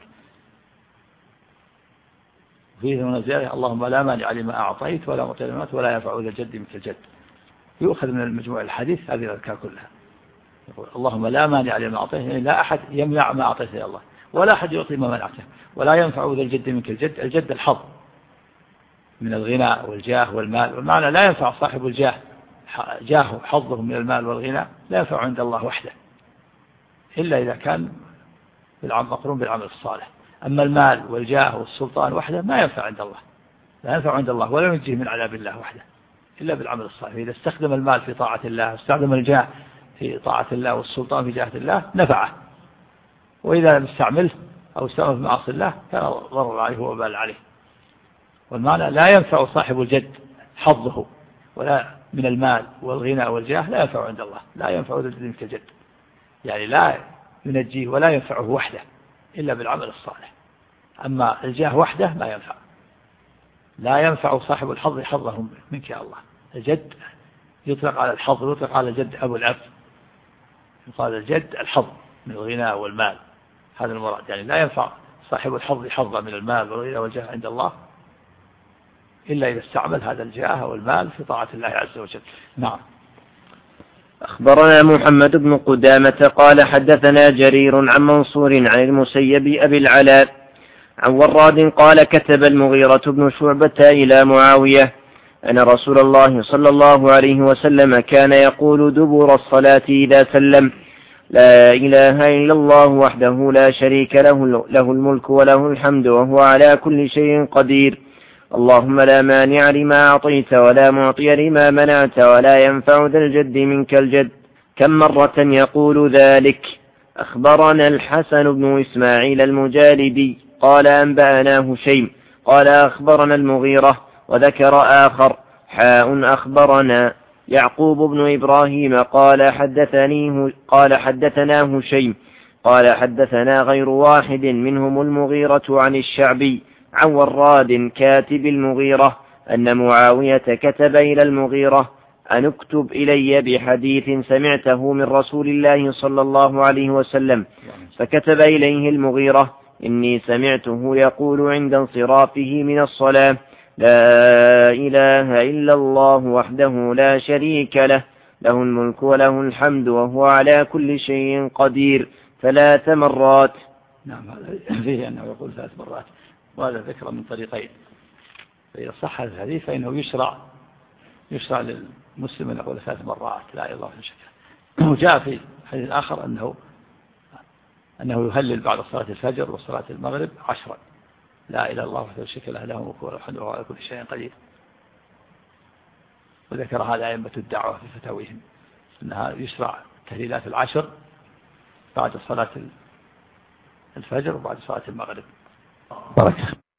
فيه من زيادة اللهم لا مانع لما أعطيت ولا معطي لما منعت ولا ينفع ذا الجد منك الجد. يؤخذ من المجموع الحديث هذه الأذكار كلها. يقول اللهم لا مانع لما أعطيت، يعني لا أحد يمنع ما أعطيته يا الله، ولا أحد يعطي ما منعته، ولا ينفع ذا الجد منك الجد. الجد الحظ من الغنى والجاه والمال، والمعنى لا ينفع صاحب الجاه جاهه حظه من المال والغنى لا ينفع عند الله وحده إلا إذا كان مقرون بالعمل الصالح. أما المال والجاه والسلطان وحده ما ينفع عند الله، لا ينفع عند الله ولا ينجيه من عذاب الله وحده إلا بالعمل الصالح. إذا استخدم المال في طاعة الله، استخدم الجاه في طاعة الله والسلطان في جاهة الله نفعه، وإذا لم يستعمله أو استعمل في معاصي الله كان ضرر عليه وبال عليه. والمعنى لا ينفع صاحب الجد حظه ولا من المال والغنى والجاه لا ينفع عند الله، لا ينفع ذا الجد منك الجد، يعني لا ينجيه ولا ينفعه وحده إلا بالعمل الصالح. أما الجاه وحده ما ينفع، لا ينفع صاحب الحظ حظه منك يا الله. الجد يطلق على الحظ ويطلق على الجد أبو الأب، يقال الجد الحظ من الغنى والمال، هذا المراد، يعني لا ينفع صاحب الحظ حظه من المال والغنى والجاه عند الله إلا إذا استعمل هذا الجاه والمال في طاعة الله عز وجل. نعم. أخبرنا محمد بن قدامة قال حدثنا جرير عن منصور عن المسيب أبي العلاء عن وراد قال كتب المغيرة بن شعبة إلى معاوية أن رسول الله صلى الله عليه وسلم كان يقول دبر الصلاة إذا سلم: لا إله إلا الله وحده لا شريك له، له الملك وله الحمد وهو على كل شيء قدير. اللهم لا مانع لما أعطيت ولا معطي لما منعت ولا ينفع ذا الجد منك الجد. كم مرة يقول ذلك؟ أخبرنا الحسن بن إسماعيل المجالدي قال أنبأنا هشيم قال أخبرنا المغيرة، وذكر آخر: أخبرنا يعقوب بن إبراهيم قال حدثنا هشيم قال حدثنا غير واحد منهم المغيرة عن الشعبي عن وراد كاتب المغيرة أن معاوية كتب إلى المغيرة أن اكتب إلي بحديث سمعته من رسول الله صلى الله عليه وسلم، فكتب إليه المغيرة: إني سمعته يقول عند انصرافه من الصلاة: لا إله إلا الله وحده لا شريك له، له الملك وله الحمد وهو على كل شيء قدير، 3 مرات. نعم، هذا فيه أنه يقول 3 مرات، وهذا ذكر من طريقين. فإذا صح الحديث فإنه يشرع للمسلم أن يقول 3 مرات لا إله إلا الله وحده شريك له. وجاء في الحديث الآخر أنه يهلل بعد صلاة الفجر وصلاة المغرب 10: لا إله إلا الله وحده شريك له، له الملك وله الحمد وهو على كل شيء قدير. وذكر هذا أئمة الدعوة في فتاويهم أنها يشرع التهليلات 10 بعد صلاة الفجر وبعد صلاة المغرب. بركة.